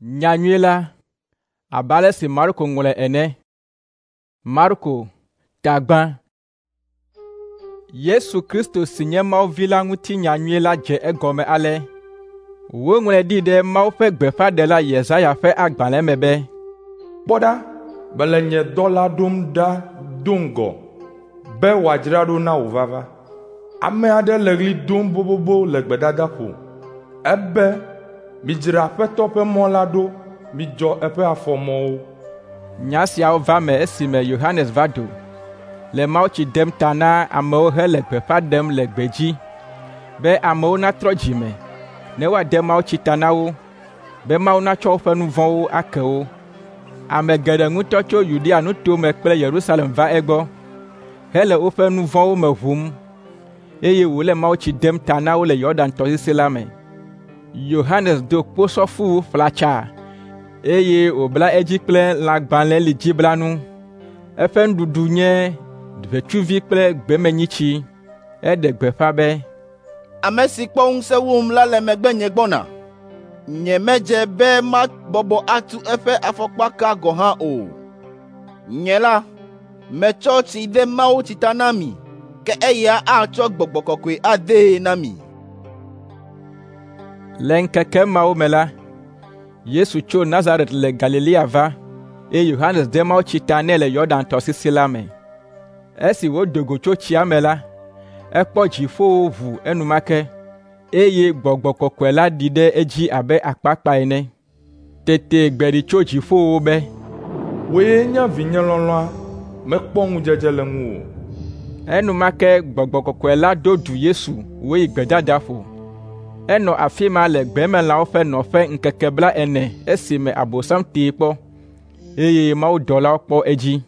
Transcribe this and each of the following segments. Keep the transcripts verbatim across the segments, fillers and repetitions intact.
Nyanyuela abale si Marko ngule ene. Marko dagban. Yesu Kristo sinye mau vila nguti nyanyuela je egome ale. Wo ngule di de mau fe gbefa de la Yesaya fe agbale mebe. Boda belenye dola dum da dungo. Be wajrado na uvava. Ame ade legli dum bobobo le gbedada ƒo. Ebe mi dzra aƒetɔ ƒe mɔ la ɖo, mi dzɔ eƒe afɔmɔwo. Nya siawo va me esime Yohanes va do. Le mawutsi dem ta na amewo hele gbeƒã ɖem le gbedzi, be amewo natrɔ dzi me, ne woade mawutsi ta na wo, be Mawu natsɔ woƒe nu vɔ̃wo ake wo. Ame geɖe ŋutɔ tso Yudea nuto me kple Yerusalem va egbɔ, hele woƒe nu vɔ̃wo me ʋum, eye wòle mawutsi dem ta na wo le Yɔdan tɔsisi la me. Yohanes do kposɔfu flatsa, eye wòbla edzi kple lãgbalẽli dziblanu. Eƒe nuɖuɖu nye ʋetsuvi kple gbemenyitsi. Eɖe gbeƒã be, ame si kpɔ ŋusẽ wum la le megbenye gbɔna. Nyemedze be mabɔbɔ atu eƒe afɔkpaka gɔ̃ hã o. Nye la, metsɔ tsi de mawutsi ta na mi, ke eya atsɔ Gbɔgbɔ Kɔkɔe adee na mi. Le ŋkeke mawo me la, Yesu tso Nazaret le Galilea va, eye Yohanes de mawutsi ta nɛ le Yɔdan tɔsisi la me. Esi wodo go tso tsia me la, ekpɔ dziƒowo ʋu enumake, eye Gbɔgbɔ Kɔkɔe la ɖi ɖe edzi abe akpakpa ene. Tete gbe ɖi tso dziƒowo be, Wòe nye vinye lɔlɔ̃a, mekpɔ ŋudzedze le ŋuwò. Enumake Gbɔgbɔ Kɔkɔe la do du Yesu woyi gbedada ƒo. Enɔ afi ma le gbemelãwo ƒe nɔƒe ŋkeke bla ene esime Abosam tee kpɔ, eye mawudɔlawo kpɔ edzi.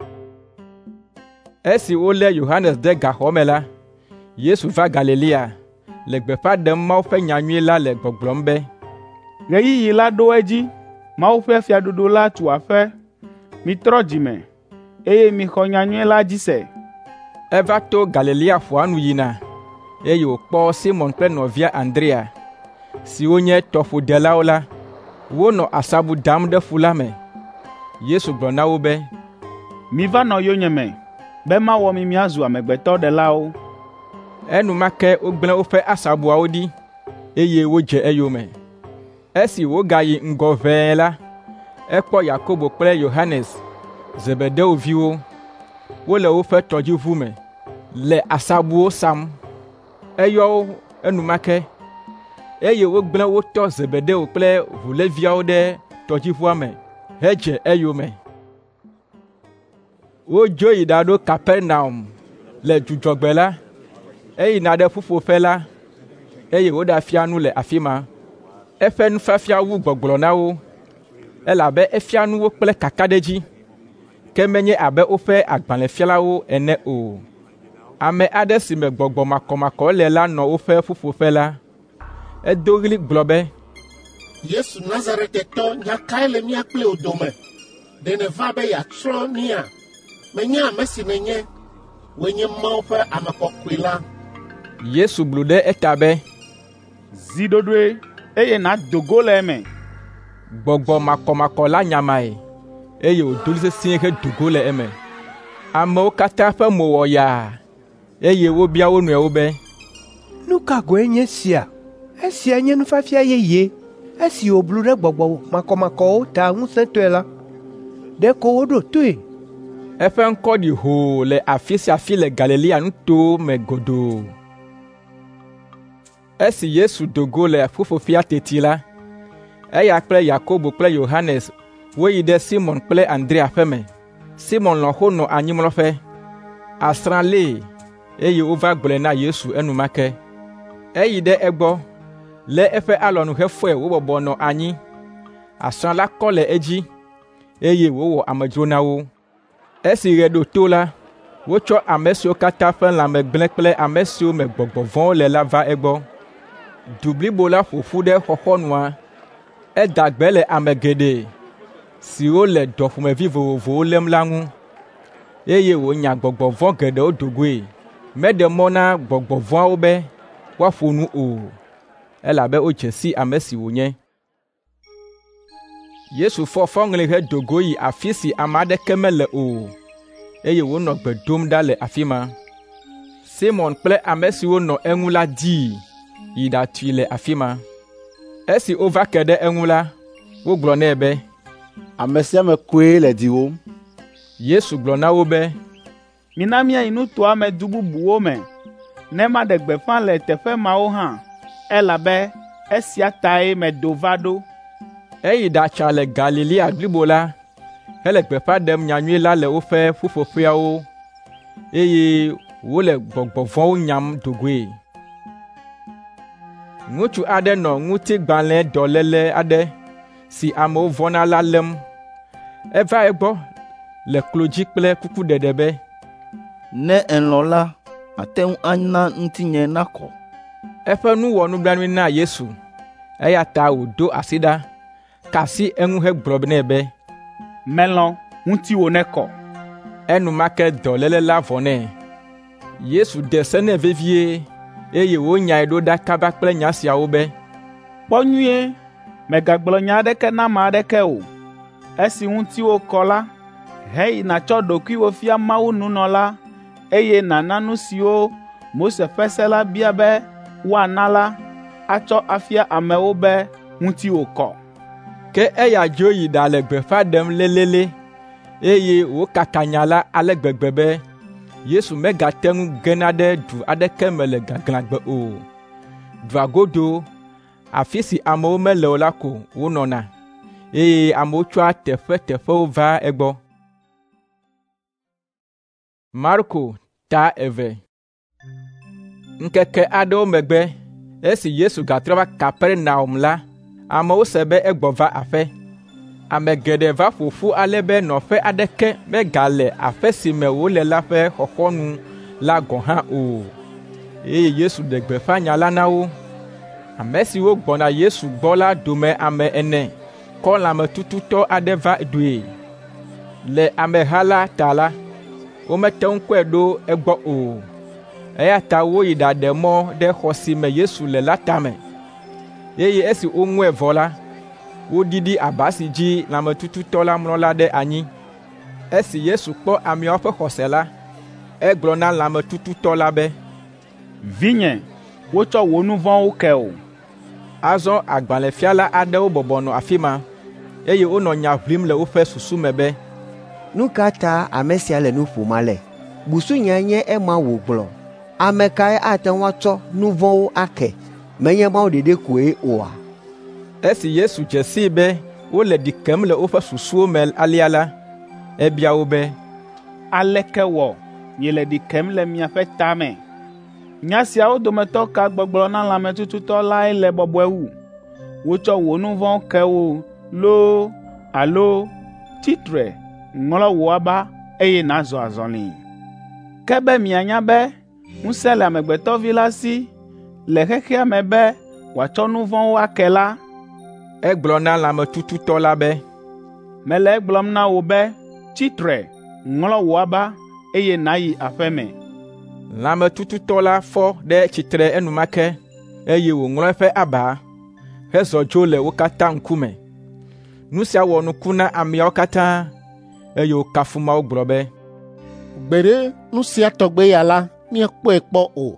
Esi wolé Yohanes de gaxɔ me la, Yesu va Galilea, le gbeƒã ɖem Mawu ƒe nyanyui la le gbɔgblɔm be, ɣeyiɣi la ɖo edzi, Mawu ƒe fiaɖuɖu la tu aƒe, mitrɔ dzi me, eye mixɔ nyanyui la dzi se. Eva to Galilea ƒua nu yina, eye wòkpɔ Simon kple nɔvia Andrea, siwo nye tɔƒodelawo la, wonɔ asabu dam ɖe ƒu la me. Yesu gblɔ na wo be, miva nɔ yonyeme, be mawɔ mi miazu amegbetɔɖelawo. Enumake wogblẽ woƒe asabuawo ɖi, eye wodze eyome. Esi wogayi ŋgɔ ʋɛe la, ekpɔ Yakobo kple Yohanes, Zebedeo viwo, wole woƒe tɔdziʋu me, le asabuwo sam. Eyɔ wo enumake, eye wogblẽ wo tɔ Zebedeo kple ʋuleviawo ɖe tɔdziʋua me, hedze eyome. Wodzo yi ɖaɖo Kapernaum le Dzudzɔgbe la, eyina ɖe ƒuƒoƒe la, eye woɖafia nu le afi ma. Eƒe nufiafia wu gbɔgblɔ na wo, elabe efia nu wo kple kakaɖedzi, ke menye abe woƒe agbalẽfialawo ene o. Ame aɖe si me gbɔgbɔ makɔmakɔ le la nɔ woƒe ƒuƒoƒe la. Edo ɣli gblɔ be, Yesu Nazaretitɔ nya kae le mía kple wò dome? Ɖe nèva be yeatsrɔ̃ mía? Menye ame si nènye, wòe nye Mawu ƒe ame kɔkɔe la. Yesu blu ɖe eta be, zi ɖoɖoe, eye nàdo go le eme. Gbɔgbɔ makɔmakɔ la nyamae, eye wòdo ɣli sesĩe hedo go le eme. Amewo katã ƒe mo wɔ yaa, eye wobia wo nɔewo be, nu ka gɔ̃e nye sia? Esia nye nufiafia yeye, esi wòblu ɖe gbɔgbɔ makɔmakɔwo ta ŋusẽtɔe la, ɖeko woɖo toe. Eƒe ŋkɔ ɖi hoo le afi sia afi le Galilea nuto me godoo. Esi Yesu do go le ƒuƒoƒea teti la, eya kple Yakobo kple Yohanes woyi ɖe Simon kple Andrea ƒe me. Simon lɔ̃xo nɔ anyimlɔƒe. Asrã lée, eye wova gblɔe na Yesu enumake. Eyi ɖe egbɔ, lé eƒe alɔnu hefɔe wobɔbɔ nɔ anyi. Asrã la kɔ le edzi, eye wòwɔ amedzro na wo. Esi ɣe ɖo to la, wotsɔ ame siwo katã ƒe lãme gblẽ kple ame siwo me gbɔgbɔ vɔ̃wo le la va egbɔ. Du blibo la ƒo ƒu ɖe xɔxɔnua. Eda gbe le ame geɖe siwo le dɔ ƒomevi vovovowo lém la ŋu, eye wònya gbɔgbɔ vɔ̃ geɖewo do goe. Meɖe mɔ na gbɔgbɔ vɔ̃awo be woaƒo nu o, elabe wodze si ame si wònye. Yesu fɔ fɔŋli he do go yi afi si ame aɖeke mele o, eye wònɔ gbe dom ɖa le afi ma. Simon kple ame siwo nɔ eŋu la dii yi ɖatui le afi ma. Esi wova ke ɖe eŋu la, wogblɔ nɛ be, ame sia ame koe le diwòm. Yesu gblɔ na wo be, mina míayi nutoa me du bubuwo me, ne maɖe gbeƒã le teƒe mawo hã, elabe esia tae medo va ɖo. Eyi ɖatsa le Galilea blibo la, hele gbeƒã ɖem nyanyui la le woƒe ƒuƒoƒeawo, eye wole gbɔgbɔ vɔ̃wo nyam do goe. Ŋutsu aɖe nɔ ŋutigbalẽ dɔléle aɖe si amewo vɔ̃na la lém. Eva egbɔ le klo dzi kple kukuɖeɖe be, ne elɔ̃ la, ate ŋu ana ŋutinye nakɔ. Eƒe nu wɔ nublanui na Yesu, eya ta wòɖo asi ɖa, ka asi eŋu hegblɔ nɛ be, melɔ̃, ŋutiwò nekɔ. Enumake dɔléle la vɔ nɛ. Yesu de se nɛ vevie, eye wonyae ɖo ɖa kaba kple nya siawo be, kpɔ nyuie, mègagblɔ nya aɖeke na ame aɖeke o. Esi ŋutiwò kɔ la, heyi nàtsɔ ɖokuiwò fia Mawu nunɔla, eye nàna nu siwo Mose ƒe se la bia be woana la, atsɔ afia amewo be ŋutiwò kɔ. Ke eya dzo yi ɖale gbeƒã ɖem lélélé, eye wòkaka nya la ale gbegbe be Yesu megate ŋu gena ɖe du aɖeke me le gaglãgbe o. Dua godo, afi si amewo mele o la ko wonɔna, eye amewo tsoa teƒe teƒewo va egbɔ. Marko ta eve. Ŋkeke aɖewo megbe, esi Yesu gatrɔ va Kapernaum la, amewo se be egbɔ va aƒe. Ame geɖe va ƒo ƒu ale be nɔƒe aɖeke megale aƒe si me wole la ƒe xɔxɔnu la gɔ̃ hã o, eye Yesu ɖe gbeƒã nya la na wo. Ame siwo gbɔna Yesu gbɔ la dome ame ene kɔ lãmetututɔ aɖe va ɖoe. Le ameha la ta la, womete ŋu kɔe ɖo egbɔ o, eya ta woyi ɖaɖe mɔ ɖe xɔ si me Yesu le la tame, eye esi woŋue vɔ la, woɖiɖi aba si dzi lãmetututɔ la mlɔ la ɖe anyi. Esi Yesu kpɔ ameawo ƒe xɔse la, egblɔ na lãmetututɔ la be, vinye, wotsɔ wò nu vɔ̃wo ke o. Azɔ agbalẽfiala aɖewo bɔbɔ nɔ afi ma, eye wonɔ nya ʋlim le woƒe susu me be, nu ka ta ame sia le nu ƒom ale? Busunya nye ema wògblɔ. Ame kae ate ŋu atsɔ nu vɔ̃wo ake? Menye Mawu ɖeɖe koe oa? Esi Yesu dze sii be wole ɖi kem le woƒe susuwo me alea la, ebia wo be, aleke wɔ miele ɖi kem le miaƒe ta me? Nya siawo dometɔ ka gbɔgblɔ na lãmetututɔ lae le bɔbɔe wu? Wotsɔ wò nu vɔ̃wo ke wo loo alo tsitre ŋlɔ wò aba eye nàzɔ azɔli? Ke be mianya be ŋusẽ le Amegbetɔ Vi la si le xexea me be wòatsɔ nu vɔ̃wo ake la, egblɔ na lãmetututɔ la be, mele egblɔm na wò be tsitre ŋlɔ wò aba eye nàyi aƒe me. Lãmetututɔ la fɔ ɖe tsitre enumake, eye wòŋlɔ eƒe aba, hezɔ dzo le wo katã ŋkume. Nu sia wɔ nuku na ameawo katã, eye wokafu Mawu gblɔ be, gbeɖe nu sia tɔgbe ya la, míekpɔe kpɔ o.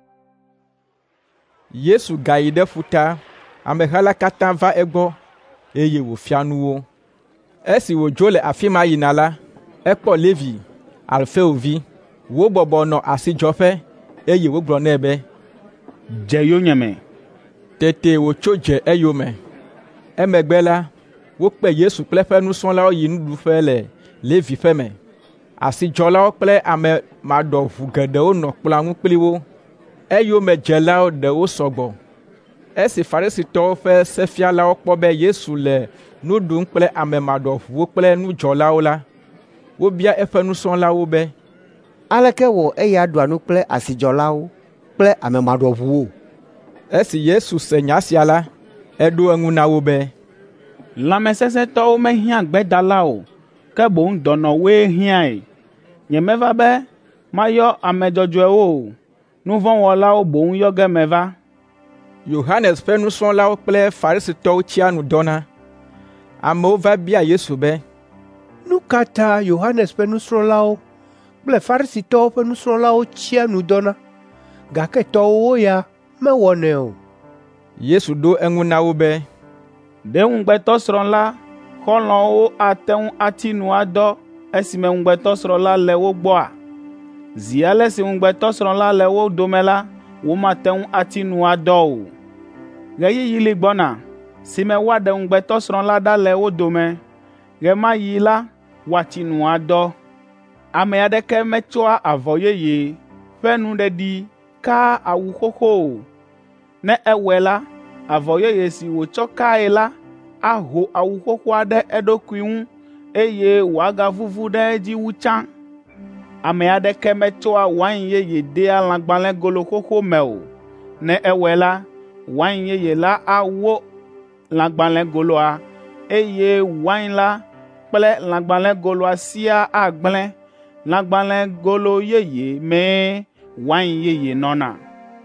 Yesu gayi ɖe ƒuta, ameha la katã va egbɔ, eye wòfia nu wo. Esi wòdzo le afi ma yina la, ekpɔ Levi, Alfeo vi, wo bɔbɔ nɔ asidzɔƒe, eye wogblɔ nɛ be, dze yonyeme. Tete wòtso dze eyome. Emegbe la, wokpe Yesu kple eƒe nusrɔ̃lawo yi nuɖuƒe le Levi ƒe me. Asidzɔlawo kple ame maɖɔʋu geɖewo nɔ kplɔ̃a ŋu kpli wo. Eyomedzelawo ɖewo sɔgbɔ. Esi Farisitɔwo ƒe sefialawo kpɔ be Yesu le nu ɖum kple ame maɖɔʋuwo kple nudzɔlawo la, wobia eƒe nusrɔ̃lawo be, aleke wɔ eya ɖua nu kple asidzɔlawo kple ame maɖɔʋuwo? Esi Yesu se nya sia la, eɖo eŋu na wo be, lãmesesẽtɔwo mehiã gbedala o, ke boŋ dɔnɔwoe hiãe. Nyemeva be mayɔ ame dzɔdzɔewo o, nu vɔ̃ wɔlawo boŋ yɔ ge meva. Yohanes ƒe nusrɔ̃lawo kple Farisitɔwo tsia nu dɔna. Amewo va bia Yesu be, nu ka ta Yohanes ƒe nusrɔ̃lawo kple Farisitɔwo ƒe nusrɔ̃lawo tsia nu dɔna, gake tɔwo ya mewɔnɛ o? Yesu ɖo eŋu na wo be, ɖe ŋugbetɔsrɔ̃ la xɔlɔ̃wo ate ŋu ati nu adɔ esime ŋugbetɔsrɔ̃ la le wo gbɔa? Zi ale si ŋugbetɔsrɔ̃ la le wo dome la, womate ŋu ati nu adɔ o. Ɣeyiɣi li gbɔna si me woaɖe ŋugbetɔsrɔ̃ la ɖa le wo dome. Ɣe ma ɣi la, woati nu adɔ. Ame aɖeke metsɔa avɔ yeye ƒe nuɖeɖi kaa awu xoxo o. Ne ewɔe la, avɔ yeye si wòtsɔ kae la aho awu xoxoa ɖe eɖokui ŋu, eye wòagavuvu ɖe edzi wu tsã. Ame aɖeke metsɔa wain yeye dea lãgbalẽgolo xoxo me o. Ne ewɔe la, wain yeye la awo lãgbalẽgoloa, eye wain la kple lãgbalẽgoloa sia agblẽ. Lãgbalẽgolo yeye mee wain yeye nɔna.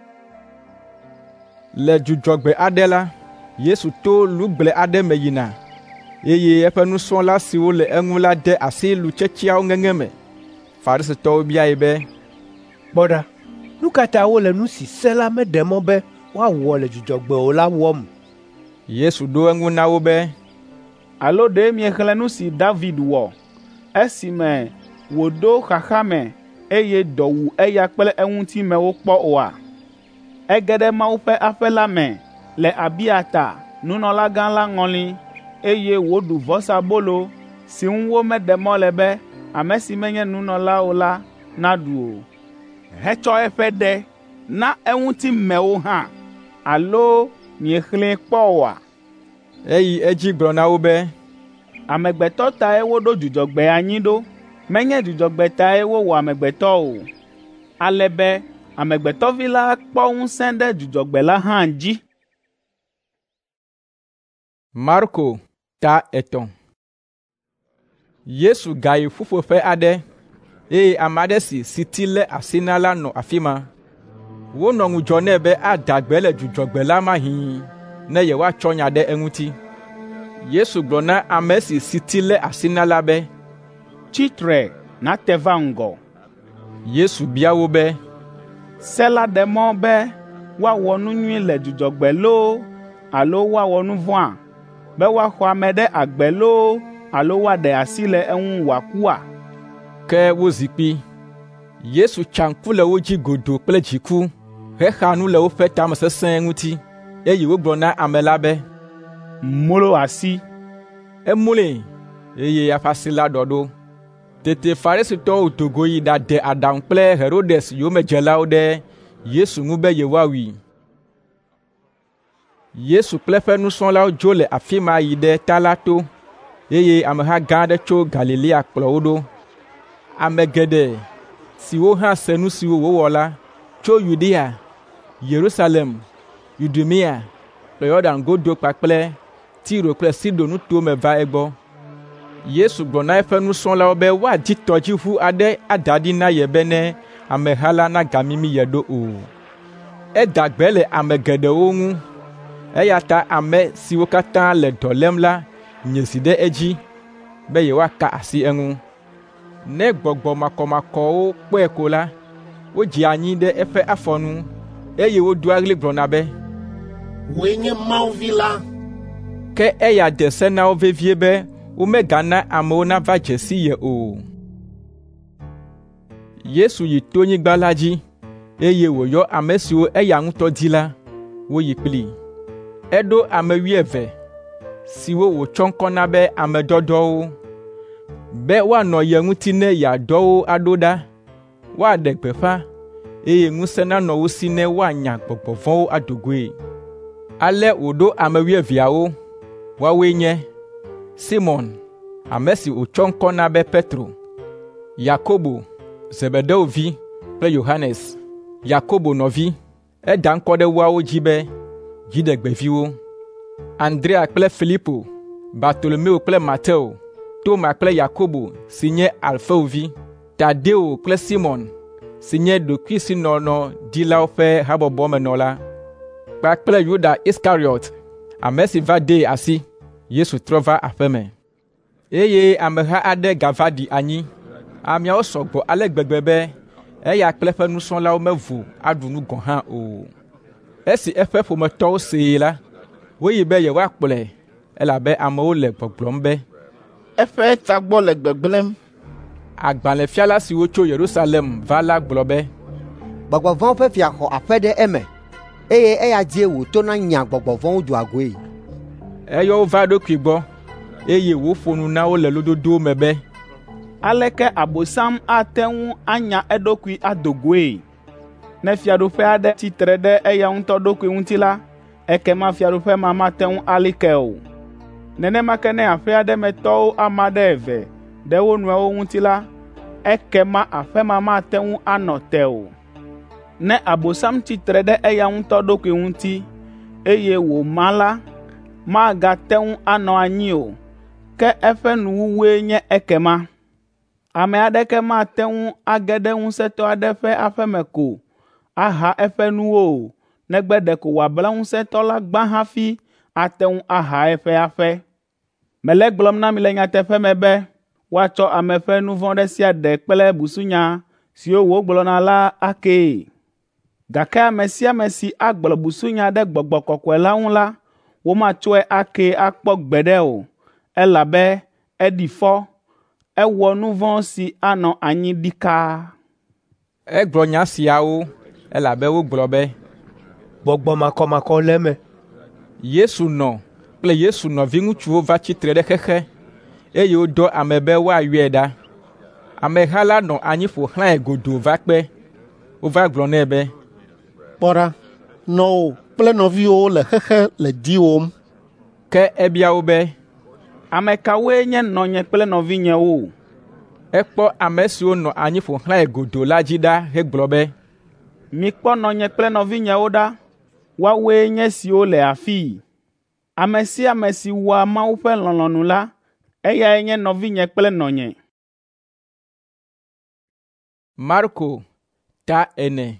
Le dzudzɔgbe aɖe la, Yesu to lugble aɖe me yina, eye eƒe nusrɔ̃la siwo le eŋu la de asi lutsetsiawo ŋeŋe me. Farisitɔwo biae be, Kpɔ ɖa, nu ka ta wole nu si se la meɖe mɔ be woawɔ le dzudzɔgbe o la wɔm? Yesu ɖo eŋu na wo be, Alo ɖe miexlẽ nu si David wɔ esime wòɖo xaxa me eye dɔ wu eya kple eŋutimewo kpɔ oa? Ege ɖe Mawu ƒe aƒe la me le Abiata, nunɔlagã la ŋɔli, eye wòɖu vɔsabolo si ŋu womeɖe mɔ le be ame si menye nunɔla o la naɖu o, hetsɔ eƒe ɖe na eŋutimewo hã. Alo miexlẽe kpɔ oa? Eyi edzi gblɔ na wo be, Amegbetɔ tae woɖo dzudzɔgbe anyi ɖo, menye dzudzɔgbe tae wowɔ amegbetɔ o. Ale be Amegbetɔvi la kpɔ ŋusẽ ɖe dzudzɔgbe la hã dzi. Marko ta etɔ̃. Yesu gayi ƒuƒoƒe aɖe, eye ame aɖe si siti lé asi na la nɔ afi ma. Wonɔ ŋudzɔ nɛ be ada gbe le dzudzɔgbe la ma hĩi, ne yewoatsɔ nya ɖe eŋuti. Yesu gblɔ na ame si siti lé asi na la be, Tsitre, nate va ŋgɔ. Yesu bia wo be, Se la ɖe mɔ be woawɔ nu nyui le dzudzɔgbe loo, alo woawɔ nu vɔ̃a, be woaxɔ ame ɖe agbe loo, alo woaɖe asi le eŋu wòakua? Ke wozi kpi. Yesu tsa ŋku le wo dzi godoo kple dziku, hexa nu le woƒe tamesesẽ ŋuti, eye wogblɔ na ame la be, Mlo asi. Emloe, eye aƒasi la ɖɔɖo. Tete Farisitɔwo do go yi ɖaɖe aɖaŋu kple Herodes yomedzelawo ɖe Yesu ŋu be yewoawui. Yesu kple eƒe nusrɔ̃lawo dzo le afi ma yi ɖe ta la to, eye ameha gã aɖe tso Galilea kplɔ wo ɖo. Ame geɖe siwo hã se nu siwo wòwɔ la, tso Yudea, Yerusalem, Idumea kple Yɔdan godo kpakple Tiro kple Sidon nuto me va egbɔ. Yesu gblɔ na eƒe nusrɔ̃lawo be woadi tɔdziʋu aɖe ada ɖi na ye be ne ameha la nagamimi ye ɖo o. Eda gbe le ame geɖewo ŋu, eya ta ame siwo katã le dɔ lém la nye zi ɖe edzi be yewoaka asi eŋu. Ne gbɔgbɔ makɔmakɔwo kpɔe ko la, wodzi anyi ɖe eƒe afɔ nu, eye wodo aɣli gblɔna be, Wòe nye Mawu vi la. Ke eya de se na wo vevie be womegana amewo nava dze si ye o. Yesu yi tonyigba la dzi, eye wòyɔ ame siwo eya ŋutɔ di la, woyi kplii. Eɖo ame wuieve, siwo wòtsɔ ŋkɔ na be ame dɔdɔwo, be woanɔ ye ŋuti ne yeadɔ wo aɖo ɖa, woaɖe gbeƒã, eye ŋusẽ nanɔ wo si ne woanya gbɔgbɔ vɔ̃wo ado goe. Ale wòɖo ame wuieveawo, woawoe nye Simon, ame si wòtsɔ ŋkɔ na be Petro, Yakobo, Zebedeo vi kple Yohanes, Yakobo nɔvi, eda ŋkɔ ɖe woawo dzi be dziɖegbeviwo, Andrea kple Filipo, Bartolomeo kple Mateo, Toma kple Yakobo si nye Alfeo vi, Tadeo kple Simon si nye ɖokuisinɔnɔ dzilawo ƒe habɔbɔ me nɔla, kpakple Yuda Iskariot, ame si va dee asi. Yesu trɔ va aƒe me, eye ameha aɖe gava ɖi anyi. Ameawo sɔ gbɔ ale gbegbe be eya kple eƒe nusrɔ̃lawo mevo aɖu nu gɔ̃ hã o. Esi eƒe ƒometɔwo see la, woyi be yewoakplɔe, elabe amewo le gbɔgblɔm be eƒe tagbɔ le gbegblẽm. Agbalẽfiala siwo tso Yerusalem va la gblɔ be gbɔgbɔ vɔ̃wo ƒe fia xɔ aƒe ɖe eme, eye eya dzie wòtona nya gbɔgbɔ vɔ̃wo doa goe. Eyɔ wo va eɖokui gbɔ, eye wòƒo nu na wo le lododowo me be aleke Abosam ate ŋu anya eɖokui ado goe? Ne fiaɖuƒe aɖe tsitre ɖe eya ŋutɔ ɖokui ŋuti la, ekema fiaɖuƒe ma mate ŋu ali ke o. Nenema ke ne aƒe aɖe me tɔwo ama ɖe eve ɖe wo nɔewo ŋuti la, ekema aƒe ma mate ŋu anɔ te o. Ne Abosam tsitre ɖe eya ŋutɔ ɖokui ŋuti, eye wòma la, magate ŋu anɔ anyi o, ke eƒe nuwuwue nye ekema. Ame aɖeke mate ŋu age ɖe ŋusẽtɔ aɖe ƒe aƒe me ko aha eƒe nuwo o, negbe ɖeko wòabla ŋusẽtɔ la gbã hafi ate ŋu aha eƒe aƒe. Mele gblɔm na mi le nyateƒe me be woatsɔ ame ƒe nu vɔ̃ ɖe sia ɖe kple busunya siwo wògblɔna la akee. Gake ame sia ame si agblɔ busunya ɖe Gbɔgbɔ Kɔkɔe la ŋu la, womatsɔe akee akpɔ gbeɖe o, elabe eɖi fɔ, ewɔ nu vɔ̃ si anɔ anyi ɖikaa. Egblɔ nya siawo, elabe wogblɔ be gbɔgbɔ makɔmakɔ le eme. Yesu nɔ kple Yesu nɔviŋutsuwo va tsitre ɖe xexe, eye wodɔ ame be woayɔe ɖa. Ameha la nɔ anyi ƒo xlãe godoo va kpe. Wova gblɔ nɛ be kpɔ ɖa, nɔwò kple nɔviwo le xexe le diwòm. Ke ebia wo be ame kawoe nye nɔnye kple nɔvinyewo? Ekpɔ ame siwo nɔ anyi ƒo xlãe godoo la dzi ɖa hegblɔ be mikpɔ nɔnye kple nɔvinyewo ɖa, woawoe nye siwo le afii. Ame sia ame si wɔa Mawu ƒe lɔlɔ̃nu la, eyae nye nɔvinye kple nɔnye. Marko ta ene.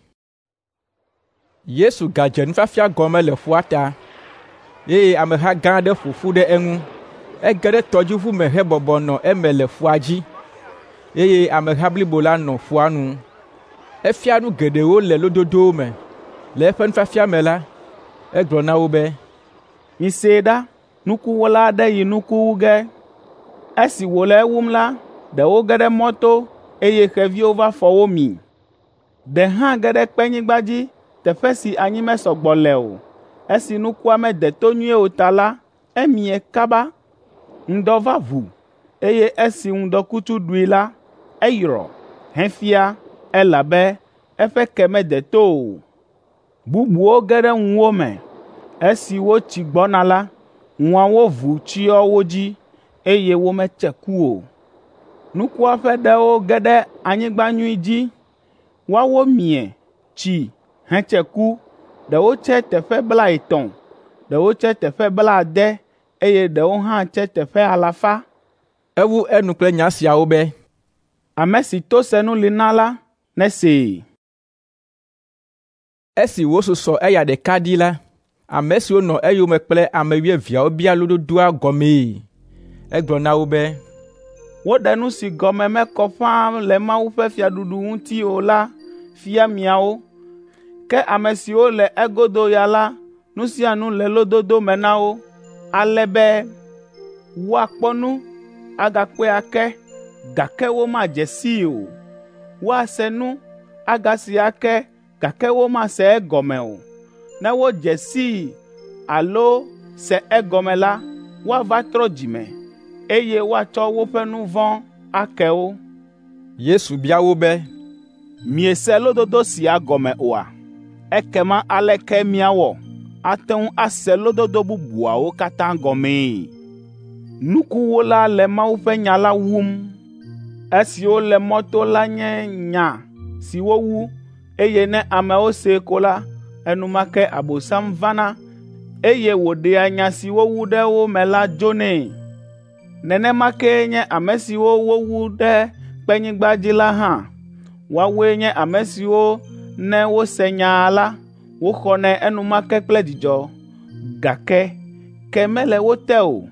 Yesu gadze nufiafia gɔme le ƒua ta, eye ameha gã aɖe ƒo ƒu ɖe eŋu. Ege ɖe tɔdziʋu me hebɔbɔ nɔ eme le ƒua dzi, eye ameha blibo la nɔ ƒua nu. Efia nu geɖewo le lododowo me. Le eƒe nufiafia me la, egblɔ na wo be misee ɖa, nukuwɔla aɖe yi nuku wu ge. Esi wòle ewum la, ɖewo ge ɖe mɔto, eye xeviwo va fɔ wo mi. Ɖe hã ge ɖe kpenyigba dzi, teƒe si anyi mesɔ gbɔ le o. Esi nukua mede to nyuie o ta la, emie kaba. Ŋdɔ va ʋu, eye esi ŋdɔkutsu ɖui la, eyrɔ, hefia, elabe eƒe ke mede to o. Bubuwo ge ɖe ŋuwo me. Esi wotsi gbɔna la, ŋuawo ʋu tsyɔ wo dzi, eye wometse ku o. Nukua ƒe ɖewo ge ɖe anyigba nyui dzi. Woawo mie, tsi, hetse ku. Ɖewo tse teƒe blaetɔ̃, ɖewo tse teƒe blaade, eye ɖewo hã tse teƒe alafa. Ewu enu kple nya siawo be ame si to senu li na la, nesee. Esi wosusɔ eya ɖeka ɖi la, ame siwo nɔ eyome kple ame wuieveawo bia lododoa gɔmee. Egblɔ na wo be woɖe nu si gɔme mekɔ ƒãa le Mawu ƒe fiaɖuɖu ŋuti o la fia miawo. Ke ame siwo le egodo ya la, nu sia nu le lododo me na wo, ale be woakpɔ nu, agakpɔe ake, gake womadze sii o. Woase nu, agasi ake, gake womase egɔme o. Ne wodze sii alo se egɔme la, woava trɔ dzime, eye woatsɔ woƒe nu vɔ̃ ake wo. Yesu bia wo be miese lododo sia gɔme oa? Ekema aleke miawɔ ate ŋu ase lododo bubuawo katã gɔmee? Nukuwola le Mawu ƒe nya la wum. Esiwo le mɔto la nye nya si wowu, eye ne amewo see ko la, enumake Abosam vana, eye wòɖea nya si wowu ɖe wo me la dzonɛ. Nenema kee nye ame siwo wowu ɖe kpenyigba dzi la hã. Woawoe nye ame siwo ne wose nyaa la, woxɔnɛ enumake kple dzidzɔ, gake ke mele wo te o,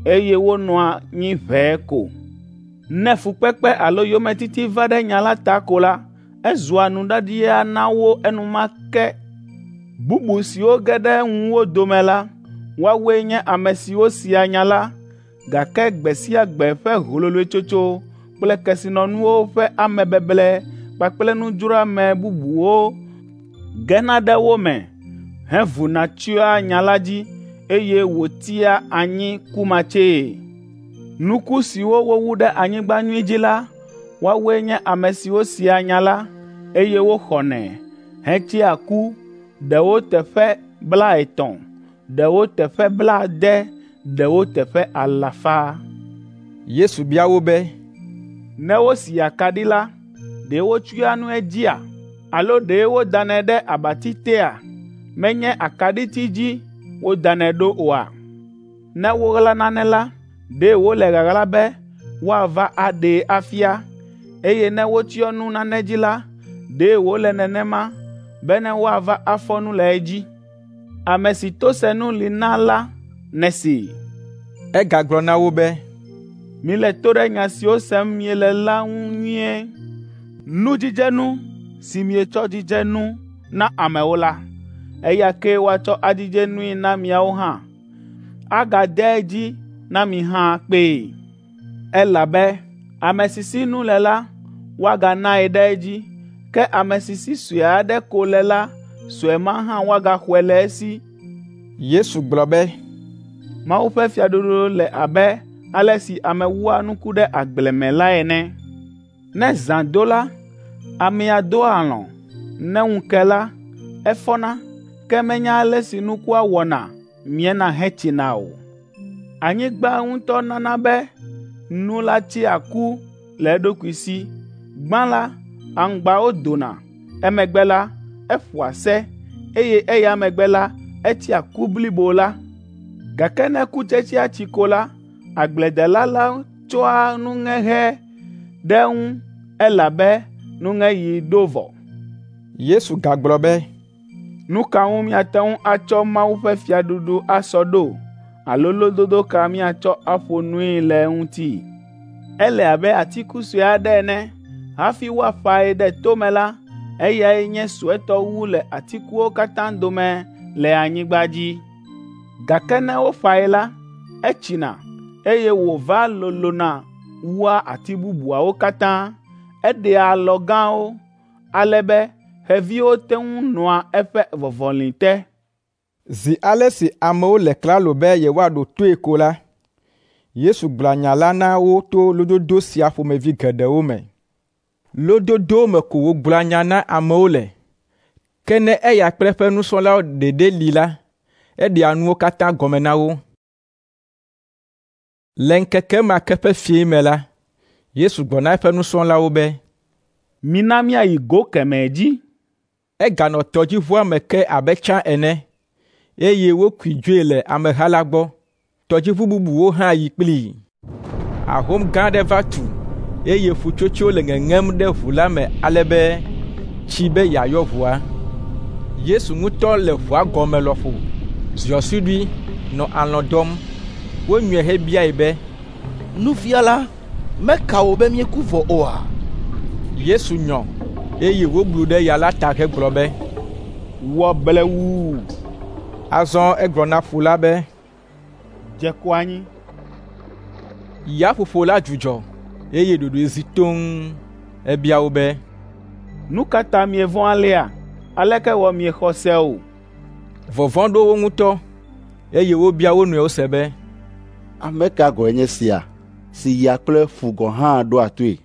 eye wonɔa nyi ʋɛɛ ko. Ne fukpekpe alo yometiti va ɖe nya la ta ko la, ezua nuɖaɖia na wo enumake. Bubu siwo ge ɖe ŋuwo dome la, woawoe nye ame siwo sia nya la, gake gbe sia gbe ƒe hololoetsotso kple kesinɔnuwo ƒe amebeble kpakple nudzroame bubuwo gena ɖe wo me, hevuna tsyɔa nya la dzi, eye wòtia anyi kumatsee. Nuku siwo wowu ɖe anyigba nyui dzi la, woawoe nye ame siwo sia nya la, eye woxɔnɛ, hetsia ku, ɖewo teƒe blaetɔ̃, ɖewo teƒe blaade, ɖewo teƒe alafa. Yesu bia wo be, ne wosi akaɖi la, ɖe wotsyɔa nu edzia, alo ɖe wodanɛ ɖe abati tea, menye akaɖiti dzi wodanɛ ɖo oa? Ne woɣla nane la, ɖe wole ɣaɣla be woava aɖee afia, eye ne wotsyɔ nu nane dzi la, ɖe wole nenema be ne woava afɔ nu le edzi. Ame si to senu li na la nesee. Egagblɔ na wo be, mile to ɖe nya siwo sem miele la ŋu nyuie. Nudzidzenu si mietsɔ dzidze nu na amewo la, eya ke woatsɔ adzidze nui na miawo hã. Agade edzi na mi hã kpee. Elabe ame si si nu le la, woaganae ɖe edzi, ke ame si si sue aɖe ko le la, sue ma hã woagaxɔe le esi. Yesu gblɔ be, Mawu ƒe fiaɖuɖu le abe ale si ame wua nuku ɖe agble me la ene. Ne zã do la, amea do alɔ̃, ne ŋu ke la, efɔna, ke menye ale si nukua wɔna miena hetsina o. Anyigba ŋutɔ nana be nu la tsia ku le eɖokui si. Gbã la, aŋgbawo dona, emegbe la, eƒoa se, eye eya megbe la, etsia ku blibo la. Gake ne kutsetsea tsi ko la, agbledela la tsɔa nuŋehe ɖe ŋu, elabe nuŋeɣi ɖo vɔ. Yesu gagblɔ be, nu ka ŋu miate ŋu atsɔ Mawu ƒe fiaɖuɖu asɔ ɖo, alo lododo ka miatsɔ aƒo nui le eŋuti? Ele abe atiku sue aɖe ene, hafi woaƒãe ɖe tome la, eyae nye suetɔ wu le atikuwo katã dome le anyigba dzi. Gake ne woƒãe la, etsina, eye wòva lolona wua ati bubuawo katã. Eɖea alɔ gãwo, ale be xeviwo te ŋu nɔa eƒe vɔvɔli te. Zi ale si amewo le klalo be yewoaɖo toe ko la, Yesu gblɔ nya la na wo to lododo sia ƒomevi geɖewo me. Lododo me ko wògblɔa nya na amewo le. Ke ne eya kple eƒe nusrɔ̃lawo ɖeɖe li la, eɖea nuwo katã gɔme na wo. Le ŋkeke ma ke ƒe fiẽ me la, Yesu gblɔ na eƒe nusrɔ̃lawo be, mina míayi go kemɛ dzi. Eganɔ tɔdziʋua me ke abe tsã ene, eye wokui dzoe le ameha la gbɔ. Tɔdziʋu bubuwo hã yi kplii. Ahom gã aɖe va tu, eye ƒutsotso le ŋeŋem ɖe ʋu la me ale be tsi be yeayɔ ʋua. Yesu ŋutɔ le ʋua gɔme lɔƒo, ziɔ suɖui, nɔ alɔ̃ dɔm. Wonyɔe hebiae be, Nufiala, meka wò be míeku vɔ oa? Yesu nyɔ, eye woblu ɖe ya la ta hegblɔ be, wɔ blewu. Azɔ egblɔ na ƒu la be, dze kɔ anyi. Yaƒoƒo la dzudzɔ, eye ɖoɖoe zi toŋ. Ebia wo be, nu ka ta mievɔ̃ alea? Aleke wɔ miexɔ se o? Vɔvɔ̃ ɖo wo ŋutɔ, eye wobia wo nɔewo se be, ame ka gɔe nye sia, si ya kple fu gɔ̃ hã ɖoa toe?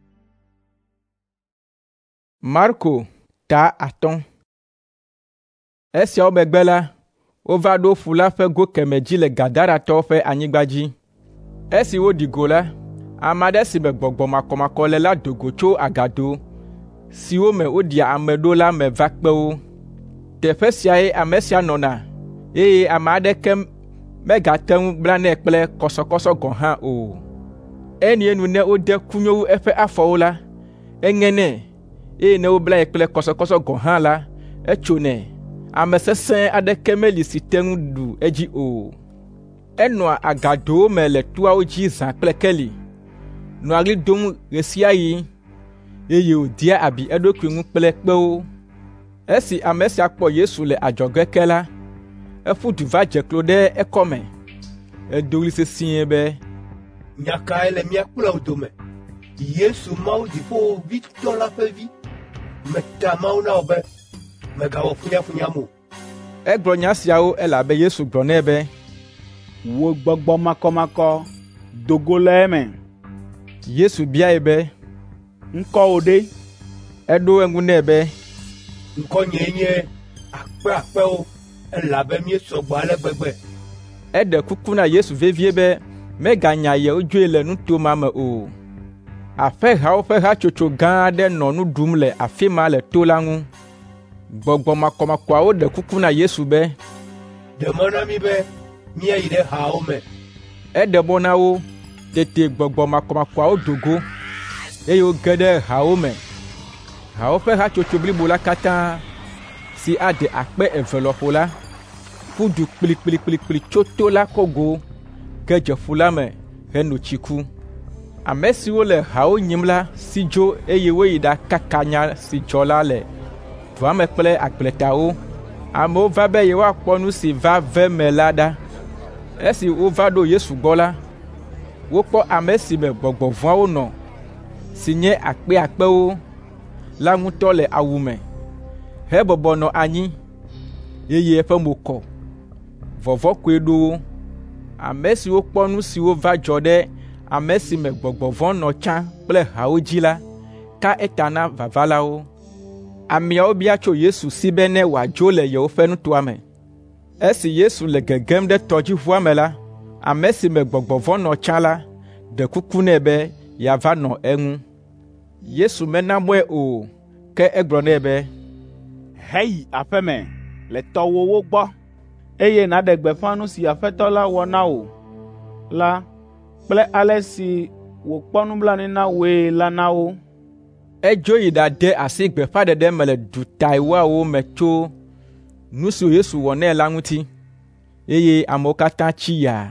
Marko ta atɔ̃. Esiawo megbe la, wova ɖo ƒu la ƒe go kemɛ dzi le Gadaratɔwo ƒe anyigba dzi. Esi woɖi go la, ame aɖe si me gbɔgbɔ makɔmakɔ le la do go tso agado siwo me woɖia ame ɖo la me va kpe wo. Teƒe siae ame sia nɔna, eye ame aɖeke megate ŋu blanɛ kple kɔsɔkɔsɔ gɔ̃ hã o. Enie nu ne wode kunyowu eƒe afɔwo la, eŋenɛ, eye ne woblae kple kɔsɔkɔsɔ gɔ̃ hã la, etsonɛ. Ame sesẽ aɖeke meli si te ŋu ɖu edzi o. enɔa agadowo me le toawo dzi zã kple keli, nɔa ɣli dom ɣe sia ɣi, eye wòdia abi eɖokui ŋu kple kpewo. Esi ame sia kpɔ Yesu le adzɔge ke la, eƒu du va dze klo ɖe ekɔme, edo ɣli sesĩe be, Nya kae le mía kple wò dome? Yesu Mawu Dziƒoʋĩtɔ la ƒe vi. Meta Mawu na wò be mègawɔ funyafunyam o. Egblɔ nya siawo elabe Yesu gblɔ nɛ be, Wò gbɔgbɔ makɔmakɔ do go le eme. Yesu biae be, Ŋkɔ wò ɖe? Eɖo eŋu nɛ be, Ŋkɔ nye nye akpe akpewo, elabe míesɔ gbɔ ale gbegbe. Eɖe kuku na Yesu vevie be meganya yewo dzoe le nuto ma me o. Aƒehawo ƒe hatsotso gã aɖe nɔ nu ɖum le afi ma le to la ŋu. Gbɔgbɔ makɔmakɔawo ɖe kuku na Yesu be, Ɖe mɔ na mí be míayi ɖe hawo me. Eɖe mɔ na wo, tete gbɔgbɔ makɔmakɔawo do go, eye woge ɖe hawo me. Hawo ƒe hatsotso blibo la katã, si ade akpe eve lɔƒo la, ƒu du kplikplikplikpli tso to la kɔgo, ge dze ƒu la me heno tsi ku. Ame siwo le hawo nyim la si dzo eye woyi ɖakaka nya si dzɔ la le dua me kple agbletawo. Amewo va be yewoakpɔ nu si va ve me la ɖa. Esi wova ɖo Yesu gbɔ la, wokpɔ ame si me gbɔgbɔ vɔ̃awo nɔ, si nye akpe akpewo, la ŋutɔ le awu me, hebɔbɔ nɔ anyi, eye eƒe mo kɔ. Vɔvɔ koe ɖo wo. Ame siwo kpɔ nu siwo va dzɔ ɖe ame si me gbɔgbɔ vɔ̃ nɔ tsã kple hawo dzi la, ka eta na vavalawo. Ameawo bia tso Yesu si be ne wòadzo le yewoƒe nutoa me. Esi Yesu le gegem ɖe tɔdziʋua me la, ame si me gbɔgbɔ vɔ̃ nɔ tsã la ɖe kuku nɛ be yeava nɔ eŋu. Yesu mena mɔe o, ke egblɔ nɛ be, Heyi aƒe me le tɔwòwo gbɔ, eye nàɖe gbeƒã nu si Aƒetɔ la wɔ na wò la kple ale si wòkpɔ nublanui na wòe la na wo. Edzo yi ɖade asi gbeƒãɖeɖe me le du taiwoawo me tso nu si Yesu wɔ nɛ la ŋuti, eye amewo katã tsi yaa.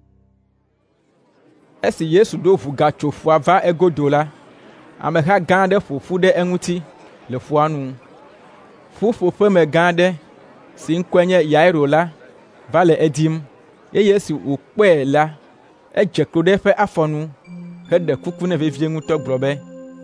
Esi Yesu ɖo ʋu gatso ƒua va egodo la, ameha gã aɖe ƒo ƒu ɖe eŋuti le ƒua nu. Ƒuƒoƒeme gã aɖe si ŋkɔe nye Yairo la va le edim, eye esi wòkpɔe la, edze klo ɖe eƒe afɔ nu, heɖe kuku nɛ vevie ŋutɔ gblɔ be,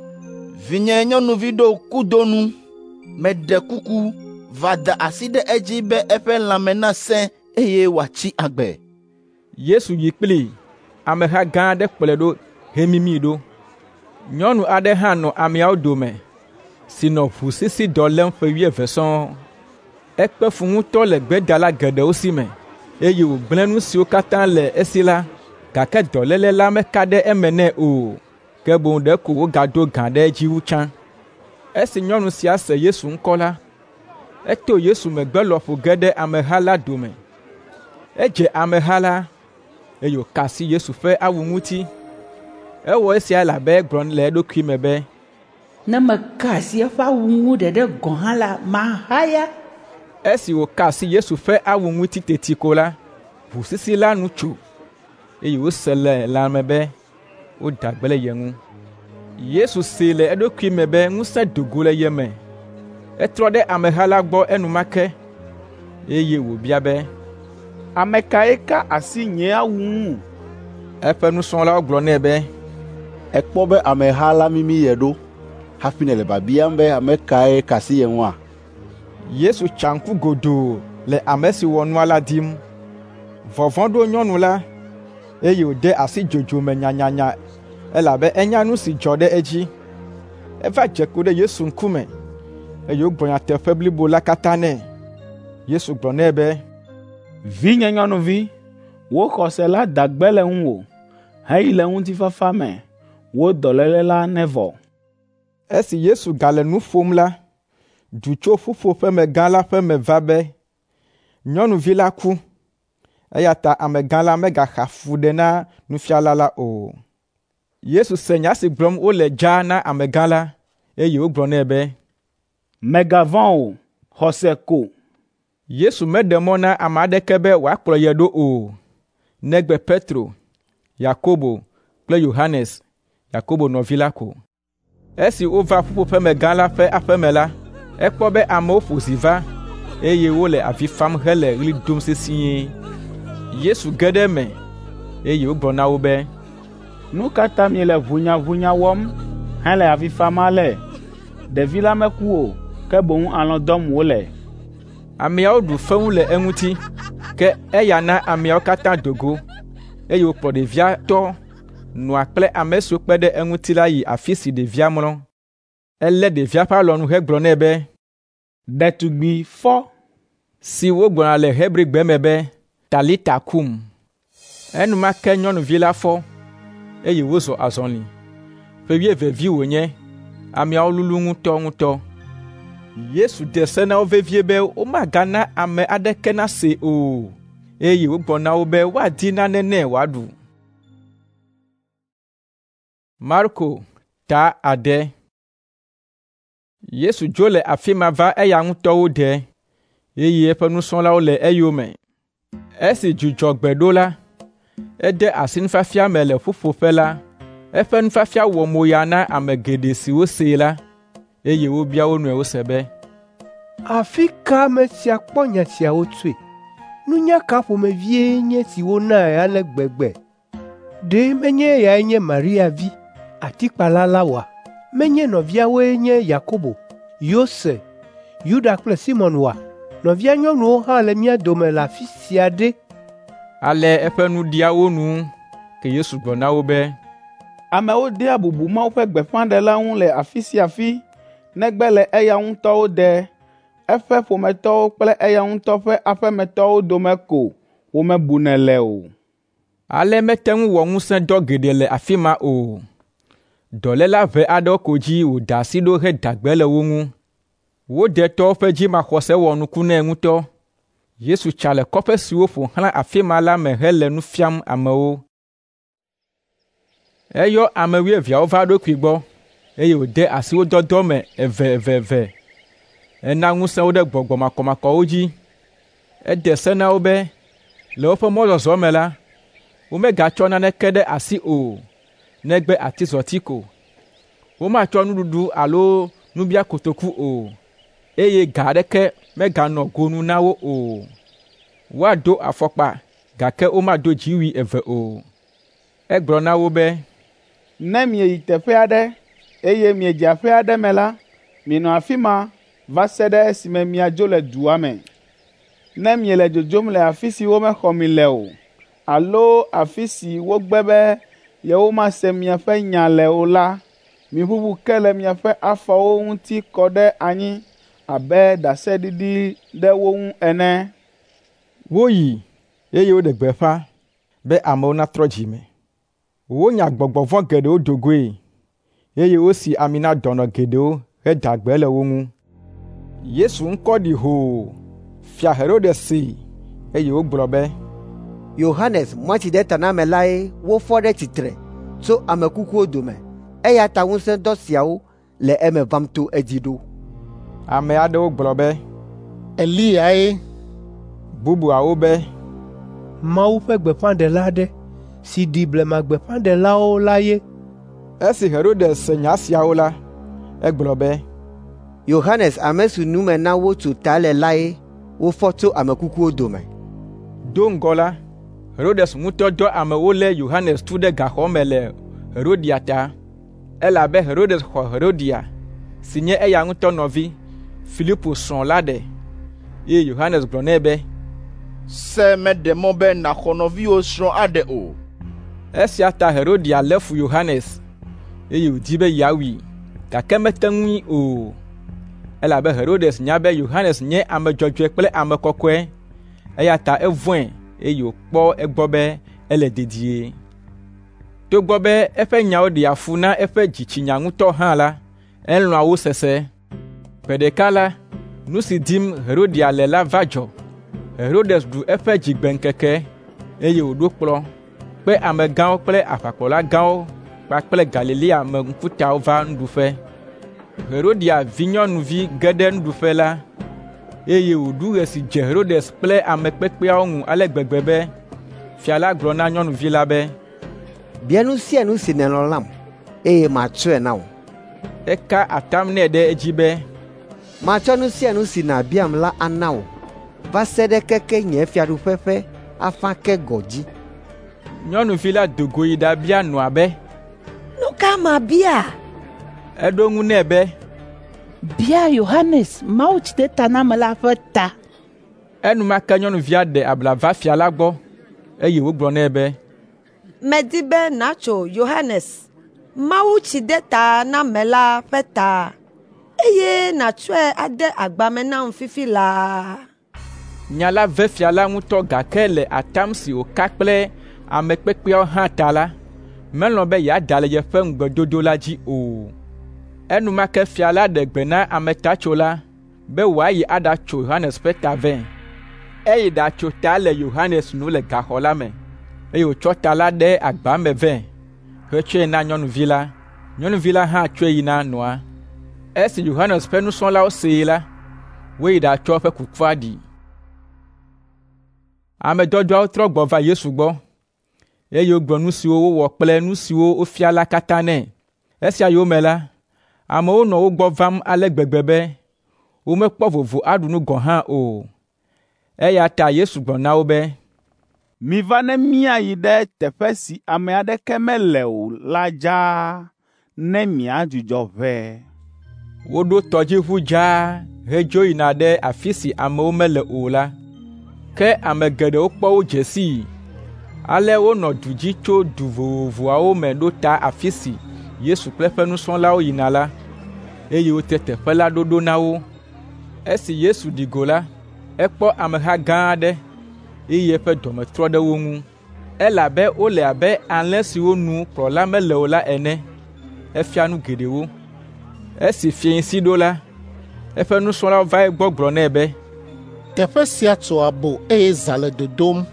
Vinye nyɔnuvi ɖo kudo nu, meɖe kuku va da asi ɖe edzi be eƒe lãme nasẽ eye wòatsi agbe. Yesu yi kplii, ameha gã aɖe kplɔe ɖo hemimi ɖo. Nyɔnu aɖe hã nɔ ameawo dome, si nɔ ʋu sisi dɔ lém ƒe wuieve sɔŋ. Ekpe fu ŋutɔ le gbedala geɖewo si me, eye wògblẽ nu siwo katã le esi la, gake dɔléle la meka ɖe eme nɛ o, ke boŋ ɖeko wogado gã ɖe edzi wu tsã. Esi nyɔnu sia se Yesu ŋkɔ la, eto Yesu megbe lɔƒo ge ɖe ameha la dome. Edze ameha la, eye wòka asi Yesu ƒe awu ŋuti. Ewɔ esia elabe egblɔ le eɖokui me be, Ne meka asi eƒe awu ŋu ɖeɖe gɔ̃ hã la, mahaya. Esi wòka asi Yesu ƒe awu ŋuti teti ko la, ʋu sisi la nu tso, eye wose le lãme be woda gbe le ye ŋu. Yesu see le eɖokui me be ŋusẽ do go le ye me. Etrɔ ɖe ameha la gbɔ enumake, eye wòbia be, Ame kae ka asi nye awu ŋu? Eƒe nusrɔ̃lawo gblɔ nɛ be, Ekpɔ be ameha la mimi ye ɖo, hafi nèle biabiam be ame kae ka asi ye ŋua. Yesu tsa ŋku godoo le ame si wɔ nua la dim. Vɔvɔ̃ ɖo nyɔnu la, eye wòde asi dzodzo me nyanyanya, elabe enya nu si dzɔ ɖe edzi. Eva dze klo ɖe Yesu ŋkume, eye wogblɔ nyateƒe blibo la katã nɛ. Yesu gblɔ nɛ be, Vinye nyɔnuvi, wò xɔse la da gbe le ŋuwò, heyi le ŋutifafa me, wò dɔléle la nevɔ. Esi Yesu gale nu ƒom la, du tso ƒuƒoƒeme gã la ƒe me va be nyɔnuvi la ku, eya ta amegã la megaxa fu ɖe na nufiala la o. Yesu se nya si gblɔm wole dzaa na amegã la, eye wogblɔ nɛ be, Mègavɔ̃ o, xɔse ko. Yesu meɖe mɔ na ame aɖeke be wòakplɔ ye ɖo o, negbe Petro, Yakobo kple Yohanes, Yakobo nɔvi la ko. Esi wova ƒuƒoƒeme gã la ƒe aƒe me la, ekpɔ be amewo ƒo zi va, eye wole avi fam hele ɣli dom sesĩe. Yesu ge ɖe eme, eye wogblɔ na wo be, nu ka ta miele ʋunyaʋunya wɔm hele avi fam ale? Ɖevi la meku o, ke boŋ alɔ̃ dɔm wole. Ameawo ɖu feŋu le eŋuti, ke eya na ameawo katã dogo, eye wokplɔ ɖevia tɔ nɔa kple ame siwo kpe ɖe eŋuti la yi afi si ɖevia mlɔ. Elé ɖevia ƒe alɔnu hegblɔ nɛ be, ɖetugbi fɔ, si wogblɔna le Hebrigbe me be Talita kum. Enumake nyɔnuvi la fɔ, eye wozɔ azɔli. Ƒe wuievevi wònye, ameawo lulu ŋutɔ ŋutɔ. Yesu de se na wo vevie be womagana ame aɖeke nase o, eye wogblɔ na wo be woadi nane nɛ wòaɖu. Marko ta ade. Yesu dzo le afi ma va eya ŋutɔwo de, eye eƒe nusrɔ̃lawo le eyome. Esi dzudzɔgbe ɖo la, ede asi nufiafia me le ƒuƒoƒe la. Eƒe nufiafia wɔ moya na ame geɖe siwo see la, eye wobia wo nɔewo se be, afi ka ame sia kpɔ nya siawo tsoe? Nunya ka ƒomevie nye si wonae ale gbegbe? Ɖe menye eyae nye Maria vi, atikpala la oa? Menye nɔviawoe nye Yakobo, Yose, Yuda kple Simon oa? Nɔvia nyɔnuwo hã le mía dome le afi sia ɖe. Ale eƒe nu ɖia wo nu, ke Yesu gblɔ na wo be, amewo dea bubu Mawu ƒe gbeƒãɖela ŋu le afi sia afi, negbe le eya ŋutɔwo de, eƒe ƒometɔwo kple eya ŋutɔ ƒe aƒemetɔwo dome ko womebune le o. Ale mete ŋu wɔ ŋusẽ dɔ geɖe le afi ma o. Dɔléla ʋɛ aɖewo ko dzi wòda asi ɖo heda gbe le wo ŋu. Wode tɔwo ƒe dzimaxɔse wɔ nuku nɛ ŋutɔ. Yesu tsa le kɔƒe siwo ƒo xlã afi ma la me hele nu fiam amewo. Eyɔ ame wuieveawo va eɖokui gbɔ, eye wòde asi wo dɔdɔ me eveveve. Ena ŋusẽ wo ɖe gbɔgbɔ makɔmakɔwo dzi. Ede se na wo be, le woƒe mɔzɔzɔ me la, womegatsɔ naneke ɖe asi o, negbe atizɔti ko. Womatsɔ nuɖuɖu alo nubia kotoku o, eye ga aɖeke meganɔ gonu na wo o. Woado afɔkpa, gake womado dziwui eve o. Egblɔ na wo be, ne mieyi teƒe aɖe, eye miedze aƒe aɖe me la, mienɔ afi ma va se ɖe esime miadzo le dua me. Ne miele dzodzom le afi si womexɔ mi le o, alo afi si wogbe be yewomase miaƒe nya le o la, miʋuʋu ke le miaƒe afɔwo ŋuti kɔ ɖe anyi abe ɖaseɖiɖi ɖe wo ŋu ene. Woyi, eye woɖe gbeƒã be amewo natrɔ dzi me. Wonya gbɔgbɔ vɔ̃ geɖewo do goe, eye wosi ami na dɔnɔ geɖewo heda gbe le wo ŋu. Yesu ŋkɔ ɖi hoo, Fia Herodes see, eye wogblɔ be, Yohanes Mɔtsidetanamelae wofɔ ɖe tsitre tso ame kukuwo dome, eya ta ŋusẽ dɔ siawo le eme vam to edzi ɖo. Ame aɖewo gblɔ be, Eliyae. Bubuawo be, Mawu ƒe gbeƒãɖela aɖe si ɖi blema gbeƒãɖelawo la ye. Esi Herodes se nya siawo la, egblɔ be, Yohanes ame si nume na wotso ta le lae wofɔ tso ame kukuwo dome. Do ŋgɔ la, Herodes ŋutɔ dɔ amewo lé Yohanes tu ɖe gaxɔ me le Herodia ta, elabe Herodes xɔ Herodia, si nye eya ŋutɔ nɔvi, Filipo srɔ̃ la ɖe, eye Yohanes gblɔ nɛ be, se meɖe mɔ be nàxɔ nɔviwò srɔ̃ aɖe o. Esia ta Herodia lé fu Yohanes, eye wòdi be yeawui, gake mete ŋui o, elabe Herodes nya be Yohanes nye ame dzɔdzɔe kple ame kɔkɔe, eya ta evɔ̃e, eye wòkpɔ egbɔ be ele dedie. Togbɔ be eƒe nyawo ɖea fu na eƒe dzitsinya ŋutɔ hã la, elɔ̃a wo sese. Ƒe ɖeka la, nu si dim Herodia le la va dzɔ. Herodes ɖu eƒe dzigbeŋkeke, eye wòɖo kplɔ̃, kpe amegãwo kple aʋakplɔla gãwo kpakple Galilea me ŋkutawo va nuɖuƒe. Herodia vinyɔnuvi ge ɖe nuɖuƒe la, eye wòɖu ɣe si dze Herodes kple ame kpekpeawo ŋu ale gbegbe be fia la gblɔ na nyɔnuvi la be, bia nu sia nu si nèlɔ lam, eye matsɔe na wò. Eka atam nɛ ɖe edzi be, matsɔ nu sia nu si nàbiam la ana wò, va se ɖe keke nye fiaɖuƒe ƒe afã ke gɔ dzi. Nyɔnuvi la do go yi ɖabia nɔa be, nu ka mabia? Eɖo ŋu nɛ be, bia Yohanes Mawutsidetanamela ƒe ta. Enumake nyɔnuvia ɖe abla va fia la gbɔ, eye wogblɔ nɛ be, medi be nàtso Yohanes Mawutsidetanamela ƒe ta, eye nàtsɔe ade agba me nam fifi laa. Nya la ve fia la ŋutɔ gake le atam si wòka kple ame kpekpeawo hã ta la, melɔ̃ be yeada le yeƒe ŋugbedodo la dzi o. Enumake fia la ɖe gbe na ametatsola be wòayi aɖatso Yohanes ƒe ta vɛ. Eyi ɖatso ta le Yohanes nu le gaxɔ la me, eye wòtsɔ ta la ɖe agba me vɛ, hetsɔe na nyɔnuvi la. Nyɔnuvi la hã tsɔe yi na nɔa. Esi Yohanes ƒe nusrɔ̃lawo see la, woyi ɖatsɔ eƒe kukua ɖi. Ame dɔdɔawo trɔ gbɔ va Yesu gbɔ, eye wogblɔ nu siwo wowɔ kple nu siwo wofia la katã nɛ. Esia yome la, amewo nɔ wo gbɔ vam ale gbegbe be womekpɔ vovo aɖu nu gɔ̃ hã o. Eya ta Yesu gblɔ na wo be, miva ne míayi ɖe teƒe si ame aɖeke mele o la dzaa, ne míadzudzɔ ʋɛ. Woɖo tɔdziʋu dzaa hedzo yina ɖe afi si amewo mele o la. Ke ame geɖewo kpɔ wo dze sii, ale wonɔ du dzi tso du vovovoawo me ɖo ta afi si Yesu kple eƒe nusrɔ̃lawo yina la, eye wote teƒe la ɖoɖo na wo. Esi Yesu ɖi go la, ekpɔ ameha gã aɖe, eye eƒe dɔme trɔ ɖe wo ŋu, elabe wole abe alẽ siwo nu kplɔla mele o la ene. Efia nu geɖewo. Esi fiẽsi ɖo la, eƒe nusrɔ̃lawo va egbɔ gblɔ nɛ be, teƒe sia tso abo eye zã le dodom.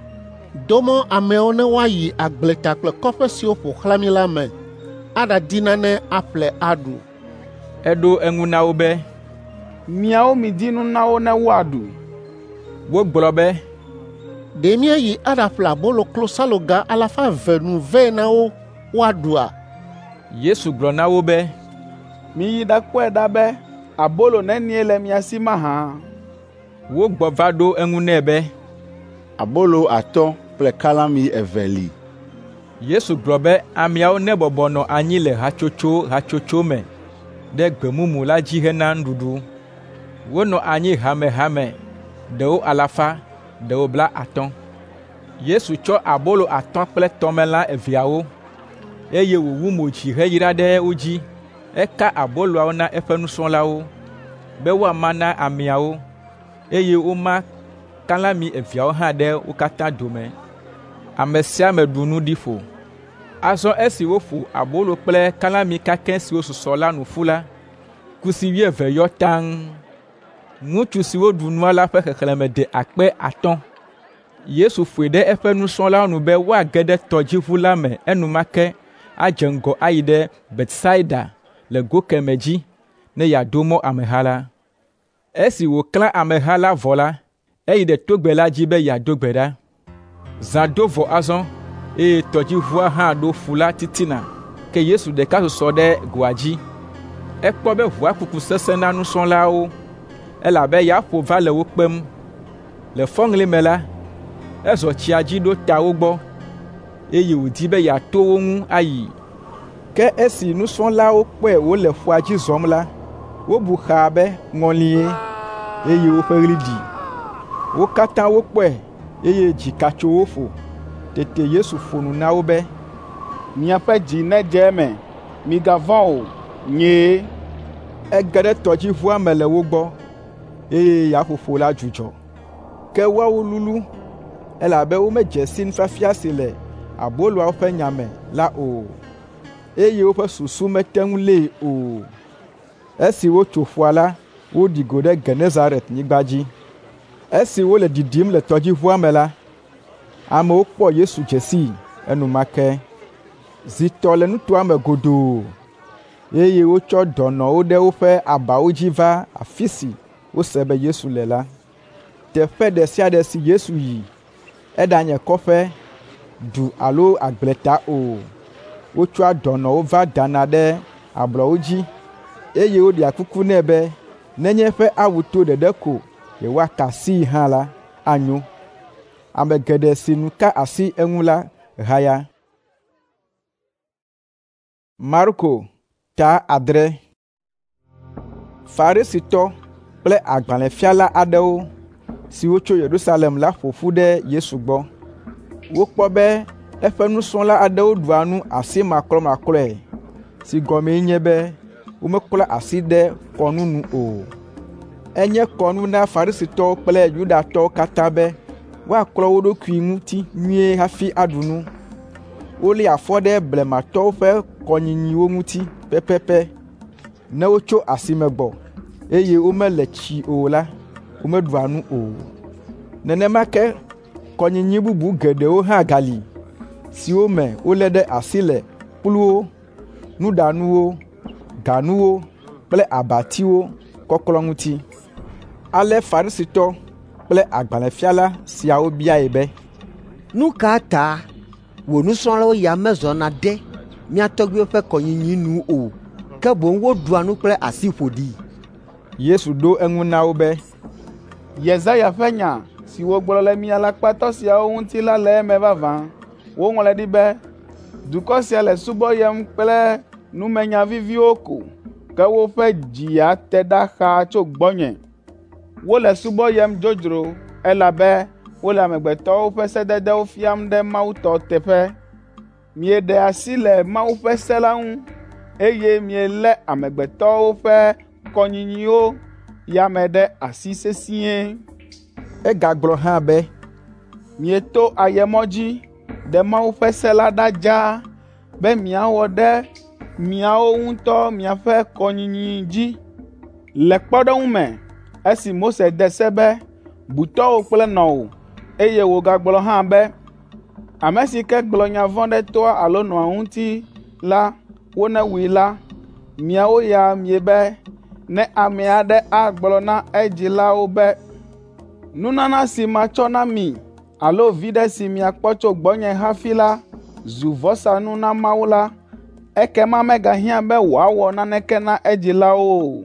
Domɔ amewo ne woayi agbleta kple kɔƒe siwo ƒo xlã mi la me, aɖadi nane aƒle aɖu. Eɖo eŋu na wo be, miawo midi nu na wo ne woaɖu. Wogblɔ be, ɖe míayi aɖaƒle abolo klosaloga alafa eve nu vɛ na wo woaɖua? Yesu gblɔ na wo be, miyi ɖakpɔe ɖa be abolo nenie le mia si mahã. Wogbɔ va ɖo eŋu nɛ be, abolo atɔ̃ kple kalami eve li. Yesu gblɔ be ameawo nebɔbɔ nɔ anyi le hatsotso hatsotso me ɖe gbe mumu la dzi hena nuɖuɖu. Wonɔ anyi hamehame, ɖewo alafa, ɖewo bla atɔ̃. Yesu tsɔ abolo atɔ̃ kple tɔmelã eveawo, eye wòwu mo dzi heyra ɖe wo dzi. Eka aboloawo na eƒe nusrɔ̃lawo be woama na ameawo, eye woma kalami eveawo hã ɖe wo katã dome. Ame sia ame ɖu nu ɖi ƒo. Azɔ esi woƒo abolo kple kalami kakɛ siwo susɔ la nu ƒu la, kusi wuieve yɔ taŋ. Ŋutsu siwo ɖu nua la ƒe xexlẽme de akpe atɔ̃. Yesu ƒoe ɖe eƒe nusrɔ̃lawo nu be woage ɖe tɔdziʋu la me enumake adze ŋgɔ ayi ɖe Betsaida le go kemɛ dzi ne yeaɖo mɔ ameha la. Esi wòklã ameha la vɔ la, eyi ɖe togbɛ la dzi be yeado gbe ɖa. Zã do vɔ azɔ, eye tɔdziʋua hã ɖo ƒu la titina, ke Yesu ɖeka susɔ ɖe goa dzi. Ekpɔ be ʋua kuku sesẽ na nusrɔ̃lawo, elabe yaƒo va le wo kpem. Le fɔŋli me la, ezɔ tsia dzi ɖo ta wo gbɔ, eye wòdi be yeato wo ŋu ayi. Ke esi nusrɔ̃lawo kpɔe wòle ƒua dzi zɔm la, wobu xaa be ŋɔlie, eye woƒe ɣli ɖi. Wo katã wokpɔe, eye dzi katso wo ƒo. Tete Yesu ƒo nu na wo be, miaƒe dzi nedze eme, migavɔ̃ o, nyee. Ege ɖe tɔdziʋua me le wo gbɔ, eye yaƒoƒo la dzudzɔ. Ke woawo lulu, elabe womedze si nufiafia si le aboloawo ƒe nya me la o, eye woƒe susu mete ŋu lée o. Esi wotso ƒua la, woɖi go ɖe Genezaret nyigba dzi. Esi wole ɖiɖim le tɔdziʋua me la, amewo kpɔ Yesu dze sii enumake. Zitɔ le nutoa me godoo, eye wotsɔ dɔnɔwo ɖe woƒe abawo dzi va afi si wose be Yesu le la. Teƒe ɖe sia ɖe si Yesu yi, eɖanye kɔƒe, du alo agbleta o. Wotsɔa dɔnɔwo va dana ɖe ablɔwo dzi, eye woɖia kuku nɛ be nenye eƒe awu to ɖeɖe ko yewoaka asii hã la, anyo. Ame geɖe si nu ka asi eŋu la haya. Marko ta adre. Farisitɔ kple agbalẽfiala aɖewo siwo tso Yerusalem la ƒoƒu ɖe Yesu gbɔ. Wokpɔ be eƒe nusrɔ̃la aɖewo ɖua nu asimakplɔmakplɔe, si gɔmee nye be womekpla asi ɖe kɔnu nu o. Enye kɔnu na Farisitɔwo kple Yudatɔwo katã be woaklɔ wo ɖokui ŋuti nyuie hafi aɖu nu. Wolé afɔ ɖe blematɔwo ƒe kɔnyinyiwo ŋuti pɛpɛpɛ. Ne wotso asime gbɔ, eye womele tsi o la, womeɖua nu o. Nenema ke kɔnyinyi bubu geɖewo hã gali, siwo me wolé ɖe asi le kpluwo, nuɖanuwo, ganuwo kple abatiwo kɔklɔ ŋuti. Ale Farisitɔ kple agbalẽfiala siawo biae be, nu ka ta wò nusrɔ̃lawo ya mezɔna ɖe mía tɔgbuiwo ƒe kɔnyinyi nu o, ke boŋ woɖua nu kple asi ƒoɖi? Yesu ɖo eŋu na wo be, Yesaya ƒe nya si wogblɔ le mia lakpatɔ siawo ŋuti la le eme vavã. Woŋlɔe ɖi be, dukɔ sia le subɔyem kple numenya viviwo ko, ke woƒe dzi ate ɖa xaa tso gbɔnye. Wole subɔyem dzodzro, elabe wole amegbetɔwo ƒe sededewo fiam ɖe Mawu tɔ teƒe. Mieɖe asi le Mawu ƒe se la ŋu, eye mielé amegbetɔwo ƒe kɔnyinyiwo yame ɖe asi sesĩe. Egagblɔ hã be, mieto ayemɔ dzi, ɖe Mawu ƒe se la ɖa dzaa, be miawɔ ɖe miawo ŋutɔ miaƒe kɔnyinyi dzi. Le kpɔɖeŋu me, esi Mose de se be, butɔwo kple nɔwo, eye wògagblɔ hã be, ame si ke gblɔ nya vɔ̃ ɖe toa alo nɔa ŋuti la, wonewui la, miawo ya miebe, ne ame aɖe agblɔ na edzilawo be, nunana si matsɔ na mi, alo viɖe si miakpɔ tso gbɔnye hafi la, zu vɔsanu na Mawu la, ekema megahiã be wòawɔ naneke na edzilawo o.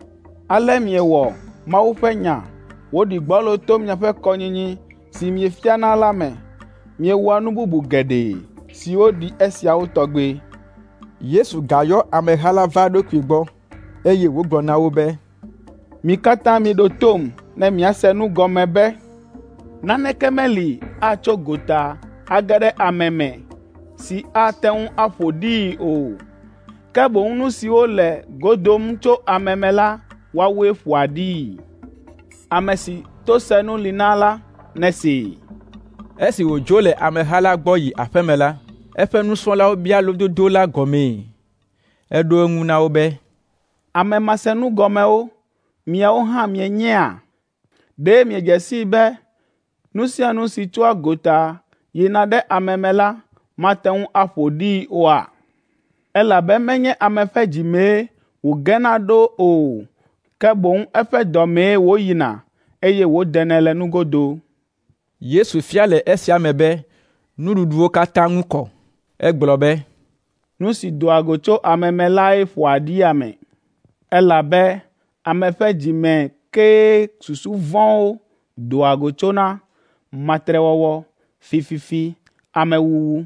Ale miewɔ Mawu ƒe nya, woɖi gbɔlo to miaƒe kɔnyinyi si miefiana la me. Miewɔa nu bubu geɖe siwo ɖi esiawo tɔgbe. Yesu gayɔ ameha la va eɖokui gbɔ, eye wògblɔ na wo be, mi katã miɖo tom ne miase nu gɔme be, naneke meli atso gota age ɖe ame me si ate ŋu aƒo ɖii o, ke boŋ nu siwo le godom tso ame me la, woawoe ƒoa ɖii. Ame si to senu li na la, nesee. Esi wòdzo le ameha la gbɔ yi aƒe me la, eƒe nusrɔ̃lawo bia lododo la gɔmee. Eɖo eŋu na wo be, ame masenu gɔmewo, miawo hã mienyea? Ɖe miedze sii be, nu sia nu si tsoa gota yina ɖe ame me la, mate ŋu aƒo ɖii oa? Elabe menye ame ƒe dzi mee wògena ɖo o, ke boŋ eƒe dɔ mee wòyina, eye wòdene le nugodo. Yesu fia le esia me be nuɖuɖuwo katã ŋu kɔ. Egblɔ be, nu si doa go tso ame me lae ƒoa ɖi ame, elabe ame ƒe dzi me kee susu vɔ̃wo doa go tsona: matrewɔwɔ, fififi, amewuwu,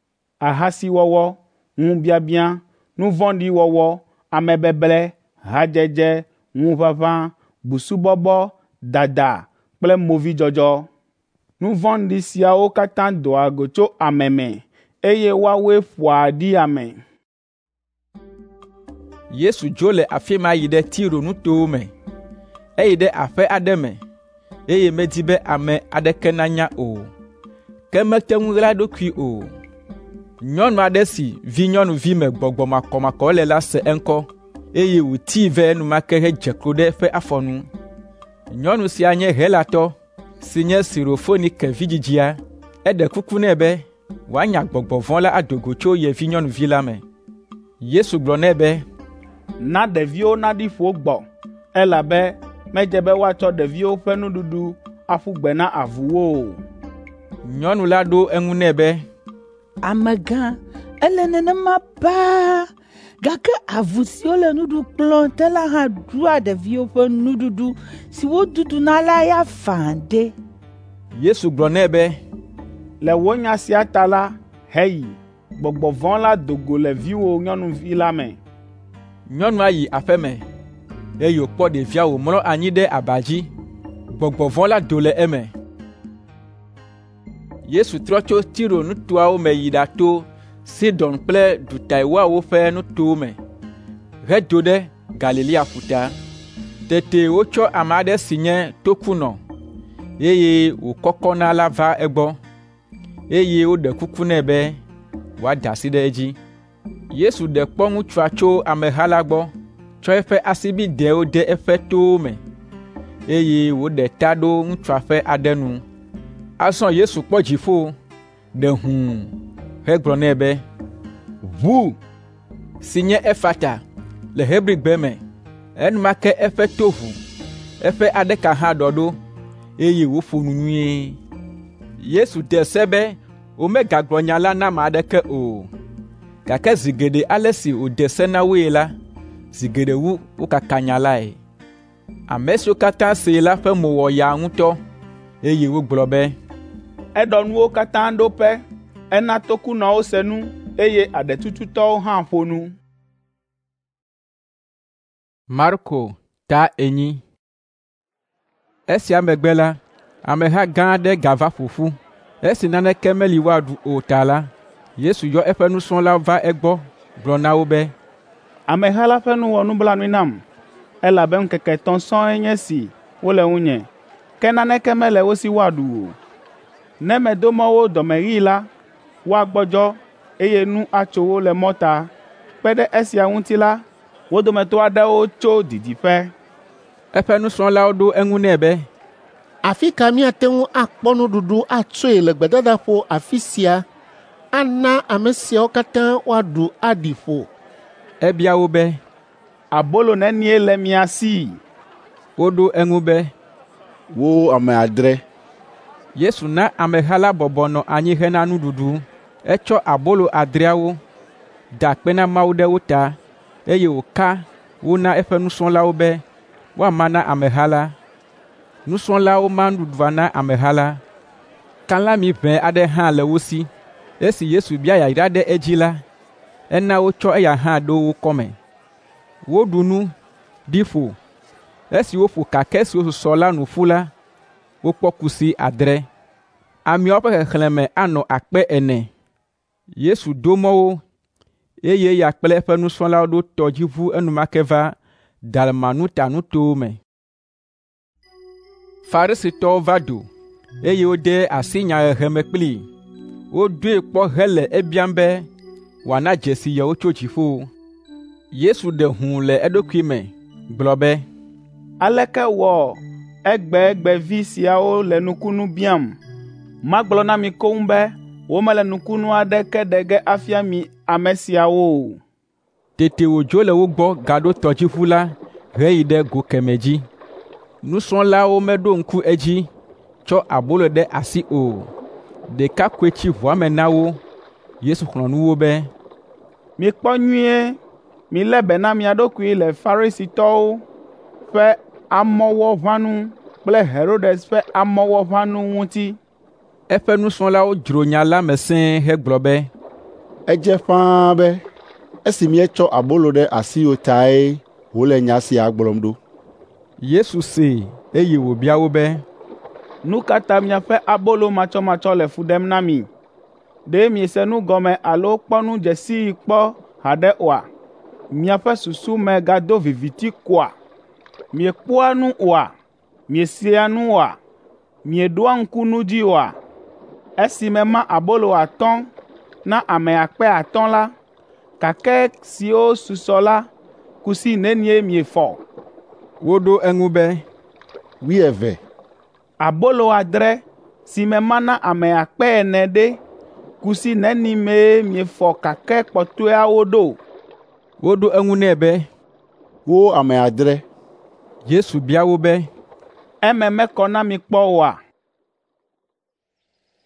ahasiwɔwɔ, ŋubiabiã, nu vɔ̃ɖi wɔwɔ, amebeble, hadzedze, ŋuʋaʋã, busubɔbɔ, dada kple movidzɔdzɔ. Nu vɔ̃ɖi siawo katã doa go tso ame me, eye woawoe ƒoa ɖi ame. Yesu dzo le afi ma yi ɖe Tiro nutowo me. Eyi ɖe aƒe aɖe me, eye medi be ame aɖeke nanya o, ke mete ŋu ɣla eɖokui o. Nyɔnu aɖe si vinyɔnuvi me gbɔgbɔ makɔmakɔ le la se eŋkɔ, eye wòtii ve enumake hedze klo ɖe eƒe afɔ nu. Nyɔnu sia nye Helatɔ, si nye Sirofonike vidzidzia. Eɖe kuku nɛ be wòanya gbɔgbɔ vɔ̃ la adogo tso ye vinyɔnuvi la me. Yesu gblɔ nɛ be, na ɖeviwo naɖi ƒo gbɔ, elabe medze be woatsɔ ɖeviwo ƒe nuɖuɖu aƒu gbe na avuwo o. Nyɔnu la ɖo eŋu nɛ be, Amegã, ele nenema baa, gake avu siwo le nuɖukplɔ te la hã ɖua ɖeviwo ƒe nuɖuɖu si wodudu na la ya fã ɖe. Yesu gblɔ nɛ be, Le wo nya sia ta la, heyi, gbɔgbɔ vɔ̃ la do go le viwò nyɔnuvi la me. Nyɔnua yi aƒe me, eye wòkpɔ ɖevia wòmlɔ anyi ɖe aba dzi. Gbɔgbɔ vɔ̃ la do le eme. Yesu trɔ tso Tiro nutoawo me yi ɖato Sidon kple dutaiwoawo ƒe nutowo me, hedo ɖe Galilea ƒuta. Tete wotsɔ ame aɖe si nye tokunɔ, eye wòkɔkɔna la va egbɔ, eye woɖe kuku nɛ be wòada asi ɖe edzi. Yesu ɖe kpɔ ŋutsua tso ameha la gbɔ, tsɔ eƒe asibidɛwo de eƒe towo me, eye wòɖe ta ɖo ŋutsua ƒe aɖe nu. Azɔ Yesu kpɔ dziƒo, ɖe hũu, hegblɔ nɛ be, ʋu, si nye Efata le Hebrigbe me. Enumake eƒe to ʋu, eƒe aɖeka hã ɖɔ ɖo, eye wòƒo nu nyuie. Yesu de se be womegagblɔ nya la na ame aɖeke o, gake zi geɖe ale si wòde se na woe la, zi geɖe wu wokaka nya lae. Ame siwo katã see la ƒe mo wɔ yaa ŋutɔ, eye wogblɔ be, Eɖɔ nuwo katã ɖo pɛ, ena tokunɔwo se nu, eye aɖetututɔwo hã ƒo nu. Marko ta enyi. Esia megbe la, ameha gã aɖe gava ƒo ƒu. Esi naneke meli woaɖu o ta la, Yesu yɔ eƒe nusrɔ̃lawo va egbɔ, gblɔ na wo be, Ameha la ƒe nu wɔ nublanui nam, elabe ŋkeke etɔ̃ sɔŋe nye si wole ŋunye, ke naneke mele wo si woaɖu o. Ne medo mɔ wo dɔmeɣii la, woagbɔdzɔ, eye nu atso wo le mɔta. Kpe ɖe esia ŋuti la, wo dometɔ aɖewo tso didiƒe. Eƒe nusrɔ̃lawo ɖo eŋu nɛ be, Afi ka míate ŋu akpɔ nuɖuɖu atsoe le gbedadaƒo afi sia, ana ame siawo katã woaɖu aɖi ƒo? Ebia wo be, Abolo nenie le mia si? Woɖo eŋu be, Wo ame adre. Yesu na ameha la bɔbɔ nɔ anyi hena nuɖuɖu. Etsɔ abolo adreawo, da kpe na Mawu ɖe wo ta, eye wòka wo na eƒe nusrɔ̃lawo be woama na ameha la. Nusrɔ̃lawo ma nuɖuɖua na ameha la. Kalãmi ʋɛ aɖe hã le wo si. Esi Yesu bia yayra ɖe edzi la, ena wotsɔ eya hã ɖo wo kɔme. Woɖu nu, ɖi ƒo. Esi woƒo kakɛ siwo susɔ la nu ƒu la, wokpɔ kusi adre. Ameawo ƒe xexlẽme anɔ akpe ene. Yesu do mɔ wo, eye ya kple eƒe nusrɔ̃lawo ɖo tɔdziʋu enumake va Dalmanuta nutowo me. Farisitɔwo va do, eye wode asi nyahehe me kplii. Wodoe kpɔ hele ebiam be wòana dzesi yewo tso dziƒo. Yesu ɖe hũu le eɖokui me, gblɔ be, Aleke wɔ egbegbevi siawo le nukunu biam? Magblɔ na mi koŋ be womele nukunu aɖeke ɖe ge afia mi ame siawo o. Tete wòdzo le wo gbɔ gaɖo tɔdziʋu la heyi ɖe go kemɛ dzi. Nusrɔ̃lawo meɖo ŋku edzi, tsɔ abolo ɖe asi o. Ɖeka koe tsi ʋua me na wo. Yesu xlɔ̃ nu wo be, Mikpɔ nyuie, milé be na mia ɖokui le Farisitɔwo ƒe amɔwɔʋãnu kple Herodes ƒe amɔwɔʋãnu ŋuti. Eƒe nusrɔ̃lawo dzro nya la me sẽe hegblɔ be, Edze ƒãa be esi míetsɔ abolo ɖe asiwo tae wòle nya sia gblɔm ɖo. Yesu see, eye wòbia wo be, Nu ka ta miaƒe abolo matsɔmatsɔ le fu ɖem na mi? Ɖe miese nu gɔme alo kpɔ nu dzesii kpɔ haɖe oa? Miaƒe susu me gado viviti koa? Miekpɔa nu oa? Miesea nu oa? Mieɖoa ŋku nu dzi oa? Esi mema abolo atɔ̃ na ame akpe atɔ̃ la, kakɛ siwo susɔ la, kusi nenie miefɔ? Woɖo eŋu be, Wuieve. Abolo adre si mema na ame akpe ene ɖe, kusi neni mee miefɔ kakɛ kpɔtɔeawo ɖo? Woɖo eŋu nɛ be, Wo ame adre. Yesu bia wo be, Eme mekɔ na mi kpɔ oa?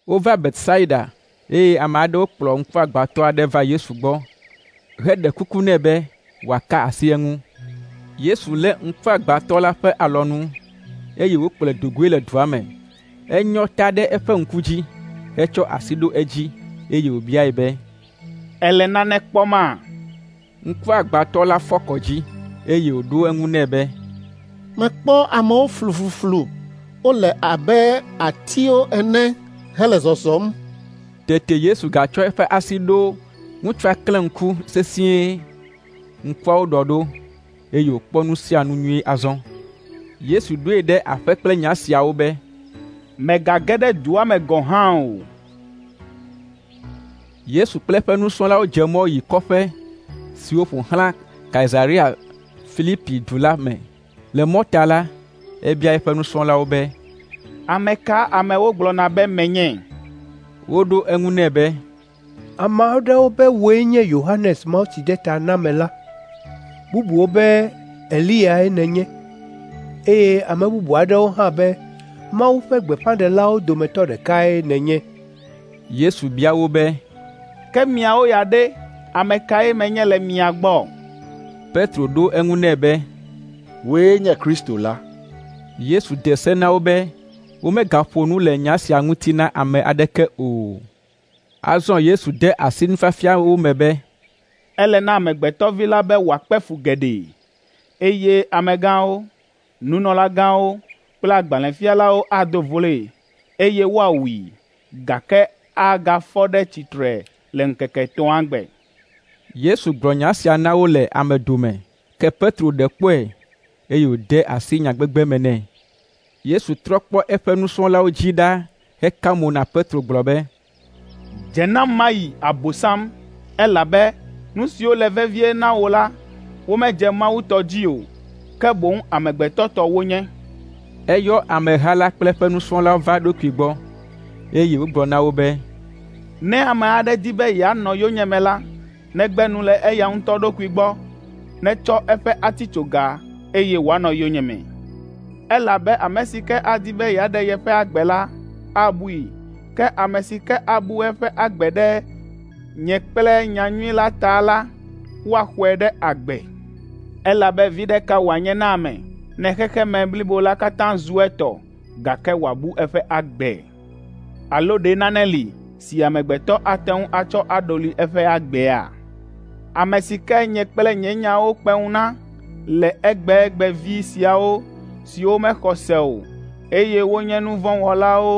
wova Betsaida eye ame aɖewo kplɔ ŋkuagbãtɔ aɖe va Yesu gbɔ heɖe kuku nɛ be wòaka asi eŋu. Yesu lé ŋkuagbãtɔ la ƒe alɔnu eye wòkplɔe do goe le dua me. Enyɔ ta ɖe eƒe ŋku dzi hetsɔ asi ɖo edzi eye wòbiae be, “Ele nane kpɔma?” Ŋkuagbãtɔ la fɔ kɔ dzi eye wòɖo eŋu nɛ be, Mekpɔ amewo flufluflu, wole abe atiwo ene hele zɔzɔm. Tete Yesu gatsɔ eƒe asi ɖo ŋutsua klẽ ŋku sesĩe. Ŋkuawo ɖɔɖo eye wòkpɔ nu sia nu nyuie azɔ. Yesu ɖoe ɖe aƒe kple nya siawo be, “Mègage ɖe dua me gɔ̃ hã o.” Yesu kple eƒe nusrɔ̃lawo dze mɔ yi kɔƒe siwo ƒo xlã Kaesarea Filipi du la me. Le mɔta la, ebia eƒe nusrɔ̃lawo be, “Ame ka amewo gblɔna be menye?” Woɖo eŋu nɛ be, Ame aɖewo be wòe nye Yohanes Mawutsidetanamela, bubuwo be Eliyae nenye, eye ame bubu aɖewo hã be Mawu ƒe gbeƒãɖelawo dometɔ ɖekae nenye. Yesu bia wo be, “Ke miawo ya ɖe, ame kae menye le mia gbɔ?” Petro ɖo eŋu nɛ be, Wòe nye Kristo la. Yesu de se na wo be womegaƒo nu le nya sia ŋuti na ame aɖeke o. Azɔ Yesu de asi nufiafia wo me be, Ele na Amegbetɔ Vi la be wòakpe fu geɖe, eye amegãwo, nunɔlagãwo kple agbalẽfialawo ado vloe, eye woawui, gake agafɔ ɖe tsitre le ŋkeke etɔ̃a gbe. Yesu gblɔ nya sia na wo le ame dome, ke Petro ɖe kpɔe eye wòde asi nyagbegbe me nɛ. Yesu trɔ kpɔ eƒe nusrɔ̃lawo dzi ɖa heka mo na Petro gblɔ be, “Dze nam mayi Abosam, elabe nu siwo le vevie na wò la, womedze Mawu tɔ dzi o, ke boŋ amegbetɔ tɔ wonye.” Eyɔ ameha la kple eƒe nusrɔ̃lawo va eɖokui gbɔ, eye wogblɔ na wo be, “Ne ame aɖe di be yeanɔ yonyeme la, negbe nu le eya ŋutɔ ɖokui gbɔ, netsɔ eƒe atitsoga eye wòanɔ yonyeme. Elabe ame si ke adi be yeaɖe yeƒe agbe la, abui, ke ame si ke abu eƒe agbe ɖe nye kple nyanyui la ta la, woaxɔe ɖe agbe. Elabe viɖe ka wòanye na ame, ne xexeme blibo la katã zu etɔ, gake wòabu eƒe agbe? Alo ɖe nane li si amegbetɔ ate ŋu atsɔ aɖoli eƒe agbea? Ame si ke nye kple nye nyawo kpe ŋu na le egbe vi siawo siwo mexɔ se o, eye wonye nu vɔ̃ wɔlawo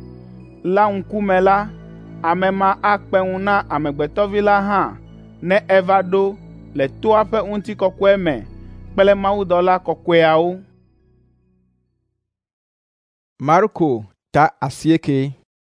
la ŋkume la, ame ma akpe ŋu na Amegbetɔ Vi la hã ne eva ɖo le toa ƒe ŋutikɔkɔe me kple mawudɔla kɔkɔeawo. Marko ta asieke.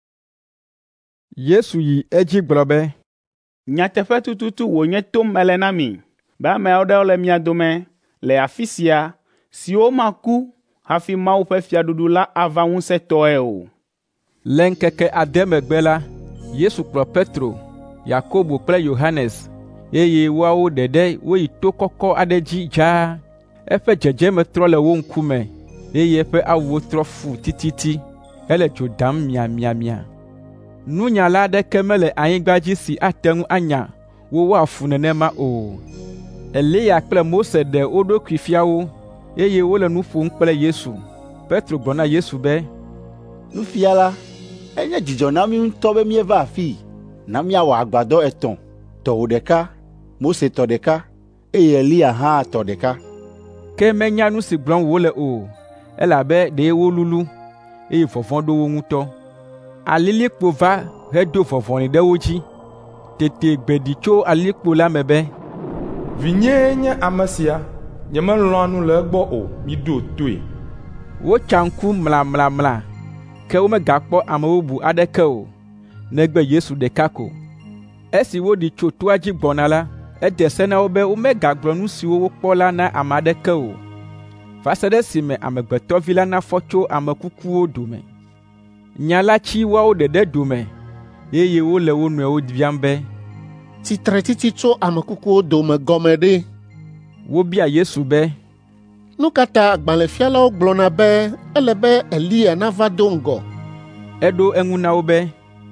Yesu yi edzi gblɔ be, Nyateƒe tututu wònye tom mele na mi, be ame aɖewo le mia dome le afi sia siwo maku hafi Mawu ƒe fiaɖuɖu la ava ŋusẽtɔe o. Le ŋkeke ade megbe la, Yesu kplɔ Petro, Yakobo kple Yohanes, eye woawo ɖeɖe woyi to kɔkɔ aɖe dzi dzaa. Eƒe dzedzeme trɔ le wo ŋkume, eye eƒe awuwo trɔ fu tititi hele dzo dam miamiamia. Nunyala aɖeke mele anyigba dzi si ate ŋu anya wo woafu nenema o. Eliya kple Mose ɖe wo ɖokui fia wo, eye wole nu ƒom kple Yesu. Petro gblɔ na Yesu be, Nufiala, enye dzidzɔ na mí ŋutɔ be míeva afii, na míawɔ agbadɔ etɔ̃, tɔwò ɖeka, Mose tɔ ɖeka, eye Eliya hã tɔ ɖeka. Ke menya nu si gblɔm wòle o, elabe ɖe wolulu, eye vɔvɔ̃ ɖo wo ŋutɔ. Alilikpo va hedo vɔvɔ̃li ɖe wo dzi. Tete gbe ɖi tso alilikpo la me be, Vinyee nye ame sia, nyemelɔ̃a nu le egbɔ o, miɖo toe. Wotsa ŋku mlamlamla, ke womegakpɔ ame bubu aɖeke o, negbe Yesu ɖeka ko. Esi woɖi tso toa dzi gbɔna la, ede se na wo be womegagblɔ nu siwo wokpɔ la na ame aɖeke o, va se ɖe esime Amegbetɔ Vi la nafɔ tso ame kukuwo dome. Nya la tsi woawo ɖeɖe dome, eye wole wo nɔewo biam be, Tsitretiti tso ame kukuwo dome gɔme ɖe? Wobia Yesu be, Nu ka ta agbalẽfialawo gblɔna be ele be Eliya nava do ŋgɔ? Eɖo eŋu na wo be,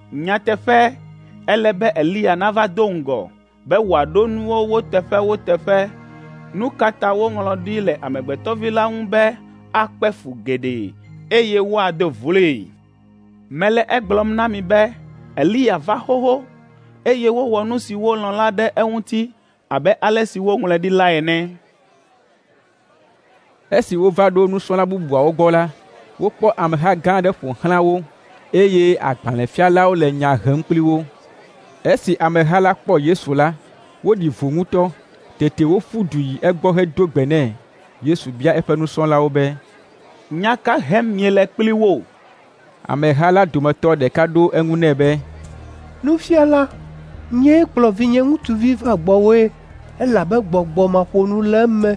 Nyateƒe, ele be Elia nava do ŋgɔ be wòaɖo nuwo wo teƒe wo teƒe. Nu katã woŋlɔ ɖi le Amegbetɔ Vi la ŋu be akpe fu geɖe, eye woade vloe. Mele egblɔm na mi be Elia va xoxo, eye wowɔ nu si wolɔ̃ la ɖe eŋuti abe ale si woŋlɔe ɖi la ene. Esi wova ɖo nusrɔ̃la bubuawo gbɔ la, wokpɔ ameha gã aɖe ƒo xlã wo, eye agbalẽfialawo le nya hem kpli wo. Esi ameha la kpɔ Yesu la, woɖi vo ŋutɔ. Tete woƒu du yi egbɔ hedo gbe nɛ. Yesu bia eƒe nusrɔ̃lawo be, nya ka hem miele kpli wo? Ameha la dometɔ ɖeka ɖo eŋu nɛ be, Nufiala, nyee kplɔ vinye ŋutsuvi va gbɔwòe, elabe gbɔgbɔ maƒonu le eme.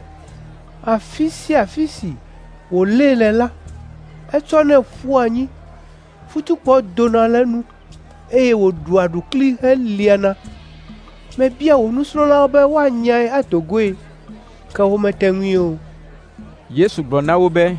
Afi sia afi si wòlée le la, etsɔnɛ ƒu anyi, futukpɔ dona le nu, eye wòɖua ɖukli heliana. Mebia wò nusrɔ̃lawo be woanyae ado goe, ke womete ŋui o. Yesu gblɔ na wo be,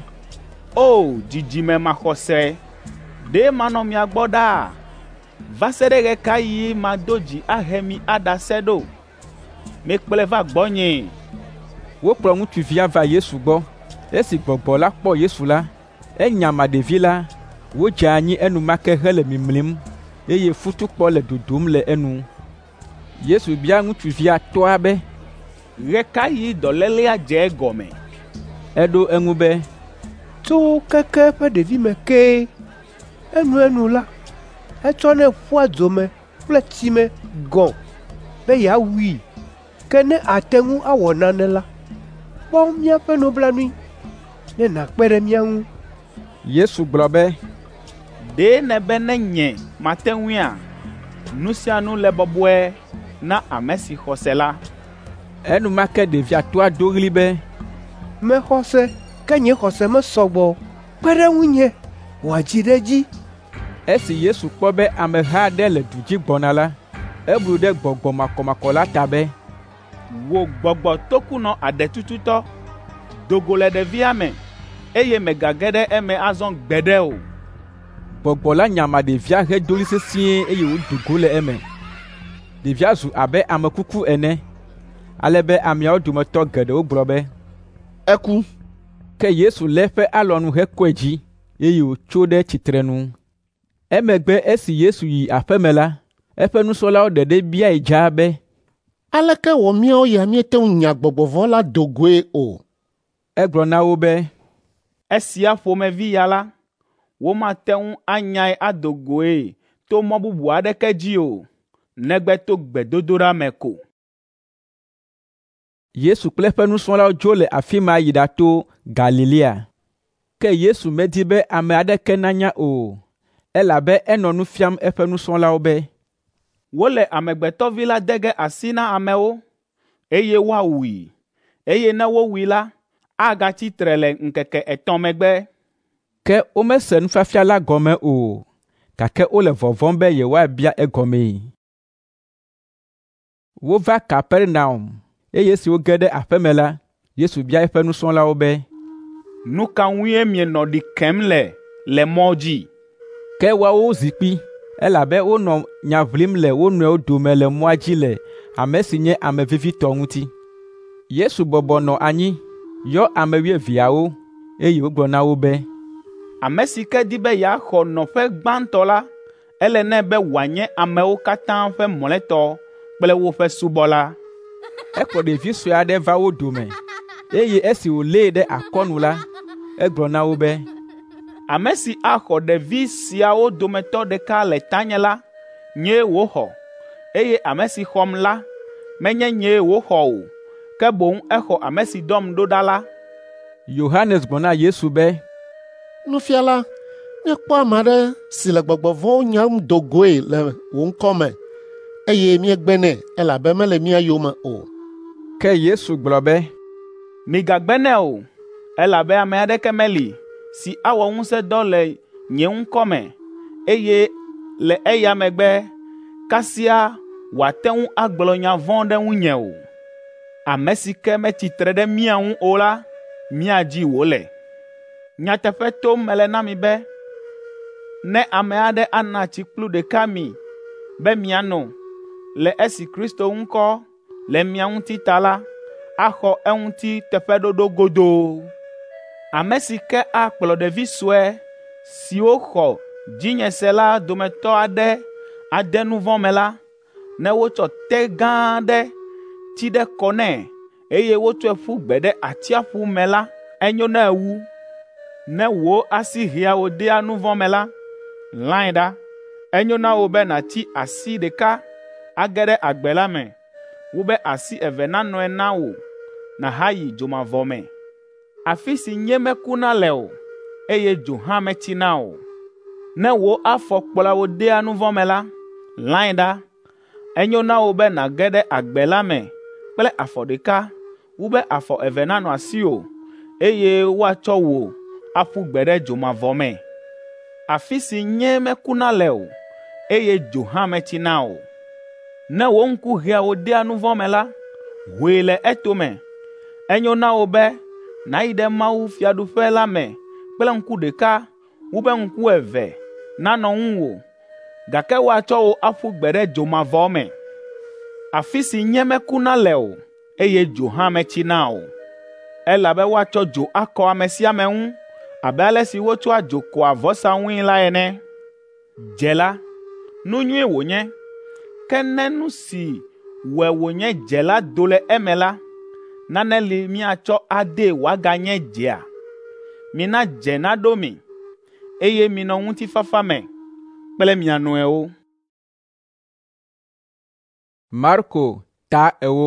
O, dzidzime maxɔse, ɖe manɔ mia gbɔ ɖaa? Va se ɖe ɣe ka ɣi mado dzi ahe mi aɖase ɖo? Mikplɔe va gbɔnye. Wokplɔ ŋutsuvia va Yesu gbɔ. Esi gbɔgbɔ la kpɔ Yesu la, enyama ɖevi la, wodze anyi enumake hele mimlim, eye futukpɔ le dodom le enu. Yesu bia ŋutsuvia tɔa be, ɣe ka ɣi dɔlélea dze egɔme? Eɖo eŋu be, tso keke ƒe ɖevime kee. Enu enu la, etsɔnɛ ƒua dzome kple tsime gɔ be yeawui, ke ne ate ŋu awɔ nane la, kpɔ míaƒe nublanui, ne nàkpe ɖe mía ŋu. Yesu gblɔ be, ɖe nebe ne nye mate ŋuia, nu sia nu le bɔbɔe na ame si xɔse la. Enumake ɖevia toa do ɣli be, Mexɔse, ke nye xɔse mesɔgbɔ, kpe ɖe ŋunye, wòadzi ɖe dzi. Esi Yesu kpɔ be ameha aɖe le du dzi gbɔna la, eblu ɖe gbɔgbɔ makɔmakɔ la ta be, wò gbɔgbɔ tokunɔ aɖetututɔ, dogo le ɖevia me, eye megage ɖe eme azɔ gbeɖe o. Gbɔgbɔ la nyama ɖevia hedoli sesĩe eye wòdo go le eme. Ɖevia zu abe ame kuku ene, ale be ameawo dometɔ geɖewo gblɔ be, eku. Ke Yesu lé eƒe alɔnu hekɔe dzi, eye wòtso ɖe tsitrenu. Emegbe esi Yesu yi aƒe me la, eƒe nusrɔ̃lawo ɖeɖe biae dzaa be, aleke wɔ míawo ya míete ŋu nya gbɔgbɔ vɔ̃ la do goe o? Egblɔ na wo be, esia ƒomevi ya la, womate ŋu anyae ado goe to mɔ bubu aɖeke dzi o, negbe to gbedodoɖa me ko. Yesu kple eƒe nusrɔ̃lawo dzo le afi ma yi ɖato Galilea. Ke Yesu medi be ame aɖeke nanya o, elabe enɔ nu fiam eƒe nusrɔ̃lawo be, wole Amegbetɔ Vi la de ge asi na amewo, eye woawui, eye ne wowui la, agatsi tre le ŋkeke etɔ̃ megbe. Ke womese nufiafia la gɔme o, gake wole vɔvɔ̃m be yewoabia egɔmee. Wova Kapernaum, eye esi woge ɖe aƒe me la, Yesu bia eƒe nusrɔ̃lawo be, nu ka ŋue mienɔ ɖi kem le le mɔ dzi? Ke woawo zi kpi, elabe wonɔ nya ʋlim le wo nɔewo dome le mɔa dzi le ame si nye ame vevitɔ ŋuti. Yesu bɔbɔ nɔ anyi, yɔ ame wuieveawo, eye wogblɔ na wo be, ame si ke di be yeaxɔ nɔƒe gbãtɔ la, ele nɛ be wòanye amewo katã ƒe mlɔetɔ kple woƒe subɔla. Ekplɔ ɖevi sue aɖe va wo dome, eye esi wòlée ɖe akɔnu la, egblɔ na wo be, ame si axɔ ɖevi siawo dometɔ ɖeka le tanye la, nyee wòxɔ, eye ame si xɔm la, menye nyee wòxɔ o, ke boŋ exɔ ame si dɔm ɖo ɖa la. Yohanes gblɔ na Yesu be, Nufiala, míekpɔ ame aɖe si le gbɔgbɔ vɔ̃wo nyam do goe le wò ŋkɔ me, eye míegbe nɛ, elabe mele mía yome o. Ke Yesu gblɔ be, migagbe nɛ o, elabe ame aɖeke meli si awɔ ŋusẽ dɔ le nye ŋkɔ me, eye le eya megbe, kasia wòate ŋu agblɔ nya vɔ̃ ɖe ŋunye o. Ame si ke metsitre ɖe mía ŋu o la, mía dzi wòle. Nyateƒe tom mele na mi be, ne ame aɖe ana tsikplu ɖeka mi be miano le esi Kristo ŋkɔ le mia ŋuti ta la, axɔ eŋuti teƒeɖoɖo godoo. Ame si ke akplɔ ɖevi sue siwo xɔ dzinyese la dometɔ aɖe ade nu vɔ̃ me la, ne wotsɔ te gã aɖe ti ɖe kɔ nɛ, eye wotsɔe ƒu gbe ɖe atsiaƒu me la, enyo ne ewu. Ne wò asi hea wò dea nu vɔ̃ me la, lãe ɖa. Enyo na wò be nàti asi ɖeka age ɖe agbe la me, wu be asi eve nanɔe na wò nàhayi dzomavɔ me, afi si nye mekuna le o, eye dzo hã metsina o. Ne wò afɔ kplɔa wò dea nu vɔ̃ me la, lãe ɖa. Enyo na wò be nàge ɖe agbe la me kple afɔ ɖeka, wu be afɔ eve nanɔ asiwò, eye woatsɔ wò aƒu gbe ɖe dzomavɔ me, afi si nye mekuna le o, eye dzo hã metsina o. Ne wò ŋku hea wò dea nu vɔ̃ me la, hoe le etome. Enyo na wò be nàyi ɖe Mawu fiaɖuƒe la me kple ŋku ɖeka, wu be ŋku eve nanɔ ŋuwò, gake woatsɔ wò aƒu gbe ɖe dzomavɔ me, afi si nye mekuna le o, eye dzo hã metsina o. Elabe woatsɔ dzo akɔ ame sia ame ŋu, abe ale si wotsɔa dzo kɔa vɔsaŋui la ene. Dze la, nu nyui wònye, ke ne nu si wɔe wònye dze la do le eme la, nane li miatsɔ adee wòaganye dzea. Mina dze naɖo mi, eye minɔ ŋutifafa me kple mia nɔewo. Marko ta ewo.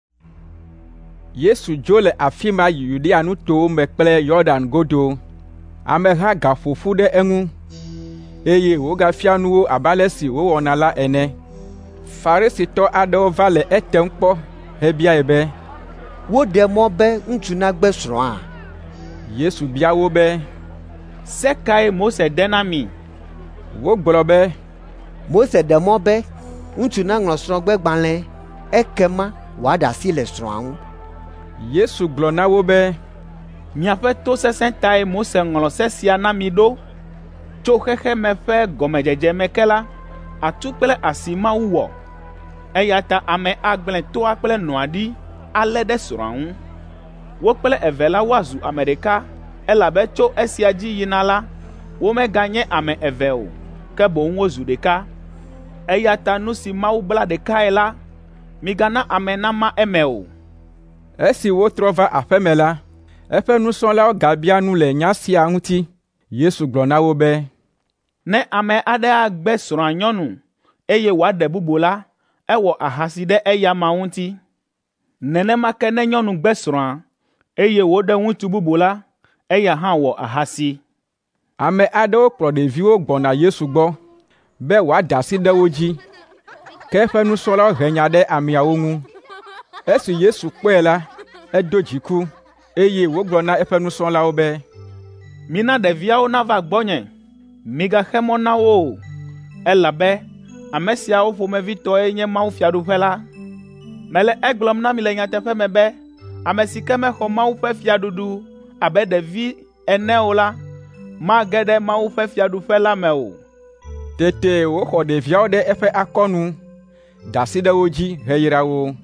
Yesu dzo le afi ma yi Yudea nutowo me kple Yɔdan godo. Ameha gaƒoƒu ɖe eŋu, eye wogafia nu wo abe ale si wowɔna la ene. Farisitɔ aɖewo va le etem kpɔ hebiae be, woɖe mɔ be ŋutsu nagbe srɔ̃a? Yesu bia wo be, se kae Mose de na mi? Wogblɔ be, Mose ɖe mɔ be ŋutsu naŋlɔ srɔ̃gbegbalẽ, ekema wòaɖe asi le srɔ̃a ŋu. Yesu gblɔ na wo be, miaƒe to sesẽ tae Mose ŋlɔ se sia na mi ɖo. Tso xexeme ƒe gɔmedzedze me ke la, atu kple asi Mawu wɔ, eya ta ame agblẽ toa kple nɔa ɖi alé ɖe srɔ̃a ŋu. Wo kple eve la woazu ame ɖeka, elabe tso esia dzi yina la, womeganye ame eve o, ke boŋ wozu ɖeka. Eya ta nu si Mawu bla ɖekae la, migana ame nama eme o. Esi wotrɔ va aƒe me la, eƒe nusrɔ̃lawo gabia nu le nya sia ŋuti. Yesu gblɔ na wo be, ne ame aɖe agbe srɔ̃a nyɔnu, eye wòaɖe bubu la, ewɔ ahasi ɖe eya ma ŋuti. Nenema ke ne nyɔnu gbe srɔ̃a, eye wòɖe ŋutsu bubu la, eya hã wɔ ahasi. Ame aɖewo kplɔ ɖeviwo gbɔna Yesu gbɔ, be wòaɖe asi ɖe wo dzi. Ke eƒe nusrɔ̃lawo he nya ɖe ameawo ŋu. Esi Yesu kpɔe la, edo dziku, eye wògblɔ na eƒe nusrɔ̃lawo be, mina ɖeviawo nava gbɔnye, migaxe mɔ na wo o, elabe ame siawo ƒomevitɔe nye Mawu fiaɖuƒe la. Mele egblɔm na mi le nyateƒe me be, ame si ke mexɔ Mawu ƒe fiaɖuɖu abe ɖevi ene o la, mage ɖe Mawu ƒe fiaɖuƒe la me o. Tete woxɔ ɖeviawo ɖe eƒe akɔnu, da asi ɖe wo dzi heyra wo.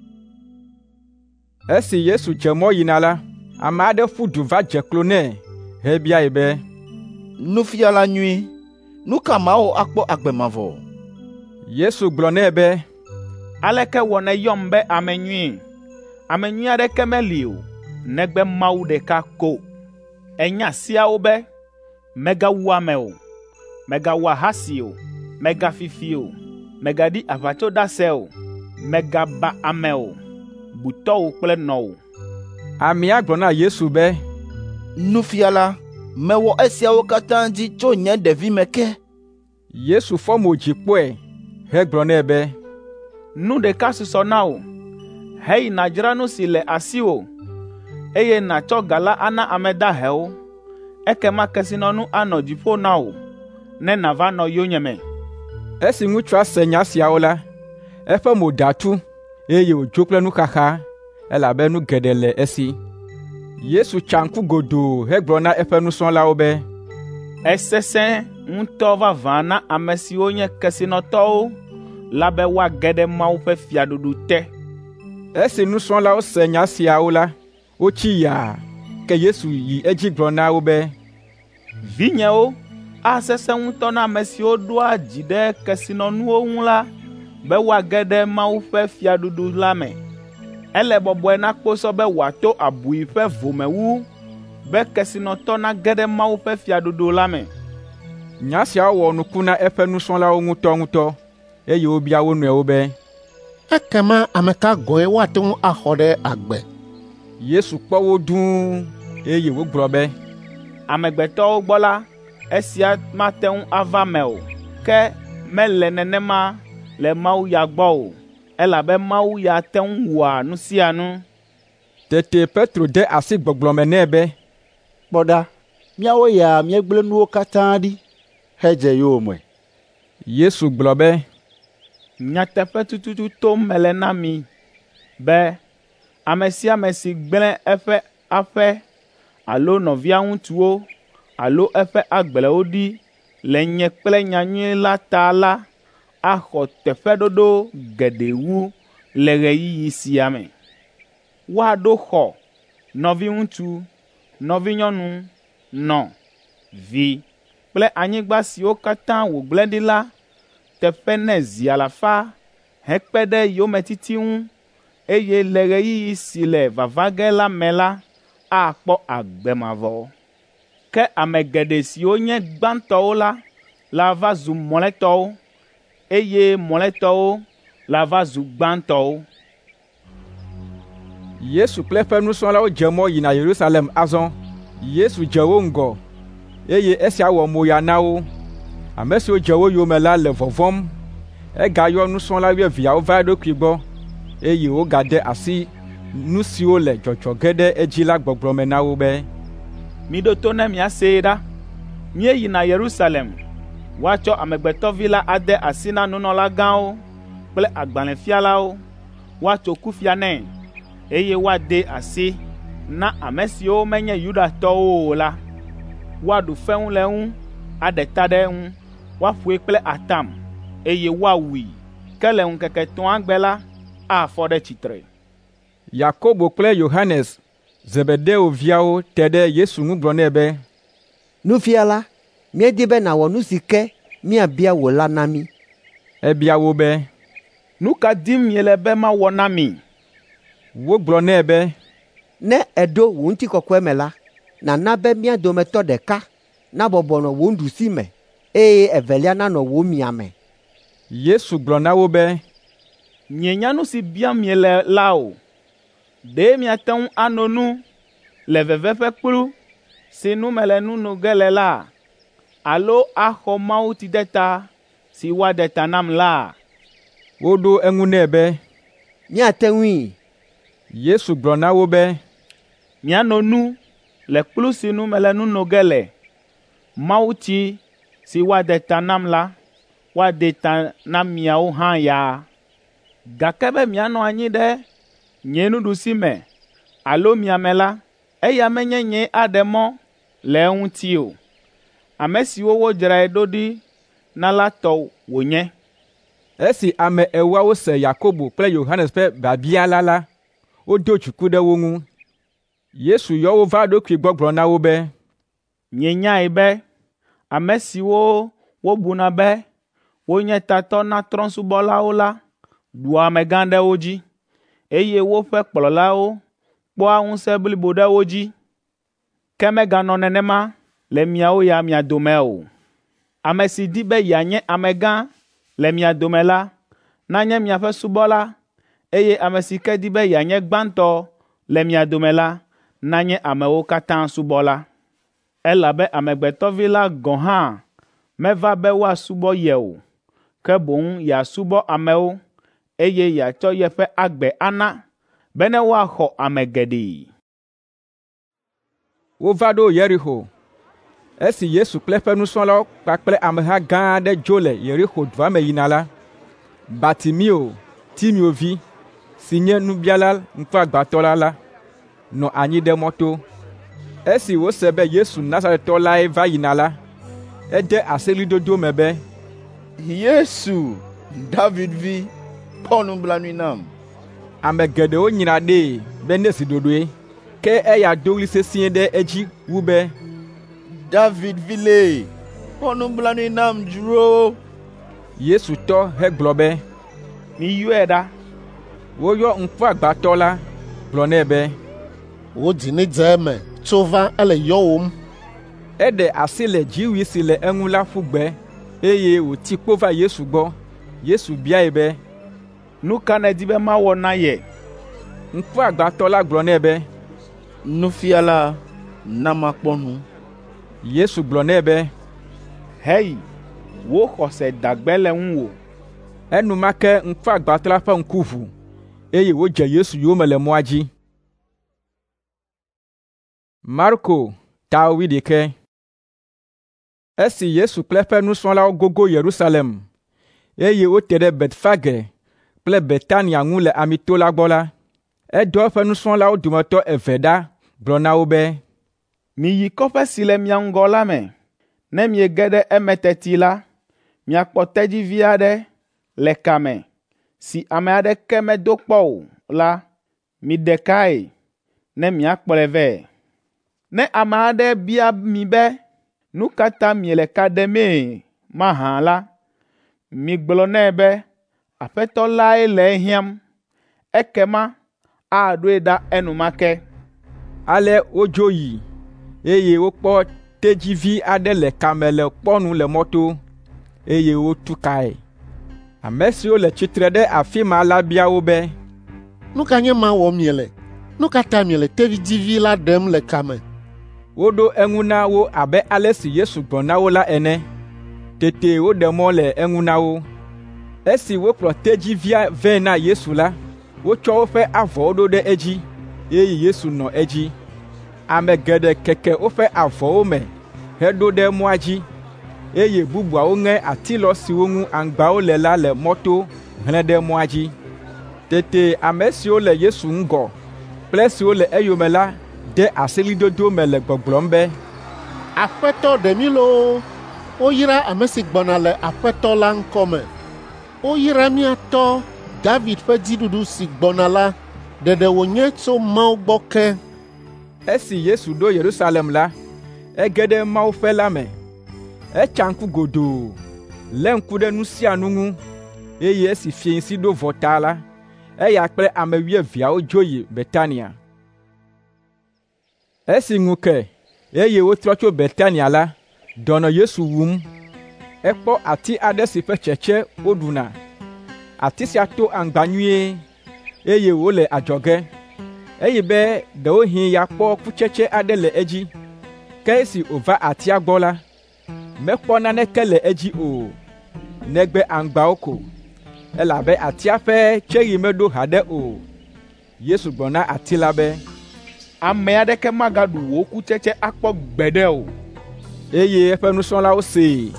Esi Yesu dze mɔ yina la, ame aɖe ƒu du va dze klo nɛ hebiae be, Nufiala nyui, nu ka mawo akpɔ agbe mavɔ? Yesu gblɔ nɛ be, aleke wɔ nèyɔm be ame nyui? Ame nyui aɖeke meli o, negbe Mawu ɖeka ko. Enya siawo be, megawu ame o, megawɔ ahasi o, megafifi o, megaɖi aʋatsodase o, megaba ame o, bu tɔwò kple nɔwò. Amea gblɔ na Yesu be, Nufiala, mewɔ esiawo katã dzi tso nye ɖevi me ke. Yesu fɔ mo dzi kpɔe hegblɔ nɛ be, nu ɖeka susɔ na wò, heyi nàdzra nu si le asiwò, eye nàtsɔ ga la ana ame dahewo, ekema kesinɔnu anɔ dziƒo na wò, ne nàva nɔ yonyeme. Esi ŋutsua se nya siawo la, eƒe mo datu, eye wòdzo kple nuxaxa, elabe nu geɖe le esi. Yesu tsa ŋku godoo hegblɔ na eƒe nusrɔ̃lawo be, esesẽ ŋutɔ vavã na ame siwo nye kesinɔtɔwo la be woage ɖe Mawu ƒe fiaɖuɖu te. Esi nusrɔ̃lawo se nya siawo la, wotsi yaa, ke Yesu yi edzi gblɔ na wo be, vinyewo, asesẽ ŋutɔ na ame siwo ɖoa dzi ɖe kesinɔnuwo ŋu la be woage ɖe Mawu ƒe fiaɖuɖu la me. Ele bɔbɔe na kposɔ be wòato abui ƒe vomewu be kesinɔtɔ nage ɖe Mawu ƒe fiaɖuɖu la me. Nya siawo wɔ nuku na eƒe nusrɔ̃lawo ŋutɔŋutɔ, eye wobia wo nɔewo be, ekema ame ka gɔ̃e woate ŋu axɔ ɖe agbe? Yesu kpɔ wo dũu, eye wogblɔ be, amegbetɔwo gbɔ la, esia mate ŋu ava me o, ke mele nenema le Mawu ya gbɔ o, elabe Mawu ya te ŋu wɔa nu sia nu. Tete Petro de asi gbɔgblɔ me nɛ be, kpɔ ɖa, míawo ya míegblẽ nuwo katã ɖi hedze yowòme. Yesu gblɔ be, nyateƒe tututu tom mele na mi be ame sia ame si gblẽ eƒe aƒe alo nɔvia ŋutsuwo alo eƒe agblewo ɖi le nye kple nyanyui la ta la axɔ teƒeɖoɖo geɖe wu le ɣeyiɣi sia me. Woaɖo xɔ, nɔviŋutsu, nɔvinyɔnu, nɔ, vi kple anyigba siwo katã wògblẽ ɖi la teƒe ne zi alafa hekpe ɖe yometiti ŋu, eye le ɣeyiɣi si le vava ge la me la, akpɔ agbe mavɔ. Ke ame geɖe siwo nye gbãtɔwo la, la va zu mɔlẽtɔwo, eye mɔlẽtɔwo la va zu gbãtɔwo. Yesu kple eƒe nusrɔ̃lawo dze mɔ yina Yerusalem azɔ. Yesu dze wo ŋgɔ, eye esia wɔ moya na wo. Ame siwo dze wo yome la le vɔvɔm. Egayɔ nusrɔ̃la wuieveawo va eɖokui gbɔ, eye wogade asi nu siwo le dzɔdzɔ ge ɖe edzi la gbɔgblɔ me na wo be, miɖo to ne miasee ɖa. Míeyina Yerusalem, woatsɔ Amegbetɔ Vi la ade asi na nunɔlagãwo kple agbalẽfialawo, woatso kufia nɛ, eye woade asi na ame siwo menye Yudatɔwo o la. Woaɖu feŋu le eŋu, aɖe ta ɖe eŋu, woaƒoe kple atam, eye woawui, ke le ŋkeke etɔ̃a gbe la, afɔ ɖe tsitre. Yakobo kple Yohanes, Zebedeo viawo, te ɖe Yesu ŋu gblɔ nɛ be, Nufiala, míedi be nàwɔ nu si ke míabia wò la na mí. Ebia wo be, nu ka dim miele be mawɔ na mi? Wogblɔ nɛ be, ne èɖo wò ŋutikɔkɔe me la, nàna be mía dometɔ ɖeka nabɔbɔnɔ wò nuɖusi me, eye evelia nanɔ wò miame. Yesu gblɔ na wo be, mienya nu si biam miele la o. Ɖe miate ŋu ano nu le veveƒe kplu si nu mele nu no ge le la, alo axɔ mawutideta si woaɖe ta nam la? Woɖo eŋu nɛ be, míate ŋui. Yesu gblɔ na wo be, miano nu le kplu si nu mele nu no ge le. Mawutsi si woaɖe ta nam la, woaɖe ta na miawo hã ya. Gake be mianɔ anyi ɖe nye nuɖusime alo miame la, eya menye nye aɖe mɔ le eŋuti o. Ame siwo wodzrae ɖo ɖi na la tɔ wònye. Esi ame ewoawo se Yakobo kple Yohanes ƒe biabia la la, wodo dziku ɖe wo ŋu. Yesu yɔ wo va eɖokui gbɔ gblɔ na wo be, mienyae be ame siwo wobuna be wonye tatɔ na trɔ̃subɔlawo la ɖua amegã ɖe wo dzi, eye woƒe kplɔlawo kpɔa ŋusẽ blibo ɖe wo dzi. Ke meganɔ nenema le miawo ya mia dome o. Ame si di be yeanye amegã le mia dome la, nanye miaƒe subɔla, eye ame si ke di be yeanye gbãtɔ le mia dome la, nanye amewo katã subɔla. Elabe Amegbetɔ Vi la gɔ̃ hã meva be woasubɔ ye o, ke boŋ yeasubɔ amewo, eye yeatsɔ yeƒe agbe ana be ne woaxɔ ame geɖee. Wova ɖo Yeriko. Esi Yesu kple eƒe nusrɔ̃lawo kpakple ameha gã aɖe dzo le Yeriko dua me yina la, Bartimeo, Timeo vi, si nye nubiala ŋkuagbãtɔ la la, nɔ anyi ɖe mɔto. Esi wose be Yesu Nazaretɔ lae va yina la, ede aselidodo me be, Yesu, David vi, kpɔ nublanui nam. Ame geɖewo nyra ɖee be nesi dodoe, ke eya do ɣli sesĩe ɖe edzi wu be, David vi le, kpɔ nublanui nam dzro. Yesu tɔ hegblɔ be, miyɔe ɖa. Woyɔ ŋkuagbãtɔ la gblɔ nɛ be, wò dzi dze eme tso va ele yɔwòm. Eɖe asi le dziwui si le eŋu la ƒu gbe, eye wòti kpo va Yesu gbɔ. Yesu biae be, nu ka nèdi be mawɔ na ye? Ŋkuagbãtɔ la gblɔ nɛ be, Nufiala, na makpɔ nu. Yesu gblɔ nɛ be, Hei, wo xɔse dagbe le ŋuwò. Enumake ŋkuagbãtɔ la ƒe ŋku ʋu, eye wodze Yesu yome le mɔa dzi. Marko ta wuiɖeke. Esi Yesu kple eƒe nusrɔ̃lawo gogo Yerusalem, eye wote ɖe Betfage kple Betania ŋu le Amito la gbɔ la, edɔ eƒe nusrɔ̃lawo dometɔ eve ɖa gblɔ na wo be, miyi kɔƒe si le mia ŋgɔ la me. Ne miege ɖe eme teti la, miakpɔ tedzivi aɖe le kame si ame aɖeke medo kpɔ o la, miɖe kae ne miakplɔe vɛ. Ne ame aɖe bia mi be, nu ka ta miele ka ɖemee mahã la, migblɔ nɛ be, Aƒetɔ lae le ehiãm, ekema aɖoe ɖa enumake. Ale wodzo yi, eye wokpɔ tedzivi aɖe le kame le kpɔnu le mɔto, eye wotu kae. Ame siwo le tsitre ɖe afi ma la bia wo be, Nu ka nye ma wɔ miele? Nu ka ta miele tedzivi la ɖem le kame? Woɖo eŋu na wo abe ale si Yesu gblɔ na wo la ene. Tete woɖe mɔ le eŋu na wo. Esi wokplɔ tedzivia vɛ na Yesu la, wotsɔ woƒe avɔwo ɖo ɖe edzi, eye Yesu nɔ edzi. Ame geɖe keke woƒe avɔwo me heɖo ɖe mɔa dzi, eye bubuawo ŋe atilɔ siwo ŋu aŋgbawo le la le mɔto hlẽ ɖe mɔa dzi. Tete ame siwo le Yesu ŋgɔ kple siwo le eyome la de aselidodo me le gbɔgblɔm be, Aƒetɔ ɖe mí loo, woyra ame si gbɔna le Aƒetɔ la ŋkɔ me. Woyra míatɔ David ƒe dziɖuɖu si gbɔna la, ɖeɖe wònye tso Mawu gbɔ ke. Esi Yesu ɖo Yerusalem la, ege ɖe Mawuƒe la me. Etsa ŋku godoo, lé ŋku ɖe nu sia nu ŋu, eye esi fiẽsi ɖo vɔ ta la, eya kple ame wuieveawo dzo yi Betania. Esi ŋu ke, eye wotrɔ tso Betania la, dɔ nɔ Yesu wum. Ekpɔ ati aɖe si ƒe tsetse woɖuna. Ati sia to aŋgba nyuie, eye wòle adzɔge. Eyi be ɖewohĩ yeakpɔ kutsetse aɖe le edzi. Ke esi wòva atia gbɔ la, mekpɔ naneke le edzi o, negbe aŋgbawo ko, elabe atia ƒe tseɣi meɖo haɖe o. Yesu gblɔ na ati la be, ame aɖeke magaɖu wò kutsetse akpɔ gbeɖe o. Eye eƒe nusrɔ̃lawo see.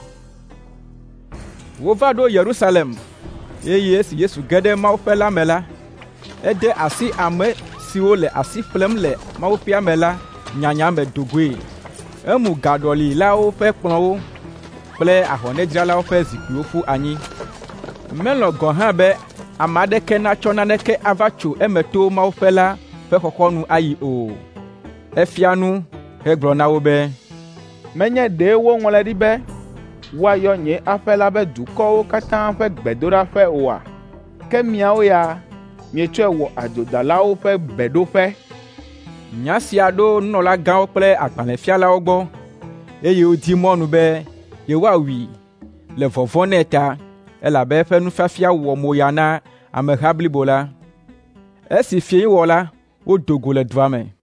Wova ɖo Yerusalem, eye esi Yesu ge ɖe Mawuƒe la me la, ede asi ame siwo le asi ƒlem le Mawuƒea me la nyanya me do goe. Emu gaɖɔlilawo ƒe kplɔ̃wo kple ahɔnɛdzralawo ƒe zikpuiwo ƒu anyi. Melɔ̃ gɔ̃ hã be ame aɖeke natsɔ naneke ava tso eme to Mawuƒe la ƒe xɔxɔnu ayi o. Efia nu hegblɔ na wo be, menye ɖe woŋlɔe ɖi be woayɔ nye aƒe la be dukɔwo katã ƒe gbedoɖaƒe oa? Ke miawo ya, mietsɔe wɔ adzodalawo ƒe gbedoƒe. Nya sia ɖo nunɔlagãwo kple agbalẽfialawo gbɔ, eye wodi mɔnu be yewoawui le vɔvɔ̃ nɛ ta, elabe eƒe nufiafia wɔ moya na ameha blibo la. Esi fiẽ wɔ la, wodo go le dua me.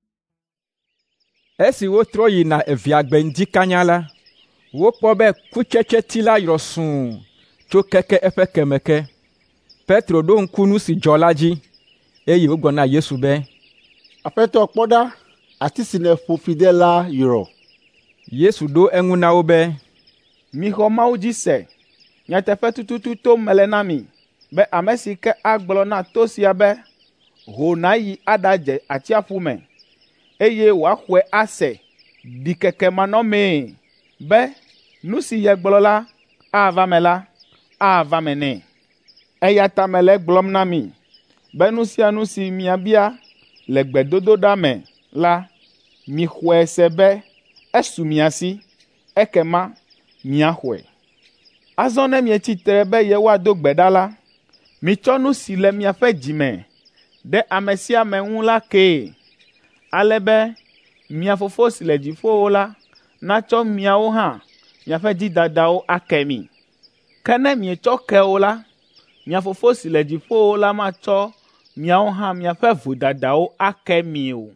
Esi wotrɔ yina evia gbe ŋdi kanya la, wokpɔ be kutsetseti la yrɔ sũu tso keke eƒe keme ke. Petro ɖo ŋku nu si dzɔ la dzi, eye wogblɔ na Yesu be, Aƒetɔ, kpɔ ɖa, ati si nèƒo fi ɖe la yrɔ. Yesu ɖo eŋu na wo be, mixɔ Mawu dzi se. Nyateƒe tututu to mele na mi, be ame si ke agblɔ na to sia be, ho nàyi aɖadze atsiaƒu me, eye wòaxɔe ase, ɖi keke manɔmee, be nu si ye gblɔ la ava me la ava me nɛ. Eya ta mele gblɔm na mi be nu sia nu si miabia le gbedodoɖa me la, mixɔe se be esu mia si, ekema miaxɔe. Azɔ ne mietsitre be yewoado gbe ɖa la, mitsɔ nu si le miaƒe dzime ɖe ame sia ame ŋu la kee, ale be mia Fofo si le dziƒowo la natsɔ miawo hã miaƒe dzidadawo ake mi. Ke ne mietsɔ ke o la, mia Fofo si le dziƒowo la matsɔ miawo hã miaƒe vodadawo ake mi o.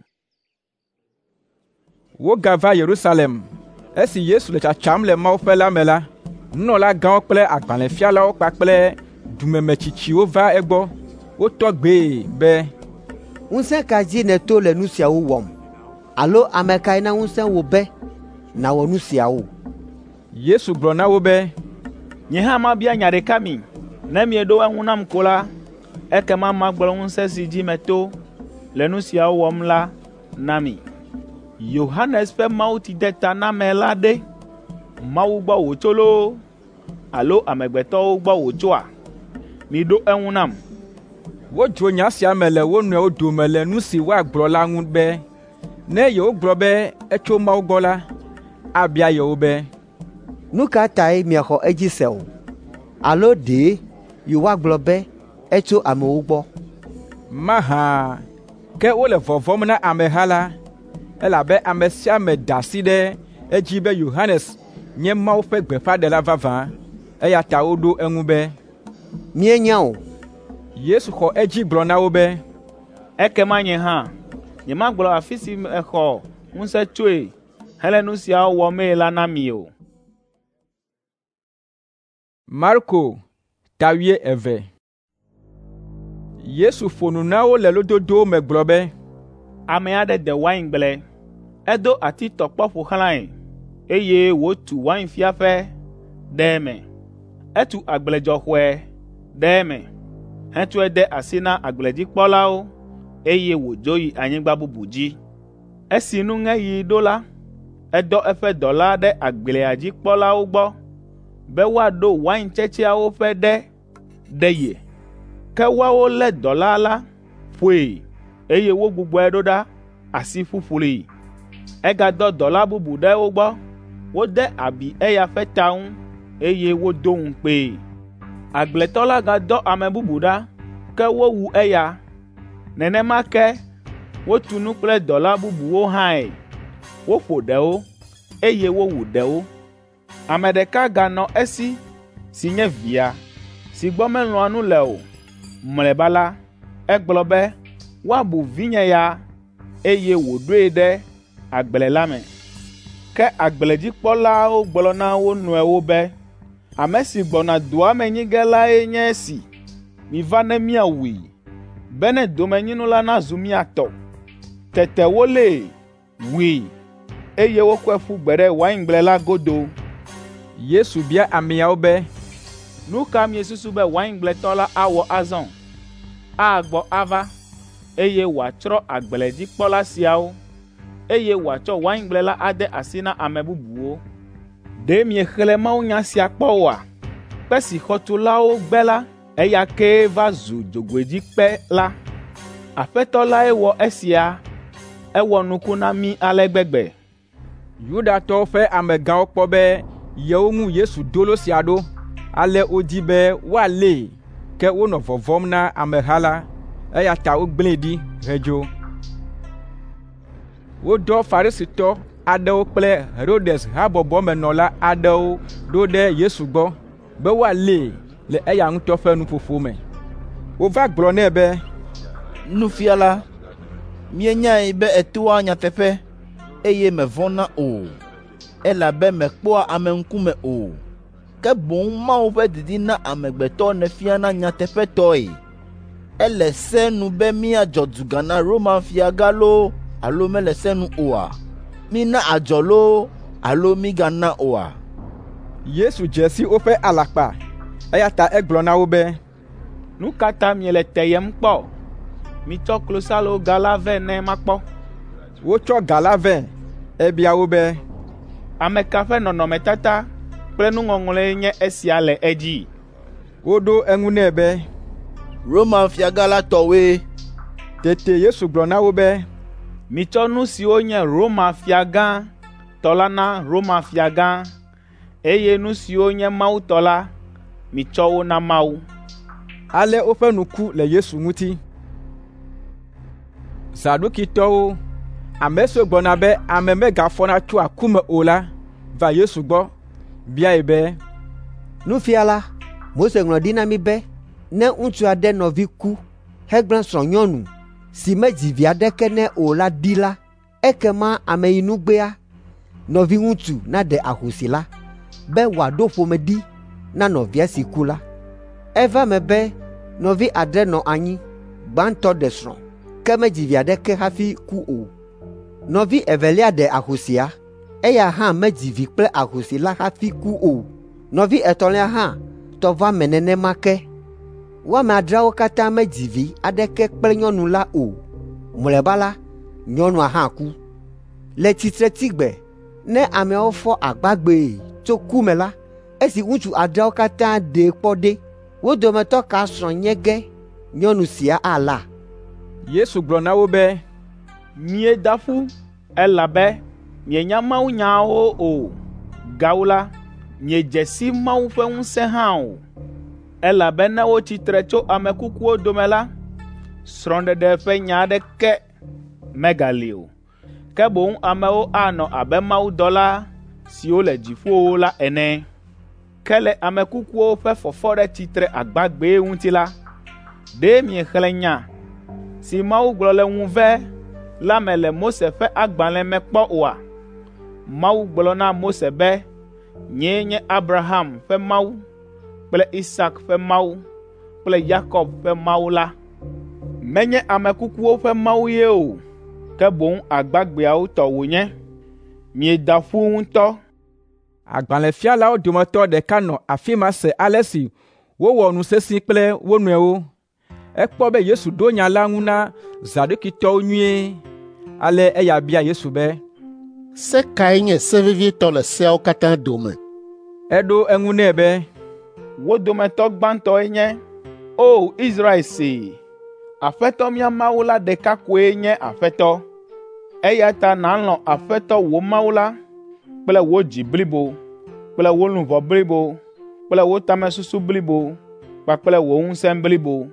Wogava Yerusalem. Esi Yesu le tsatsam le Mawu ƒe la me la, nunɔlagãwo kple agbalẽfialawo kpakple dumemetsitsiwo va egbɔ. Wotɔ gbee be, ŋusẽ ka dzi nèto le nu siawo wɔm? Alo ame kae na ŋusẽ wò be nàwɔ nu siawo? Yesu gblɔ na wo be, nye hã mabia nya ɖeka mi. Ne mieɖo eŋu nam ko la, ekema magblɔ ŋusẽ si dzi meto le nu siawo wɔm la na mi. Yohanes ƒe mawutidetana la ɖe, Mawu gbɔ wòtso loo, alo amegbetɔwo gbɔ wòtsoa? Miɖo eŋu nam. Wodzro nya sia me le wo nɔewo dome le nu si woagblɔ la ŋu be, ne yewogblɔ be etso Mawu gbɔ la, abia yewo be, nu ka tae miaxɔ edzi se o? Alo ɖe yewoagblɔ be etso amewo gbɔ? Mahã, ke wole vɔvɔm na ameha la, elabe ame sia ame da asi ɖe edzi be Yohanes nye Mawu ƒe gbeƒãɖela vavã, eya ta woɖo eŋu be, míenya o. Yesu xɔ edzi gblɔ na wo be, ekema nye hã nyemagblɔ afi si exɔ ŋusẽ tsoe hele nu siawo wɔmee la na mi o. Marko tawie eve. Yesu ƒo nu na wo le lododowo me gblɔ be, ame aɖe de waingble, edo atitɔkpɔ ƒo xlãe, eye wòtu wainfiaƒe ɖe eme. Etu agbledzɔxɔe ɖe eme, hetsɔe de asi na agbledzikpɔlawo, eye wòdzo yi anyigba bubu dzi. Esi nuŋeɣi ɖo la, edɔ eƒe dɔla ɖe agblea dzi kpɔlawo gbɔ be woaɖo wain tsetseawo ƒe ɖe ɖe ye. Ke woawo lé dɔla la ƒoe, eye wogbugbɔe ɖo ɖa asi ƒuƒlui. Egadɔ dɔla bubu ɖe wo gbɔ, wode abi eya ƒe ta ŋu, eye wodo ŋukpee. Agbletɔ la gadɔ ame bubu ɖa, ke wowu eya. Nenema ke wotu nu kple dɔla bubuwo hãe. Woƒo ɖewo, eye wowu ɖewo. Ame ɖeka ganɔ esi si nye via, si gbɔ melɔ̃a nu le o. Mlɔeba la, egblɔ be woabu vinye ya, eye wòɖoe ɖe agble la me. Ke agbledzikpɔlawo gblɔ na wo nɔewo be, ame si gbɔna dua me nyi ge lae nye esi. Miva ne miawui, be ne domenyinu la nazu mia tɔ. Tete wolée, wui, eye wokɔe ƒu gbe ɖe waingble la godo. Yesu bia ameawo be, nu ka miesusu be waingbletɔ la awɔ azɔ? Agbɔ ava, eye wòatsrɔ̃ agbledzikpɔla siawo, eye wòatsɔ waingble la ade asi na ame bubuwo. Ɖe miexlẽ mawunya sia kpɔ oa? Kpe si xɔtulawo gbe la, eya kee va zu dzogoedzikpe la. Aƒetɔ lae wɔ esia, ewɔ nuku na mí ale gbegbe. Yudatɔwo ƒe amegãwo kpɔ be yewo ŋu Yesu dolo sia ɖo, ale wodi be woalée, ke wonɔ vɔvɔm na ameha la, eya ta wogblẽe ɖi hedzo. Wodɔ Farisitɔ aɖewo kple Herodes habɔbɔmenɔla aɖewo ɖo ɖe Yesu gbɔ be woalée le eya ŋutɔ ƒe nuƒoƒo me. Wova gblɔ nɛ be, Nufiala, mienyae be etoa nyateƒe, eye mevɔ̃na o, elabe mekpɔa ame ŋkume o, ke boŋ Mawu ƒe didi na amegbetɔ nefiana nyateƒetɔe. Ele se nu be míadzɔ duga na Roma fiagã loo alo mele se nu oa? Mina adzɔ loo alo migana oa? Yesu dze si woƒe alakpa, eya ta egblɔ na wo be, nu ka ta miele teyem kpɔ? Mitsɔ klosalo ga la vɛ ne makpɔ. Wotsɔ ga la vɛ, ebia wo be, ame ka ƒe nɔnɔmetata kple nuŋɔŋlɔe nye esia le edzi? Woɖo eŋu nɛ be, Roma fiagã la tɔwoe. Tete Yesu gblɔ na wo be, Mitsɔ nu siwo nye Roma fiagã tɔ la na Roma fiagã, eye nu siwo nye Mawu tɔ la, mitsɔ wo na Mawu. Ale woƒe nu ku le Yesu ŋuti. Zadukitɔwo, ame siwo gblɔna be ame megafɔna tso aku me o la, va Yesu gbɔ, biae be, Nufiala, Mose ŋlɔ ɖi na mí be, ne ŋutsu aɖe nɔvi ku hegblẽ srɔ̃nyɔnu si medzi vi aɖeke nɛ o la ɖi la, ekema ameyinugbeya nɔviŋutsu naɖe ahosi la, be wòaɖo ƒomeɖi na nɔvia si ku la. Eva me be nɔvi adre nɔ anyi, gbãtɔ ɖe srɔ̃, ke medzi vi aɖeke hafi ku o. Nɔvi evelia ɖe ahosia, eya hã medzi vi kple ahosi la hafi ku o. Nɔvi etɔ̃lia hã tɔ va me nenema ke. Woame adreawo katã medzi vi aɖeke kple nyɔnu la o. Mlɔeba la, nyɔnua hã ku. Le tsitretigbe, ne ameawo fɔ agbagbee tso ku me la, esi ŋutsu adreawo katã ɖee kpɔ ɖe, wo dometɔ ka srɔ̃ nye ge nyɔnu sia ala? Yesu gblɔ na wo be, Mieda ƒu, elabe mienya Mawu nyawo o, gawu la, miedze si Mawu ƒe ŋusẽ hã o. Elabe ne wotsi tre tso ame kukuwo dome la, srɔ̃ɖeɖe ƒe nya aɖeke megali o, ke boŋ amewo anɔ abe mawudɔla siwo le dziƒowo la ene. Ke le ame kukuwo ƒe fɔfɔ ɖe tsitre agbagbee ŋuti la, ɖe miexlẽ nya si Mawu gblɔ le ŋuve la me le Mose ƒe agbalẽ me kpɔ oa? Mawu gblɔ na Mose be, nyee nye Abraham ƒe Mawu kple Isak ƒe Mawu kple Yakob ƒe Mawu la. Menye ame kukuwo ƒe Mawu ye o, ke boŋ agbagbeawo tɔ wònye. Mieda ƒu ŋutɔ. Agbalẽfialawo dometɔ ɖeka nɔ afi ma se ale si wowɔ nu sesĩ kple wo nɔewo. Ekpɔ be Yesu ɖo nya la ŋu na Zadukitɔwo nyuie, ale eya bia Yesu be, Se kae nye se vevitɔ le seawo katã dome? Eɖo eŋu nɛ be, Wo dometɔ gbãtɔe nye, O Israel see, Aƒetɔ mía Mawu la ɖeka koe nye Aƒetɔ. Eya ta nàlɔ̃ Aƒetɔ wò Mawu la kple wò dzi blibo, kple wò luʋɔ blibo, kple wò tamesusu blibo, kpakple wò ŋusẽ blibo.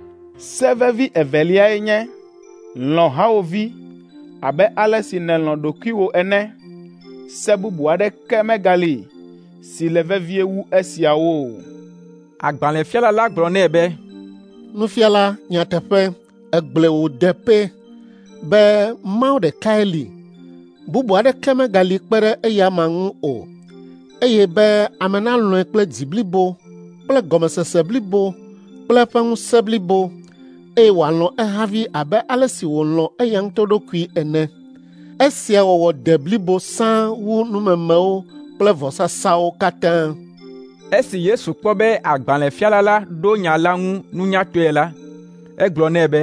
Se vevi eveliae nye, lɔ̃ hawòvi abe ale si nèlɔ̃ ɖokuiwò ene. Se bubu aɖeke megali si le vevie wu esiawo o. Agbalẽfiala la gblɔ nɛ be, Nufiala, nyateƒe, egblẽ wò de pe be Mawu ɖekae li, bubu aɖeke megali kpe ɖe eya ma ŋu o, eye be ame nalɔ̃e kple dzi blibo, kple gɔmesese blibo, kple eƒe ŋusẽ blibo, eye wòalɔ̃ ehavi abe ale si wòlɔ̃ eya ŋutɔ ɖokui ene. Esia wɔwɔ de blibo sãa wu numemewo kple vɔsasawo katã. Esi Yesu kpɔ be agbalẽfiala la ɖo nya la ŋu nunyatɔe la, egblɔ nɛ be,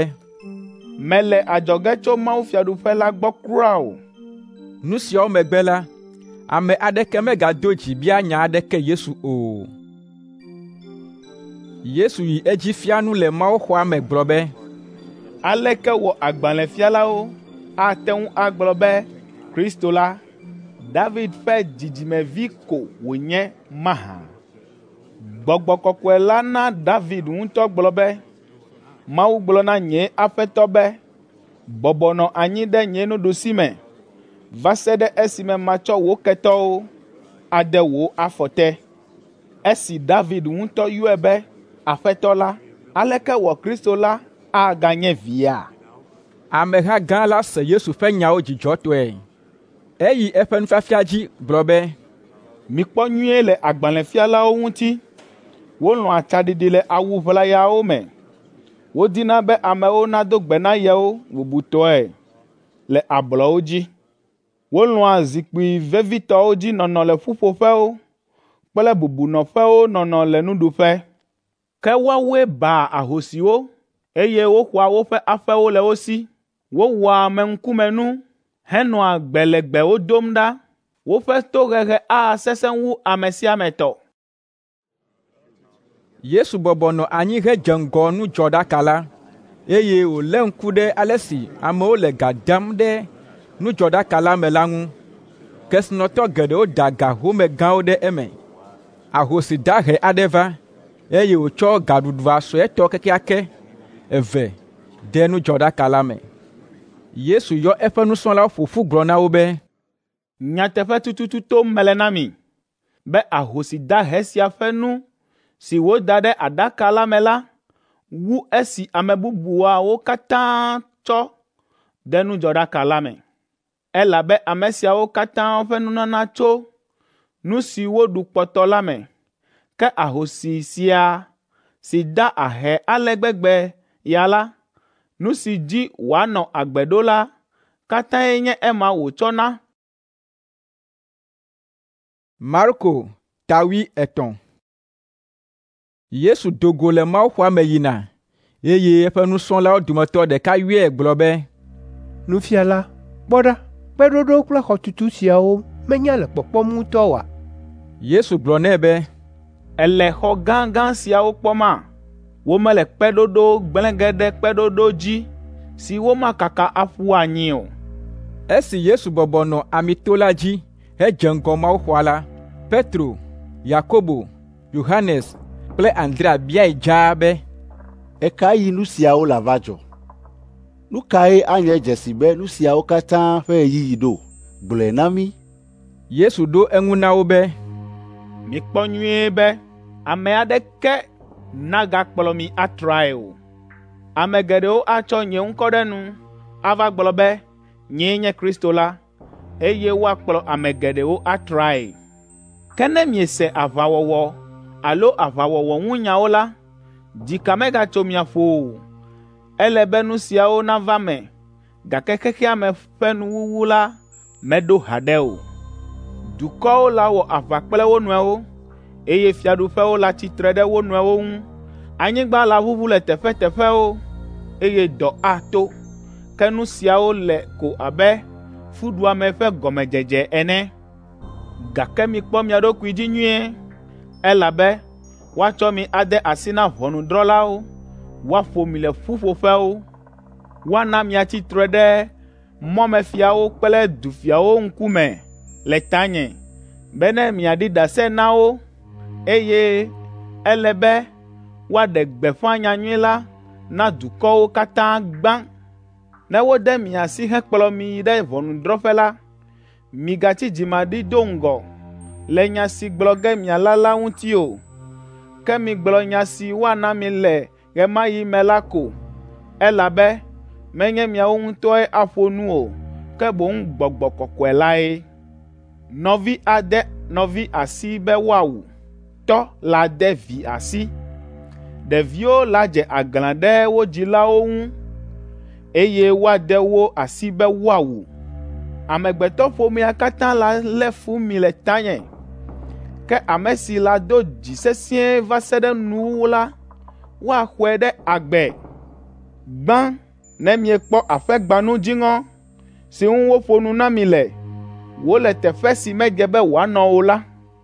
Mele adzɔge tso mawufiaɖuƒe la gbɔ kura o. Nu siawo megbe la, ame aɖeke megado dzi bia nya aɖeke Yesu o. Yesu yi edzi fia nu le mawuxɔa me gblɔ be, Aleke wɔ agbalẽfialawo ate ŋu agblɔ be Kristo la, David ƒe dzidzimevi ko wònye mahã? Gbɔgbɔ kɔkɔe la na David ŋutɔ gblɔ be, Mawu gblɔ na nye Aƒetɔ be, bɔbɔ nɔ anyi ɖe nye nuɖusime, va se ɖe esime matsɔ wò ketɔwo ade wò afɔ te. Esi David ŋutɔ yɔe be Aƒetɔ la, aleke wɔ Kristo la aganye via? Ameha gã la se Yesu ƒe nyawo dzidzɔtɔe. Eyi eƒe nufiafia dzi gblɔ be, Mikpɔ nyuie le agbalẽfialawo ŋuti. Wolɔ̃a tsaɖiɖi le awu ʋlayawo me. Wodina be amewo nado gbe na yewo bubutɔe le ablɔwo dzi. Wolɔ̃a zikpui vevitɔwo dzi nɔnɔ le ƒuƒoƒewo kple bubunɔƒewo nɔnɔ le nuɖuƒe. Ke woawoe baa ahosiwo, eye woxɔa woƒe aƒewo le wo si. Wowɔa ameŋkumenu henɔa gbe le gbewo dom ɖa, woƒe tohehe asesẽ wu ame sia ame tɔ. Yesu bɔbɔ nɔ anyi hedze ŋgɔ nudzɔɖaka la, eye wòlé ŋku ɖe ale si amewo le ga dam ɖe nudzɔɖaka la me la ŋu. Kesinɔtɔ geɖewo da ga home gãwo ɖe eme. Ahosi dahe aɖe va, eye wòtsɔ gaɖuɖua suetɔ kekeake eve de nudzɔɖaka la me. Yesu yɔ eƒe nusrɔ̃lawo ƒo ƒu gblɔ na wo be, nyateƒe tututu to mele na mi, be ahosi dahe sia ƒe nu si woda ɖe aɖaka la me la wu esi ame bubuawo katã tsɔ de nudzɔɖaka la me. Elabe ame siawo katã ƒe nunana tso nu si woɖu kpɔtɔ la me, ke ahosi sia si da ahe ale gbegbe ya la, nu si dzi wòanɔ agbe ɖo la katãe nye ema wòtsɔna. Marko tawi etɔ̃. Yesu dogo le mawuxɔa me yina, eye eƒe nusrɔ̃lawo dometɔ ɖeka yɔe gblɔ be, Nufiala, kpɔ ɖa, kpeɖoɖo kple xɔtutu siawo menye le kpɔkpɔm ŋutɔ oa? Yesu gblɔ nɛ be, Ele xɔ gãgã siawo kpɔma, womele kpeɖoɖo gblẽ ge ɖe kpeɖoɖo dzi si womakaka aƒu anyi o. Esi Yesu bɔbɔ nɔ amito la dzi hedze ŋgɔ mawuxɔa la, Petro, Yakobo, Yohanes kple Andrea biae dzaa be, Ekayi nu siawo la va dzɔ? Nu kae anye dzesi be nu siawo katã ƒe ɣeyiɣi ɖo? Gblɔe na mí. Yesu ɖo eŋu na wo be, Mikpɔ nyuie be ame aɖeke nagakplɔ mi atrae o. Ame geɖewo atsɔ nye ŋkɔɖenu ava gblɔ be nyee nye Kristo la, eye woakplɔ ame geɖewo atrae. Ke ne miese aʋawɔwɔ alo aʋawɔwɔ ŋunyawo la, dzika megatso mia ƒo o. Ele be nu siawo nava me, gake xexea me ƒe nuwuwu la meɖo haɖe o. Dukɔwo la wɔ aʋa kple wo nɔewo, eye fiaɖuƒewo le atsitre ɖe wo nɔewo ŋu. Anyigba la ʋuʋu le teƒeteƒewo, eye dɔ ato. Ke nu siawo le ko abe fuɖuame ƒe gɔmedzedze ene. Gake mikpɔ mia ɖokui dzi nyuie, elabe woatsɔ mi ade asi na ʋɔnudrɔ̃lawo, woaƒo mi le ƒuƒoƒewo, woana mi atsitre ɖe mɔmefiawo kple dufiawo ŋkume le tanye, be ne miaɖi ɖase na wo, eye ele be woaɖe gbeƒã nyanyui la na dukɔwo katã gbã. Ne wode mi asi hekplɔ mi yi ɖe ʋɔnudrɔ̃ƒe la, migatsi dzimaɖi do ŋgɔ le nya si gblɔ ge miala la ŋuti o, ke migblɔ nya si woana mi le ɣe ma ɣi me la ko, elabe menye miawo ŋutɔe aƒo nu o, ke boŋ Gbɔgbɔ Kɔkɔe lae. Nɔvi ade nɔvi asi be woawu, tɔ la de vi asi. Ɖeviwo la dze aglã ɖe wo dzilawo ŋu, eye woade wo asi be woawu. Amegbetɔƒomea katã la lé fu mi le tanye, ke ame si la do dzi sesĩe va se ɖe nuwuwu la, woaxɔe ɖe agbe. Gbã ne miekpɔ aƒegbanu dziŋɔ si ŋu woƒo nu na mi le, wole teƒe si medze be wòanɔ o la.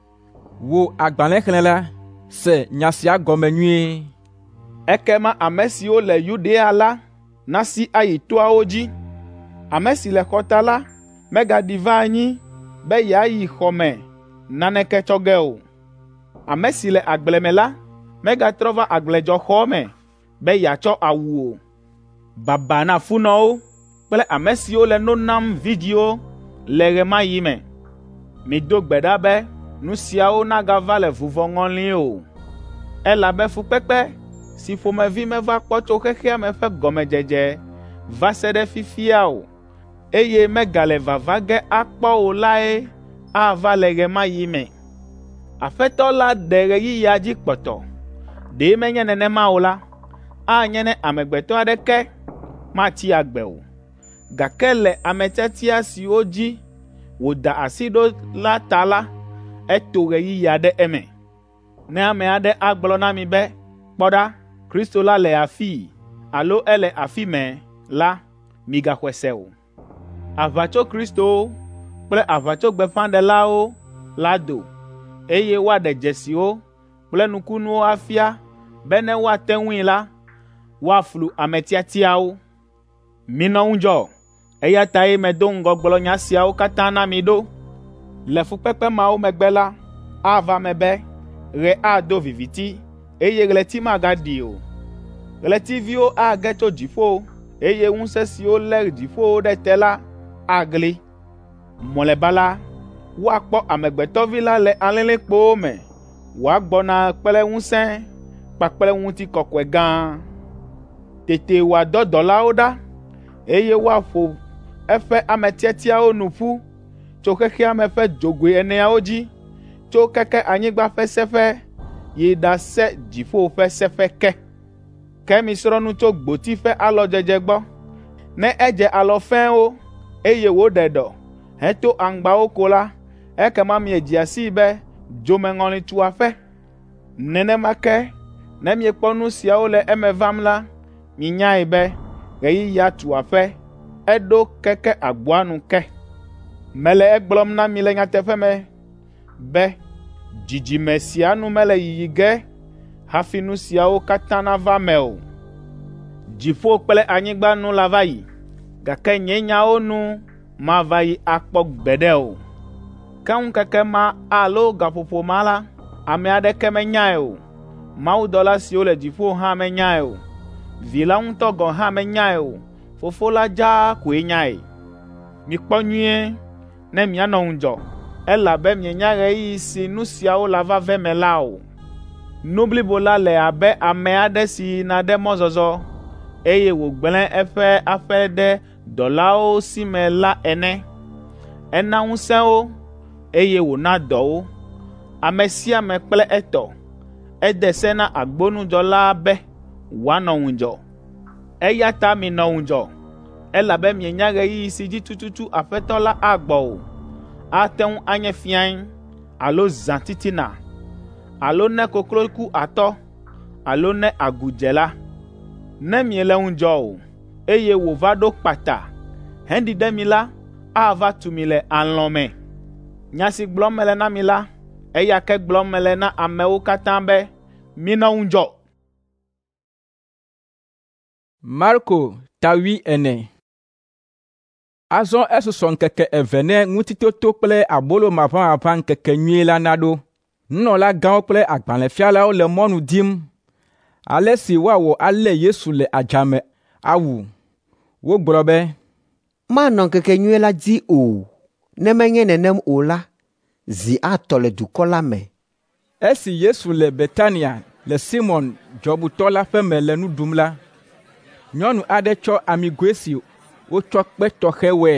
Wo agbalẽxlẽ la, se nya sia gɔme nyuie. Ekema ame siwo le Yudea la nasi ayi toawo dzi. Ame si le xɔta la megaɖi va anyi be yeayi xɔ me naneke tsɔ ge o. Ame si le agble me la megatrɔ va agbledzɔxɔ me be yeatsɔ awu o. Baba na funɔwo kple ame siwo le no nam vidzĩwo le ɣe ma ɣi me. Mido gbe ɖa be nu siawo nagava le vuvɔŋɔli o, elabe fukpekpe si ƒomevi meva kpɔ tso xexea me ƒe gɔmedzedze va se ɖe fifia o, eye megale vava ge akpɔ o lae ava le ɣe ma ɣi me. Aƒetɔ la ɖe ɣeyiɣia dzi kpɔtɔ. Ɖe menye nenema o la, anye ne amegbetɔ aɖeke matsi agbe o. Gake le ametsiatia siwo dzi wòda asi ɖo la ta la, eto ɣeyiɣia ɖe eme. Ne ame aɖe agblɔ na mi be, kpɔ ɖa, Kristo la le afii, alo ele afi me la, migaxɔe se o. Aʋatsokristowo kple aʋatsogbeƒãɖelawo la do, eye woaɖe dzesiwo kple nukunuwo afia be ne woate ŋui la, woaflu ame tiatiawo. Minɔ ŋudzɔ, eya tae medo ŋgɔ gblɔ nya siawo katã na mi ɖo. Le fukpekpe mawo megbe la, ava me be ɣe ado viviti, eye ɣleti magaɖi o. Ɣletiviwo age tso dziƒo, eye ŋusẽ siwo lé dziƒowo ɖe te la agli. Mɔleba la, woakpɔ Amegbetɔ Vi la le alilĩkpowo me, wòagbɔna kple ŋusẽ kpakple ŋutikɔkɔe gã. Tete wòadɔ dɔlawo ɖa, eye woaƒo eƒe ame tiatiawo nu ƒu tso xexea me ƒe dzogoe eneawo dzi, tso keke anyigba ƒe seƒe yi ɖase dziƒo ƒe seƒe ke. Ke misrɔ̃ nu tso gboti ƒe alɔdzedze gbɔ. Ne edze alɔ fɛ̃wo, eye woɖe ɖɔ heto aŋgbawo ko la, ekema miedzi asii be dzomeŋɔli tu aƒe. Nenema ke, ne miekpɔ nu siawo le eme vam la, minyae be ɣeyiɣia tu aƒe, eɖo keke agboa nu ke. Mele egblɔm na mi le nyateƒe me be dzidzime sia nu mele yiyi ge hafi nu siawo katã nava me o. Dziƒo kple anyigba nu la va yi, gake nye nyawo nu mava yi akpɔ gbeɖe o. Ke ŋukeke ma alo gaƒoƒo ma la, ame aɖeke menyae o. Mawudɔla siwo le dziƒo hã menyae o. Vi la ŋutɔ gɔ̃ hã menyae o. Fofo la dzaa koe nyae. Mikpɔ nyuie ne mianɔ ŋudzɔ, elabe mienya ɣeyiɣi si nu siawo la va ve me la o. Nu blibo la le abe ame aɖe si yina ɖe mɔzɔzɔ, eye wògblẽ eƒe aƒe ɖe dɔlawo si me la ene. Ena ŋusẽ wo, eye wòna dɔ wo, ame sia ame kple etɔ. Ede se na agbonudzɔla be wòanɔ ŋudzɔ. Eya ta minɔ ŋudzɔ, elabe mienya ɣeyiɣi si dzi tututu Aƒetɔ la agbɔ o. Ate ŋu anye fiãe, alo zã titina, alo ne koklo ku atɔ, alo ne agu dze la. Ne miele ŋudzɔ o, eye wòva ɖo kpata, heɖi ɖe mi la, ava tu mi le alɔ̃ me. Nya si gblɔm mele na mi la, eya ke gblɔm mele na amewo katã be minɔ ŋudzɔ. Marko tawi ene. Azɔ esusɔ ŋkeke eve ne ŋutitoto kple abolo maʋamaʋã ŋkeke nyui la naɖo. Nunɔla gãwo kple agbalẽfialawo le mɔnu dim ale si woawɔ alé Yesu le adzame awu. Wogblɔ be, manɔ ŋkeke nyui la dzi o, ne menye nenem o la, zi atɔ le dukɔ la me. Esi Yesu le Betania le Simon dzɔbutɔ la ƒe me le nu ɖum la, nyɔnu aɖe tsɔ amigoe si wotsɔ kpe tɔxɛ wɔe,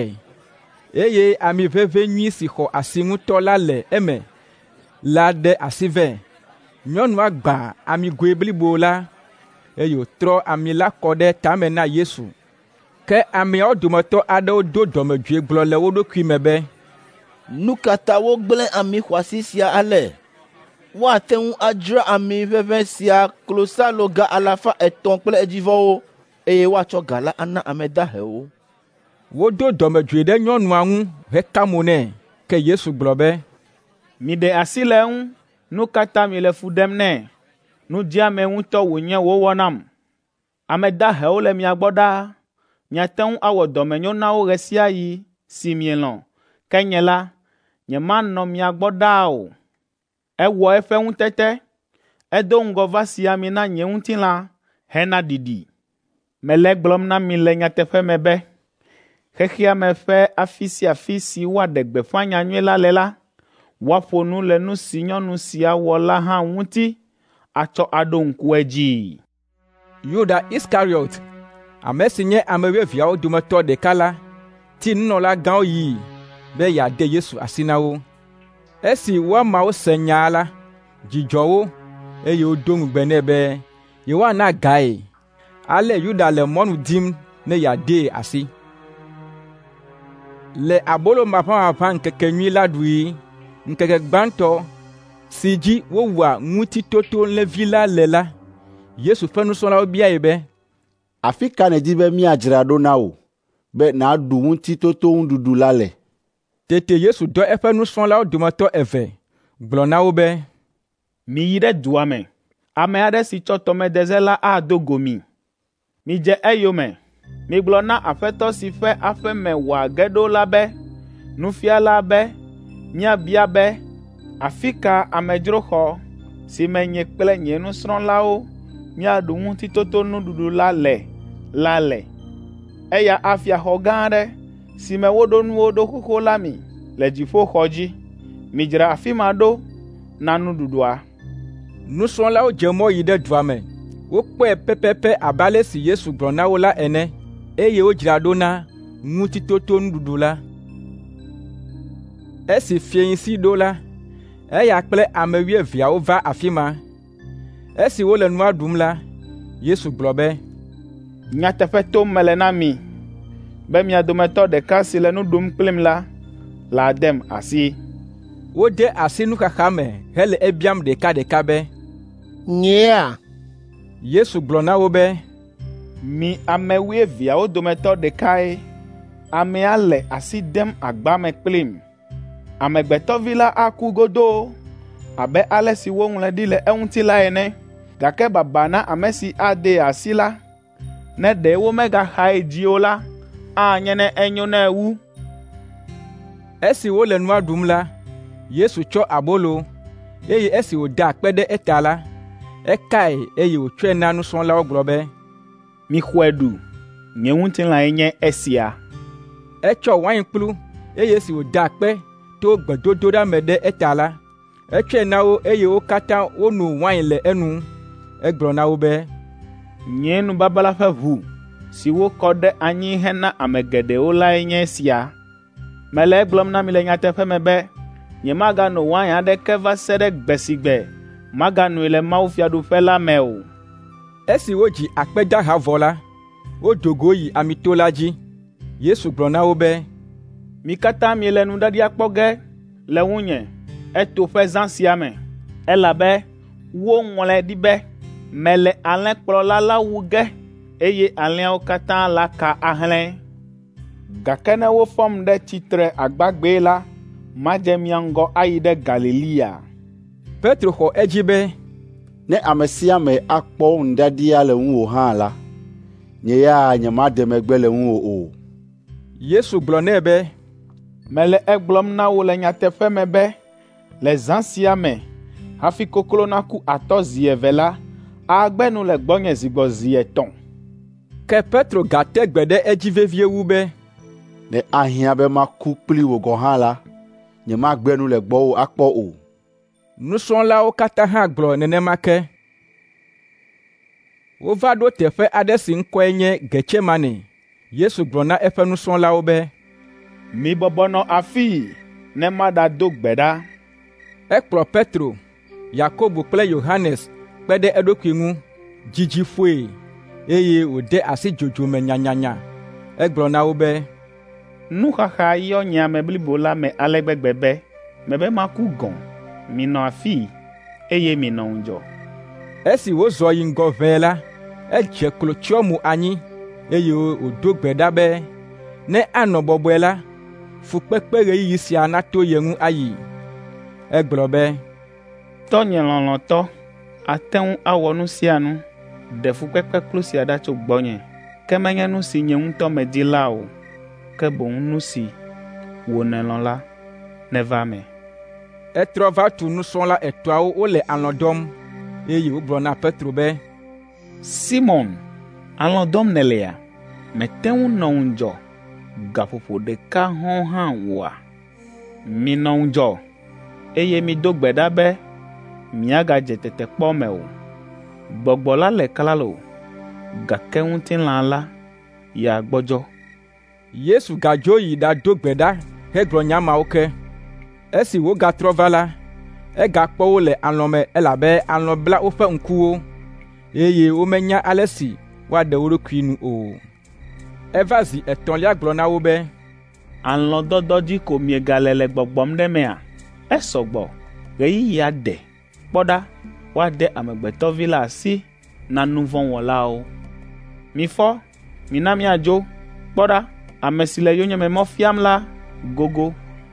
eye ami ʋeʋẽ nyui si xɔ asi ŋutɔ la le eme la ɖe asi vɛ. Nyɔnua gbã amigoe blibo la, eye wòtrɔ ami la kɔ ɖe tame na Yesu. Ke ameawo dometɔ aɖewo do dɔmedzoe gblɔ le wo ɖokui me be, nu ka ta wogblẽ ami xɔasi sia ale? Woate ŋu adzra ami ʋeʋẽ sia klosalo ga alafa etɔ̃ kple edzivɔwo, eye woatsɔ ga la ana ame dahewo. Wodo dɔmedzoe ɖe nyɔnua ŋu heka mo nɛ, ke Yesu gblɔ be, miɖe asi le eŋu, nu ka ta mile fu ɖem nɛ? Nu dzeame ŋutɔ wònye wòwɔ nam. Ame dahewo le mia gbɔ ɖaa, miate ŋu awɔ dɔmenyo na wo ɣe sia ɣi si mielɔ̃, ke nye la, nyemanɔ mia gbɔ ɖaa o. Ewɔ eƒe ŋutete, edo ŋgɔ va si ami na nye ŋutilã hena ɖiɖi. Mele gblɔm na mi le nyateƒe me be, xexea me ƒe afi sia afi si woaɖe gbeƒã nyanyui la le la, woaƒo nu le nu si nyɔnu sia wɔ la hã ŋuti, atsɔ aɖo ŋku edzii. Yuda Iskariot, ame si nye ame wuieveawo dometɔ ɖeka la, ti nunɔlagãwo yii be yeade Yesu asi na wo. Esi woamawo se nya la, dzidzɔ wo, eye wodo ŋugbe nɛ be yewoana gae. Ale Yuda le mɔnu dim ne yeadee asi. Le abolo maʋamaʋã ŋkeke nyui la ɖui, ŋkeke gbãtɔ si dzi wowua ŋutitotolẽvi la le la, Yesu ƒe nusrɔ̃lawo biae be, afi ka nèdi be míadzra ɖo na wò, be nàɖu ŋutitoto ŋuɖuɖu la le? Tete Yesu dɔ eƒe nusrɔ̃lawo dometɔ eve gblɔ na wo be, miyi ɖe dua me. Ame aɖe si tsɔ tɔmedeze la ado go mi. Midze eyome. Migblɔ na aƒetɔ si ƒe aƒe me wòage ɖo la be, nufiala be, míabia be, afi ka amedzroxɔ si me nye kple nye nusrɔ̃lawo míaɖu ŋutitoto nuɖuɖu la le la le. Eya afia xɔ gã aɖe si me woɖo nuwo ɖo xoxo la mi le dziƒoxɔ dzi. Midzra afi ma ɖo na nuɖuɖua. Nusrɔ̃lawo dze mɔ yi ɖe dua me. Wokpɔe pɛpɛpɛ abe ale si Yesu gblɔ na wo la ene, eye wodzra ɖo na ŋutitoto nuɖuɖu la. Esi fiẽyisi ɖo la, eya kple ame wuieveawo va afi ma. Esi wole nua ɖum la, Yesu gblɔ be, nyateƒe tom mele na mi be mia dometɔ ɖeka si le nu ɖum kplim la, la dem asi. Wode asi nuxaxa me hele ebiam ɖekaɖeka be, nyea? Yesu gblɔ na wo be, mi ame wuieveawo dometɔ ɖekae, amea le asi dem agba me kplim. Amegbetɔ Vi la aku godoo abe ale si woŋlɔ ɖi le eŋuti la ene, gake baba na ame si ade asi la. Ne ɖe womegaxae dzi o la, anye ne enyo ne wu. Esi wole nua ɖum la, Yesu tsɔ abolo, eye esi wòda akpe ɖe eta la, ekae eye wòtsɔe na nusrɔ̃lawo gblɔ be, mixɔe ɖu, nye ŋutilãe nye esia. Etsɔ wainkplu, eye esi wòda akpe to gbedodoɖa me ɖe eta la, etsɔe na wo eye wo katã wono wain le enu. Egblɔ na wo be, nye nubabla ƒe ʋu si wokɔ ɖe anyi hena ame geɖewo lae nye esia. Mele egblɔm na mi le nyateƒe me be, nyemagano wain aɖeke va se ɖe gbe si gbe maganoe le mawufiaɖuƒe la me o. Esi wodzi akpedaha vɔ la, wodo go yi amito la dzi. Yesu gblɔ na wo be, mi katã miele nuɖaɖia kpɔ ge le ŋunye eto ƒe zã sia me, elabe woŋlɔe ɖi be, mele alẽkplɔla la wu ge, eye alẽawo katã la ka ahlẽ. Gake ne wofɔm ɖe tsitre agbagbee la, madze mia ŋgɔ ayi ɖe Galilea. Petro xɔ edzi be, ne ame sia ame akpɔ nuɖaɖia le ŋuwò hã la, nye ya nyemade megbe le ŋuwò o. Yesu gblɔ nɛ be, mele egblɔm na wo le nyateƒe me be, le zã sia me, hafi koklo naku atɔ zi eve la, agbe nu le gbɔnye zi gbɔ zi etɔ̃. Ke Petro gate gbe ɖe edzi vevie wu be, ne ahiã be maku kpli wò gɔ̃ hã la, nyemagbe nu le gbɔwò akpɔ o. Nusrɔ̃lawo katã hã gblɔ nenema ke. Wova ɖo teƒe aɖe si ŋkɔe nye Getsemane. Yesu gblɔ na eƒe nusrɔ̃lawo be, mibɔbɔ nɔ afii ne maɖado gbe ɖa. Ekplɔ Petro, Yakobo kple Yohanes kpe ɖe eɖokui ŋu, dzidzi ƒoe, eye wòde asi dzodzo me nyanyanya. Egblɔ na wo be, nuxaxa yɔ nye ame blibo la me ale gbegbe be, mebe maku gɔ̃, minɔ afii, eye minɔ ŋudzɔ. Esi wozɔ yi ŋgɔ ʋɛe la, edze klo tsyɔ mo anyi, eye wòdo gbe ɖa be, ne anɔ bɔbɔe la, fukpekpe ɣeyiɣi sia nato ye ŋu ayi. Egblɔ be, tɔnye lɔlɔ̃tɔ, ate ŋu awɔ nu sia nu, ɖe fukpekpe kplu sia ɖa tso gbɔnye, ke menye nu si nye ŋutɔ medi la o, ke boŋ nu si wò nèlɔ̃ la neva me. Etrɔ va tu nusrɔ̃la etɔawo wole alɔ̃ dɔm, eye wogblɔ na Petro be, Simon, alɔ̃ dɔm nèlea? Mete ŋu nɔ ŋudzɔ gaƒoƒo ɖeka hɔ̃ hã wòa. Minɔ ŋudzɔ, eye mido gbe ɖa be miagadze tetekpɔ me o. Gbɔgbɔ la le klalo, gake ŋutilã la ya gbɔdzɔ. Yesu gadzo yi ɖado gbe ɖa hegblɔ nya mawo ke. Esi wogatrɔ va la, egakpɔ wo le alɔ̃ me elabe alɔ̃ bla woƒe ŋkuwo, eye womenya ale si woaɖe wo ɖokui nu o. Eva zi etɔ̃lia gblɔ na wo be, alɔ̃dɔdɔ dzi ko miegale le gbɔgbɔm ɖe mea? Esɔ gbɔ, ɣeyiɣi aɖe, kpɔ ɖa, woade Amegbetɔ Vi la asi na nu vɔ̃ wɔlawo. Mifɔ, mina miadzo, kpɔ ɖa, ame si le yonyeme mɔ fiam la gogo.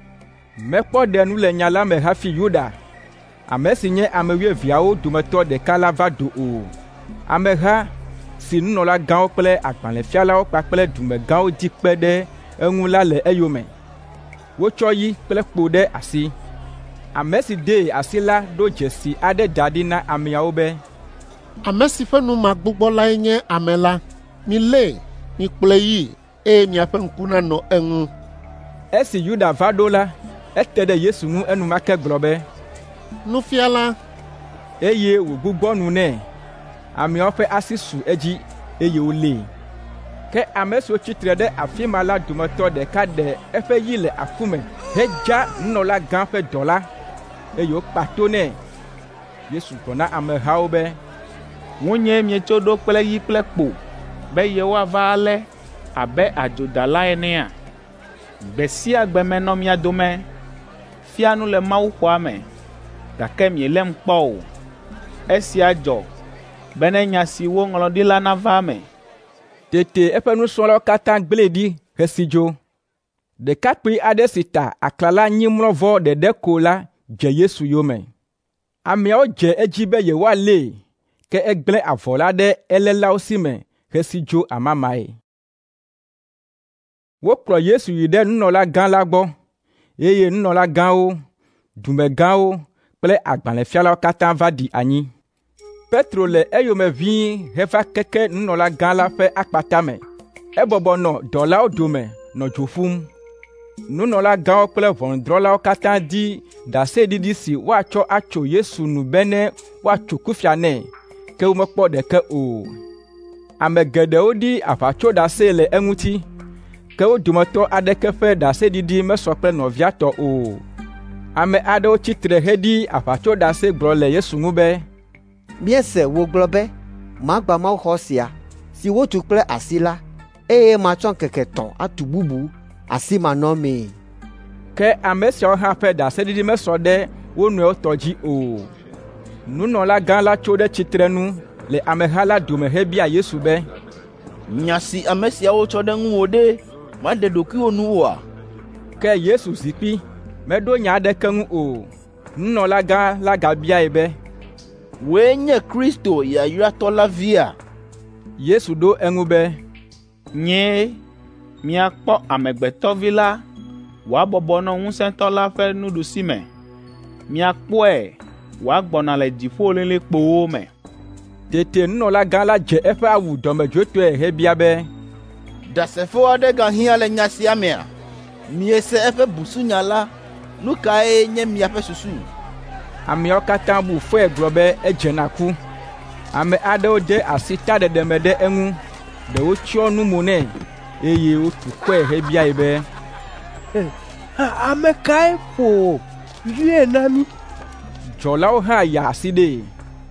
mekpɔ ɖe nu le nya la me hafi Yuda, ame si nye ame wuieveawo dometɔ ɖeka la va do o. Ameha si nunɔlagãwo kple agbalẽfialawo kpakple dumegãwo di kpe ɖe eŋu la le eyome. Wotsɔ yi kple kpo ɖe asi. Ame si dee asi la ɖo dzesi aɖe da ɖi na ameawo be, ame si ƒe nu magbugbɔ lae nye ame la, milée, mikplɔe yi, eye miaƒe ŋku nanɔ eŋu. Esi Yuda va ɖo la, ete ɖe Yesu ŋu enumake gblɔ be, Nufiala, eye wògbugbɔ nu nɛ. Ameawo ƒe asi su edzi, eye wolée. Ke ame siwo tsitre ɖe afi ma la dometɔ ɖeka ɖe eƒe yi le aku me hedza nunɔlagã ƒe dɔ la, eye wokpa to nɛ. Yesu gblɔ na amehawo be, Ŋunye mietso ɖo kple yi kple kpo be yewoava alé abe adzodala enea? Gbe sia gbe menɔ mia dome, fia nu le mawuxɔa me, gake mielém kpɔ o. Esia dzɔ be ne nya si woŋlɔ ɖi la nava me. Tete eƒe nusrɔ̃lawo katã gblẽ ɖi hesi dzo. Ɖekakpui aɖe si ta aklala nyimlɔvɔ ɖeɖe ko la dze Yesu yome. Ameawo dze edzi be yewoalée, ke egblẽ avɔ la ɖe elélawo si me hesi dzo amamae. Wokplɔ Yesu yi ɖe nunɔlagã la gbɔ, eye nunɔlagãwo, dumegãwo kple agbalẽfialawo katã va ɖi anyi. Petro le eyome ʋĩi heva keke nunɔlagã la ƒe akpata me. Ebɔbɔ nɔ dɔlawo dome nɔ dzo ƒum. Nunɔlagãwo kple ʋɔnudrɔ̃lawo katã di ɖaseɖiɖi si woatsɔ atso Yesu nu be ne woatso kufia nɛ, ke womekpɔ ɖeke o. Ame geɖewo ɖi aʋatsoɖase le eŋuti, ke wo dometɔ aɖeke ƒe ɖaseɖiɖi mesɔ kple nɔvia tɔ o. Ame aɖewo tsitre heɖi aʋatsoɖase gblɔ le Yesu ŋu be, Míese wògblɔ be, magba mawuxɔ sia, si wotu kple asi la, eye matsɔ ŋkeke etɔ̃ atu bubu, asi manɔmee. Ke ame siawo hã ƒe ɖaseɖiɖi mesɔ ɖe wo nɔewo tɔ dzi o. Nunɔlagã la tso ɖe tsitrenu le ameha la dome hebia Yesu be, Nya si ame siawo tsɔ ɖe ŋuwò ɖe, maɖe ɖokuiwò nu oa? Ke Yesu zikpi, meɖo nya aɖeke ŋu o. Nunɔlagã la gabiae be, Wòe nye Kristo yayratɔ la via? Yesu ɖo eŋu be, Nyee, miakpɔ Amegbetɔvi la wòabɔbɔ nɔ ŋusẽtɔ la ƒe nuɖusime. Miakpɔe wòagbɔna le dziƒo lilikpowo me. Tete nunɔlagã la dze eƒe awu dɔmedzoetɔe hebia be, Ɖasefo aɖe gahĩa le nya sia mea? Miese eƒe busunya la, nu kae nye miaƒe susu? Ameawo katã bu fɔe gblɔ be edze na ku. Ame aɖewo de asi taɖeɖe me ɖe eŋu, ɖewo tsyɔ nu mo nɛ, eye wotu kɔe hebiae be, Ame kae ƒo vie na mí? Dzɔlawo hã ya asi ɖee.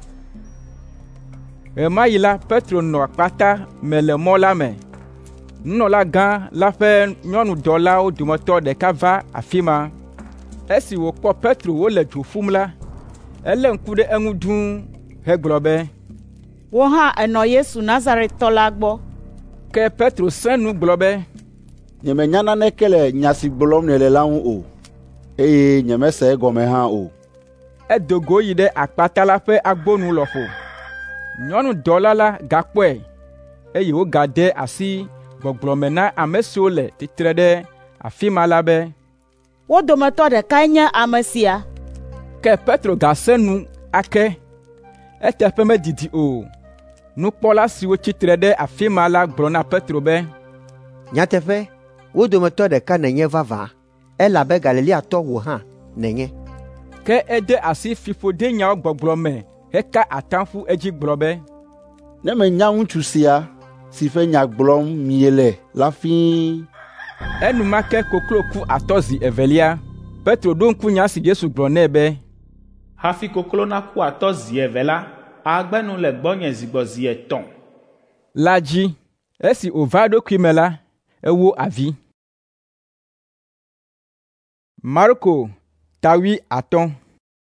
Ɣe ma ɣi la, Petro nɔ akpata me le mɔ la me. Nunɔlagã la ƒe nyɔnudɔlawo dometɔ ɖeka va afi ma. Esi wòkpɔ Petro wole dzo ƒum la, elé ŋku ɖe eŋu dũu hegblɔ be, Wò hã ènɔ Yesu Nazaretɔ la gbɔ. Ke Petro sẽ nu gblɔ be, Nyemenya naneke le nya si gblɔm nèle la ŋu o, eye nyemese egɔme hã o. Edo go yi ɖe akpata la ƒe agbonu lɔƒo. Nyɔnudɔla la gakpɔe, eye wogade asi gbɔgblɔ me na ame siwo le titre ɖe afi ma la be, Wo dometɔ ɖekae nye ame sia. Ke Petro gasẽ nu ake. Eteƒe medidi o. Nukpɔla siwo tsitre ɖe afi ma la gblɔ na Petro be, Nyateƒe, wo dometɔ ɖeka nènye vavã, elabe Galileatɔ wò hã nènye. Ke ede asi fiƒodenyawo gbɔgblɔ me heka atam ƒu edzi gblɔ be, Ne menya ŋutsu sia, si ƒe nya gblɔm miele la fĩi. Enumake koklo ku atɔ zi evelia. Petro ɖo ŋku nya si Yesu gblɔ nɛ be, Hafi koklo naku atɔ zi eve la, agbenu le gbɔnye zi gbɔ zi etɔ̃. La dzi, esi wòva eɖokui me la, ewo avi. Marko tawi atɔ̃.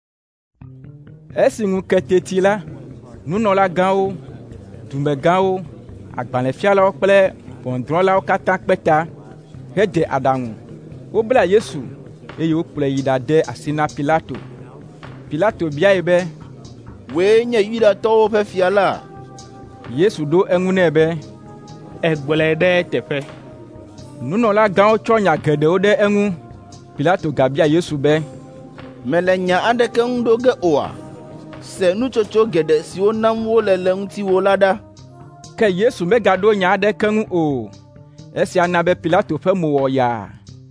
Esi ŋu ke teti la, nunɔlagãwo, dumegãwo, agbalẽfialawo kple ʋɔnudrɔ̃lawo katã kpe ta, hede aɖaŋu. Wobla Yesu, eye wokplɔe yi ɖade asi na Pilato. Pilato biae be, wòe nye Yudatɔwo ƒe fia la? Yesu ɖo eŋu nɛ be, egblɔe ɖe teƒe. Nunɔlagãwo tsɔ nya geɖewo ɖe eŋu. Pilato gabia Yesu be, mele nya aɖeke ŋu ɖo ge oa? Se nutsotso geɖe siwo nam wole le ŋutiwò la ɖa. Ke Yesu megaɖo nya aɖeke ŋu o. Esia na be Pilato ƒe mo wɔ yaa.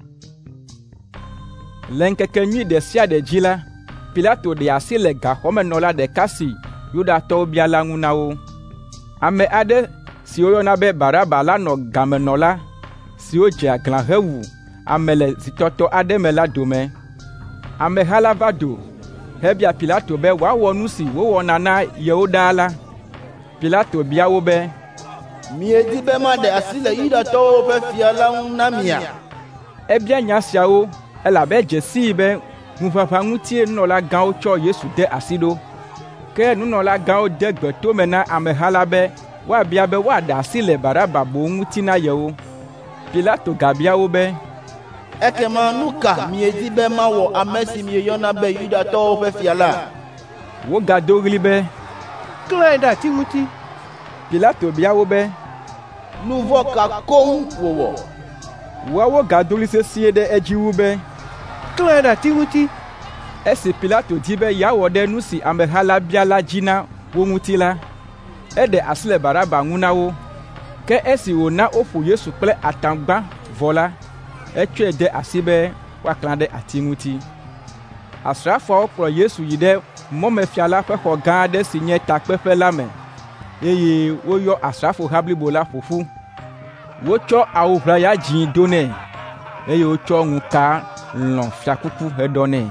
Le ŋkekenyui ɖe sia ɖe dzi la, Pilato ɖe asi le gaxɔmenɔla ɖeka si Yudatɔwo bia la ŋu na wo. Ame aɖe si woyɔna be Baraba la nɔ gamenɔla siwo dze aglã hewu ame le zitɔtɔ aɖe me la dome. Ameha la va do hebia Pilato be wòawɔ nu si wowɔna na yewo ɖaa la. Pilato bia wo be, miedi be maɖe asi le Yudatɔwo ƒe fia la ŋu na mia? Ebia nya siawo elabe edze sii be ŋuʋaʋã ŋutie nunɔlagãwo tsɔ Yesu de asi ɖo. Ke nunɔlagãwo de gbe tome na ameha la be woabia be woaɖe asi le Baraba boŋ ŋuti na yewo. Pilato gabia wo be, ekema nu ka miedi be mawɔ ame si mieyɔna be Yudatɔwo ƒe fia la? Wogado ɣli be, klãe ɖe ati ŋuti. Pilato bia wo be, nu vɔ̃ ka koŋ wòwɔ? Woawo gado ɣli sesĩe ɖe edzi wu be, klãe ɖe ati ŋuti. Esi Pilato di be yeawɔ ɖe nu si ameha la bia la dzi na wo ŋuti la, eɖe asi le Baraba ŋu na wo. Ke esi wòna woƒo Yesu kple atãgbã vɔ la, etsɔe de asi be woaklã ɖe ati ŋuti. Asrafoawo kplɔ Yesu yi ɖe mɔmefia la ƒe xɔ gã aɖe si nye takpeƒe la me, eye woyɔ asrafo ha blibo la ƒoƒu. Wotsɔ awu ʋlaya dzĩ do nɛ, eye wotsɔ ŋuka lɔ̃ fiakuku heɖɔ nɛ.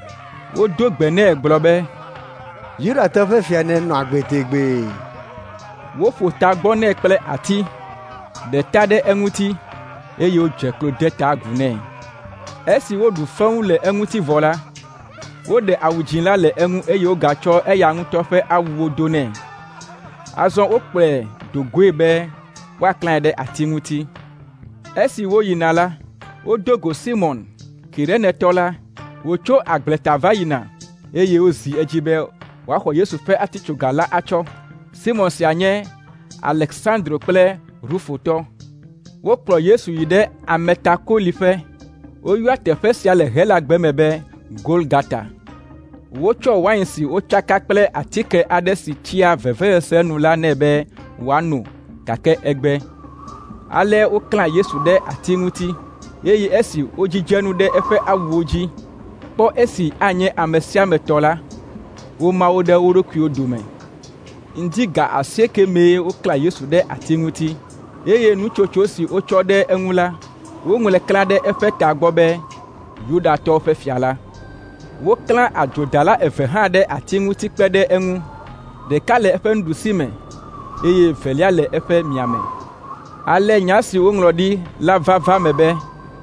Wodo gbe nɛ gblɔ be, Yudatɔwo ƒe fia nenɔ agbe tegbee. Woƒo tagbɔ nɛ kple ati, ɖe ta ɖe eŋuti, eye wodze klo de ta agu nɛ. Esi woɖu feŋu le eŋuti vɔ la, woɖe awu dzĩ la le eŋu eye wogatsɔ eya ŋutɔ ƒe awuwo do nɛ. Azɔ wokplɔe do goe be woaklãe ɖe ati ŋuti. Esi woyina la, wodo go Simɔn, Kirenetɔ la, wòtso agbleta va yina, eye wozi edzi be wòaxɔ Yesu ƒe atitsoga la atsɔ. Simɔn sia nye Aleksandro kple Rufotɔ. Wokplɔ Yesu yi ɖe ametakoliƒe. Woyɔa teƒe sia le Helagbe me be Golgata. Wotsɔ wain si wotsaka kple atike aɖe si tsia veveyese nu la nɛ be wòano, gake egbe. Ale woklã Yesu ɖe ati ŋuti, eye esi wodzidze nu ɖe eƒe awuwo dzi, kpɔ esi anye ame sia ame tɔ la, woma wo ɖe wo ɖokuiwo dome. Ŋdi ga asieke mee woklã Yesu ɖe ati ŋuti, eye nutsotso si wotsɔ ɖe eŋu la, woŋlɔe klã ɖe eƒe tagbɔ be Yudatɔwo ƒe fia la. Woklã adzodala eve hã ɖe ati ŋuti kpe ɖe eŋu, ɖeka le eƒe nuɖusime, eye velia le eƒe miame. Ale nya si woŋlɔ ɖi la va va me be,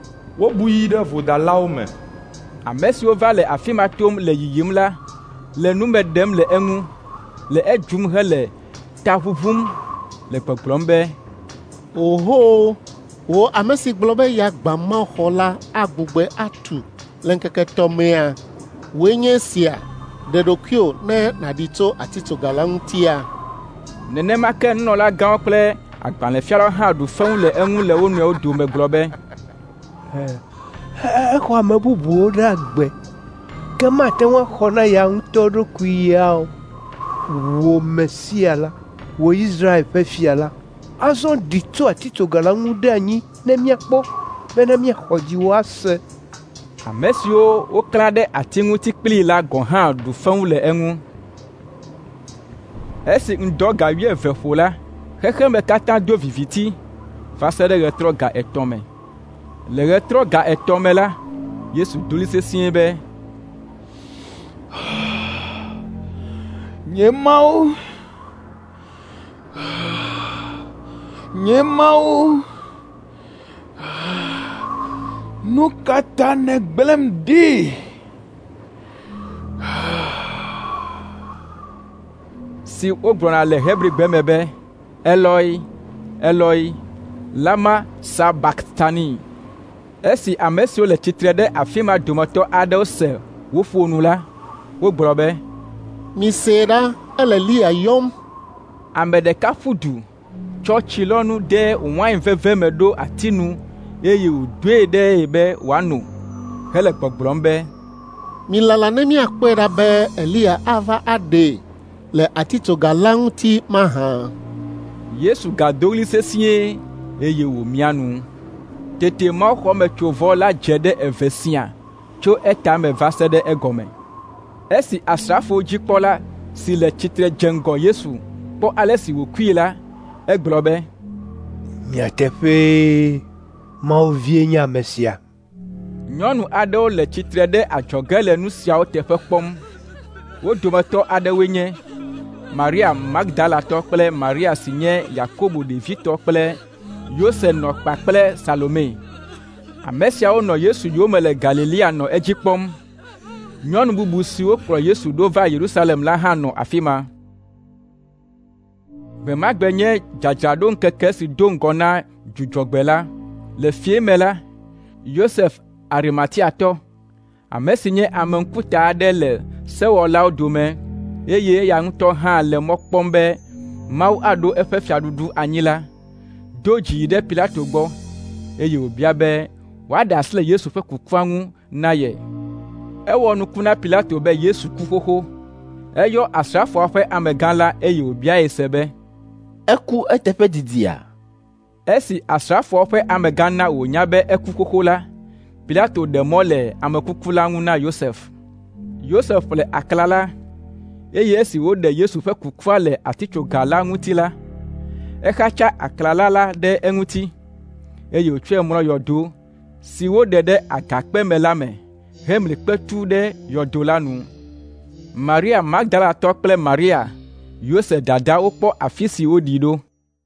wobui ɖe vodalawo me. Ame siwo va le afi ma tom le yiyim la, le nu me ɖem le eŋu, le edzum hele ta ʋuʋum, le gbɔgblɔm be, oho, wo ame si gblɔ be yeagbã Mawuxɔ la agbugbɔe atu le ŋkeke tɔmea, woe nye sia, ɖe ɖokuiwò ne nàɖi tso atitsoga la ŋutia. Nenema ke nunɔlagãwo kple agbalẽfialawo hã ɖu feŋu le eŋu le wo nɔewo dome gblɔ be, exɔ ame bubuwo ɖe agbe, ke mate ŋu axɔ na ya ŋutɔ ɖokui ya o. Wò Mesia la, wò Israel ƒe fia la, azɔ ɖi tso atitsoga la ŋu ɖe anyi ne míakpɔ, bena míaxɔ dziwò ase. Ame siwo woklã ɖe ati ŋuti kplii la gɔ̃ hã ɖu feŋu le eŋu. Esi ŋdɔ ga wuieve ƒo la, xexeme katã do viviti va se ɖe ɣetrɔ ga etɔ̃ me. Le ɣetrɔ ga etɔ̃ me la, Yesu do ɣli sesĩe be, Nye Mawu, nye Mawu, nu ka ta nègblẽm ɖi? Si wogblɔna le Hebrigbe me be, Eloi, Eloi, lama sabaktani, Esi ame siwo le tsitre ɖe afi ma dometɔ aɖewo se woƒo nu la, wogblɔ be, mise ɖa, ele Elia yɔm. Ame ɖeka ƒu du, tsɔ tsilɔnu ɖe wain veve me ɖo ati nu, eye wòdoe ɖe be wòano, hele gbɔgblɔm be, milala ne miakpɔe ɖa be Elia ava aɖee le atitsoga la ŋuti mahã. Yesu gado ɣli sesĩe, eye wòmia nu. Tete mawuxɔmetsovɔ la dze ɖe eve sia tso etame va se ɖe egɔme. Esi asrafo dzikpɔla si le tsitre dze ŋgɔ Yesu kpɔ ale si wòkui la, egblɔ be, Nyateƒee, Mawu vie nye ame sia. Nyɔnu aɖewo le tsitre ɖe adzɔge le nu siawo teƒe kpɔm. Wo dometɔ aɖewoe nye Maria Magdalatɔ kple Maria si nye Yakobo ɖevitɔ kple Yose nɔ kpakple Salome. Ame siawo nɔ Yesu yome le Galilea nɔ edzi kpɔm. Nyɔnu bubu siwo kplɔ Yesu ɖo va Yerusalem la hã nɔ afi ma. Gbe ma gbe nye dzadzraɖo ŋkeke si do ŋgɔ na Dzudzɔgbe la. Le fiẽ me la, Yosef Arimateatɔ, ame si nye ame ŋkuta aɖe le sewɔlawo dome, eye eya ŋutɔ hã le mɔ kpɔm be Mawu aɖo eƒe fiaɖuɖu anyi la, do dzi yi ɖe Pilato gbɔ, eye wòbia be wòaɖe asi le Yesu ƒe kukua ŋu na ye. Ewɔ nuku na Pilato be Yesu ku xoxo. Eyɔ asrafoa ƒe amegã la, eye wòbia ye se be, eku eteƒe didia? Esi asrafoa ƒe amegã na wònya be eku xoxo la, Pilato ɖe mɔ le amekuku la ŋu na Yosef. Yosef ƒle aklala la, eye esi woɖe Yesu ƒe kukua le atitsoga la ŋuti la, exatsa aklala la ɖe eŋuti, eye wòtsɔe mlɔ yɔdo si woɖe ɖe agakpe me la me, hemli kpe tu ɖe yɔdo la nu. Maria Magdalatɔ kple Maria, Yose dada wokpɔ afi si woɖii ɖo.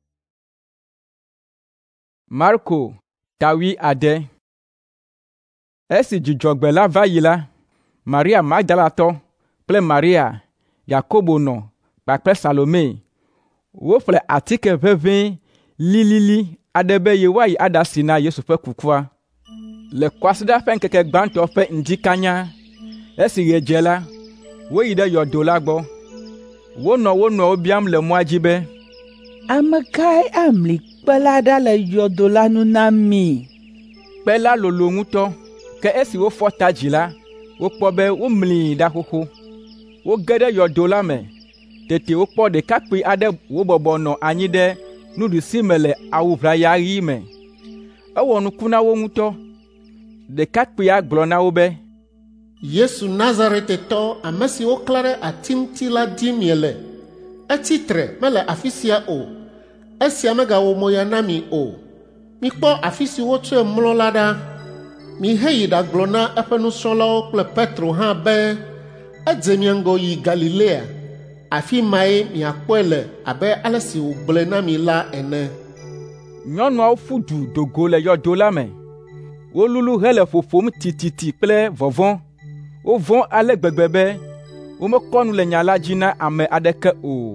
Marko tawi ade. Esi Dzudzɔgbe la va yi la, Maria Magdalatɔ kple Maria, Yakobo nɔ kpakple Salome, woƒle atike ʋeʋĩ lilili aɖe be yewoayi aɖasi na Yesu ƒe kukua. Le kɔasiɖa ƒe ŋkeke gbãtɔ ƒe ŋdi kanya, esi ɣe dze la, woyi ɖe yɔdo la gbɔ. Wonɔ wo nɔewo biam le mɔa dzi be, ame kae amli kpe la ɖa le yɔdo la nu na mi? Kpe la lolo ŋutɔ, ke esi wofɔ ta dzi la, wokpɔ be womlii ɖa xoxo. Woge ɖe yɔdo la me, tete wokpɔ ɖekakpui aɖe wòbɔbɔ nɔ anyi ɖe nuɖusime le awu ʋlaya ɣi me. Ewɔ nuku na wo ŋutɔ. Ɖekakpuia gblɔ na wo be, Yesu Nazaretitɔ, ame si woklã ɖe ati ŋuti la dim miele. Etsitre mele afi sia o. Esia megawɔ moya na mi o. Mikpɔ afi si wotsɔe mlɔ la ɖa. Miheyi ɖagblɔ na eƒe nusrɔ̃lawo kple Petro hã be edze mia ŋgɔ yi Galilea. Afi mae miakpɔe le abe ale si wògblɔe na mi la ene. Nyɔnuawo ƒu du do go le yɔdo la me. Wolulu hele ƒoƒom tititi kple vɔvɔ̃. Wovɔ̃ ale gbegbe be womekɔ nu le nya la dzi na ame aɖeke o.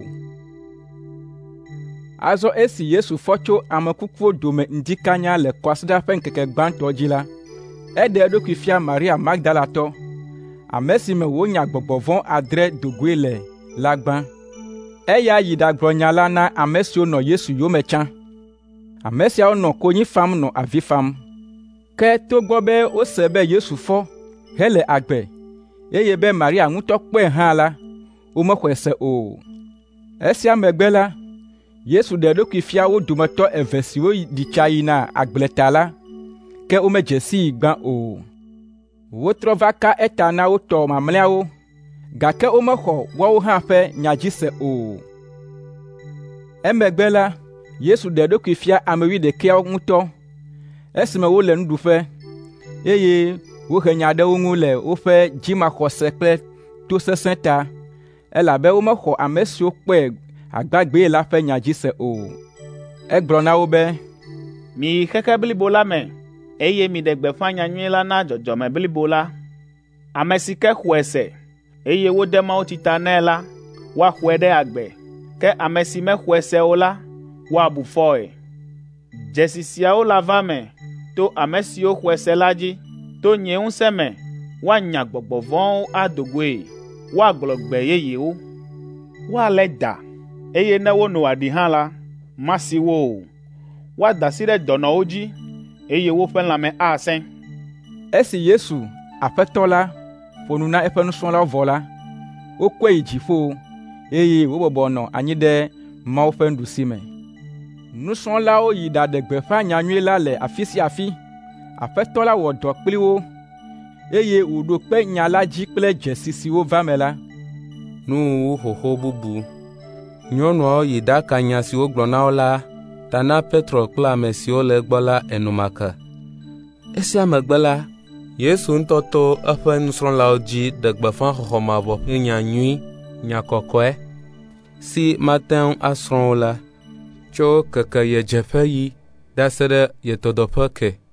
Azɔ esi Yesu fɔ tso ame kukuwo dome ŋdi kanya le kɔasiɖa ƒe ŋkeke gbãtɔ dzi la, eɖe eɖokui fia Maria Magdalatɔ, ame si me wonya gbɔgbɔ vɔ̃ adre dogoe le la gbã. Eya yi ɖagblɔ nya la na ame siwo nɔ Yesu yome tsã. Ame siawo nɔ konyi fam nɔ avi fam. Ke togbɔ be wose be Yesu fɔ hele agbe, eye be Maria ŋutɔ kpɔe hã la, womexɔe se o. Esia megbe la, Yesu ɖe eɖokui fia wo dometɔ eve siwo ɖi tsa yina agbleta la, ke womedze sii gbã o. Wotrɔ va ka eta na wo tɔ mamlɛawo, gake womexɔ woawo hã ƒe nya dzi se o. Emegbe la, Yesu ɖe eɖokui fia ame wuiɖekɛawo ŋutɔ, esime wole nuɖuƒe, eye wohe nya ɖe wo ŋu le woƒe dzimaxɔse kple tosesẽ ta, elabe womexɔ ame siwo kpɔe agbagbee la ƒe nya dzi se o. Egblɔ na wo be, miyi xexe blibo la me, eye miɖe gbeƒã nyanyui la na dzɔdzɔme blibo la. Ame si ke xɔe se, eye wode mawutsi ta nɛ la, woaxɔe ɖe agbe, ke ame si mexɔe se o la, woabu fɔe. Dzesi siawo le ava me to ame siwo xɔe se la dzi. To nye ŋusẽ me, woanya gbɔgbɔ vɔ̃wo ado goe, woagblɔ gbe yeyewo, woalé da, eye ne wono aɖi hã la, masi wo o. Woada asi ɖe dɔnɔwo dzi, eye woƒe lãme asẽ. Esi Yesu, Aƒetɔ la, ƒo nu na eƒe nusrɔ̃lawo vɔ la, wokɔe yi dziƒo, eye wobɔbɔ nɔ anyi ɖe Mawu ƒe nuɖusime. Nusrɔ̃lawo yi ɖaɖe gbeƒã nyanyui la le afi sia afi. Aƒetɔ la wɔ dɔ kpli wo, eye wòɖo kpe nya la dzi kple dzesi siwo va me la. Nuwuwu xoxo bubu. Nyɔnuawo yi ɖaka nya siwo gblɔ na wo la ta na Petro kple ame siwo le egbɔ la enumake. Esia megbe la, Yesu ŋutɔ to eƒe nusrɔ̃lawo dzi ɖe gbeƒã xɔxɔmavɔ ƒe nya nyui, nya kɔkɔe, si mate ŋu asrɔ̃ wo la, tso keke ye dzeƒe yi ɖa se ɖe ye dɔdɔƒe ke.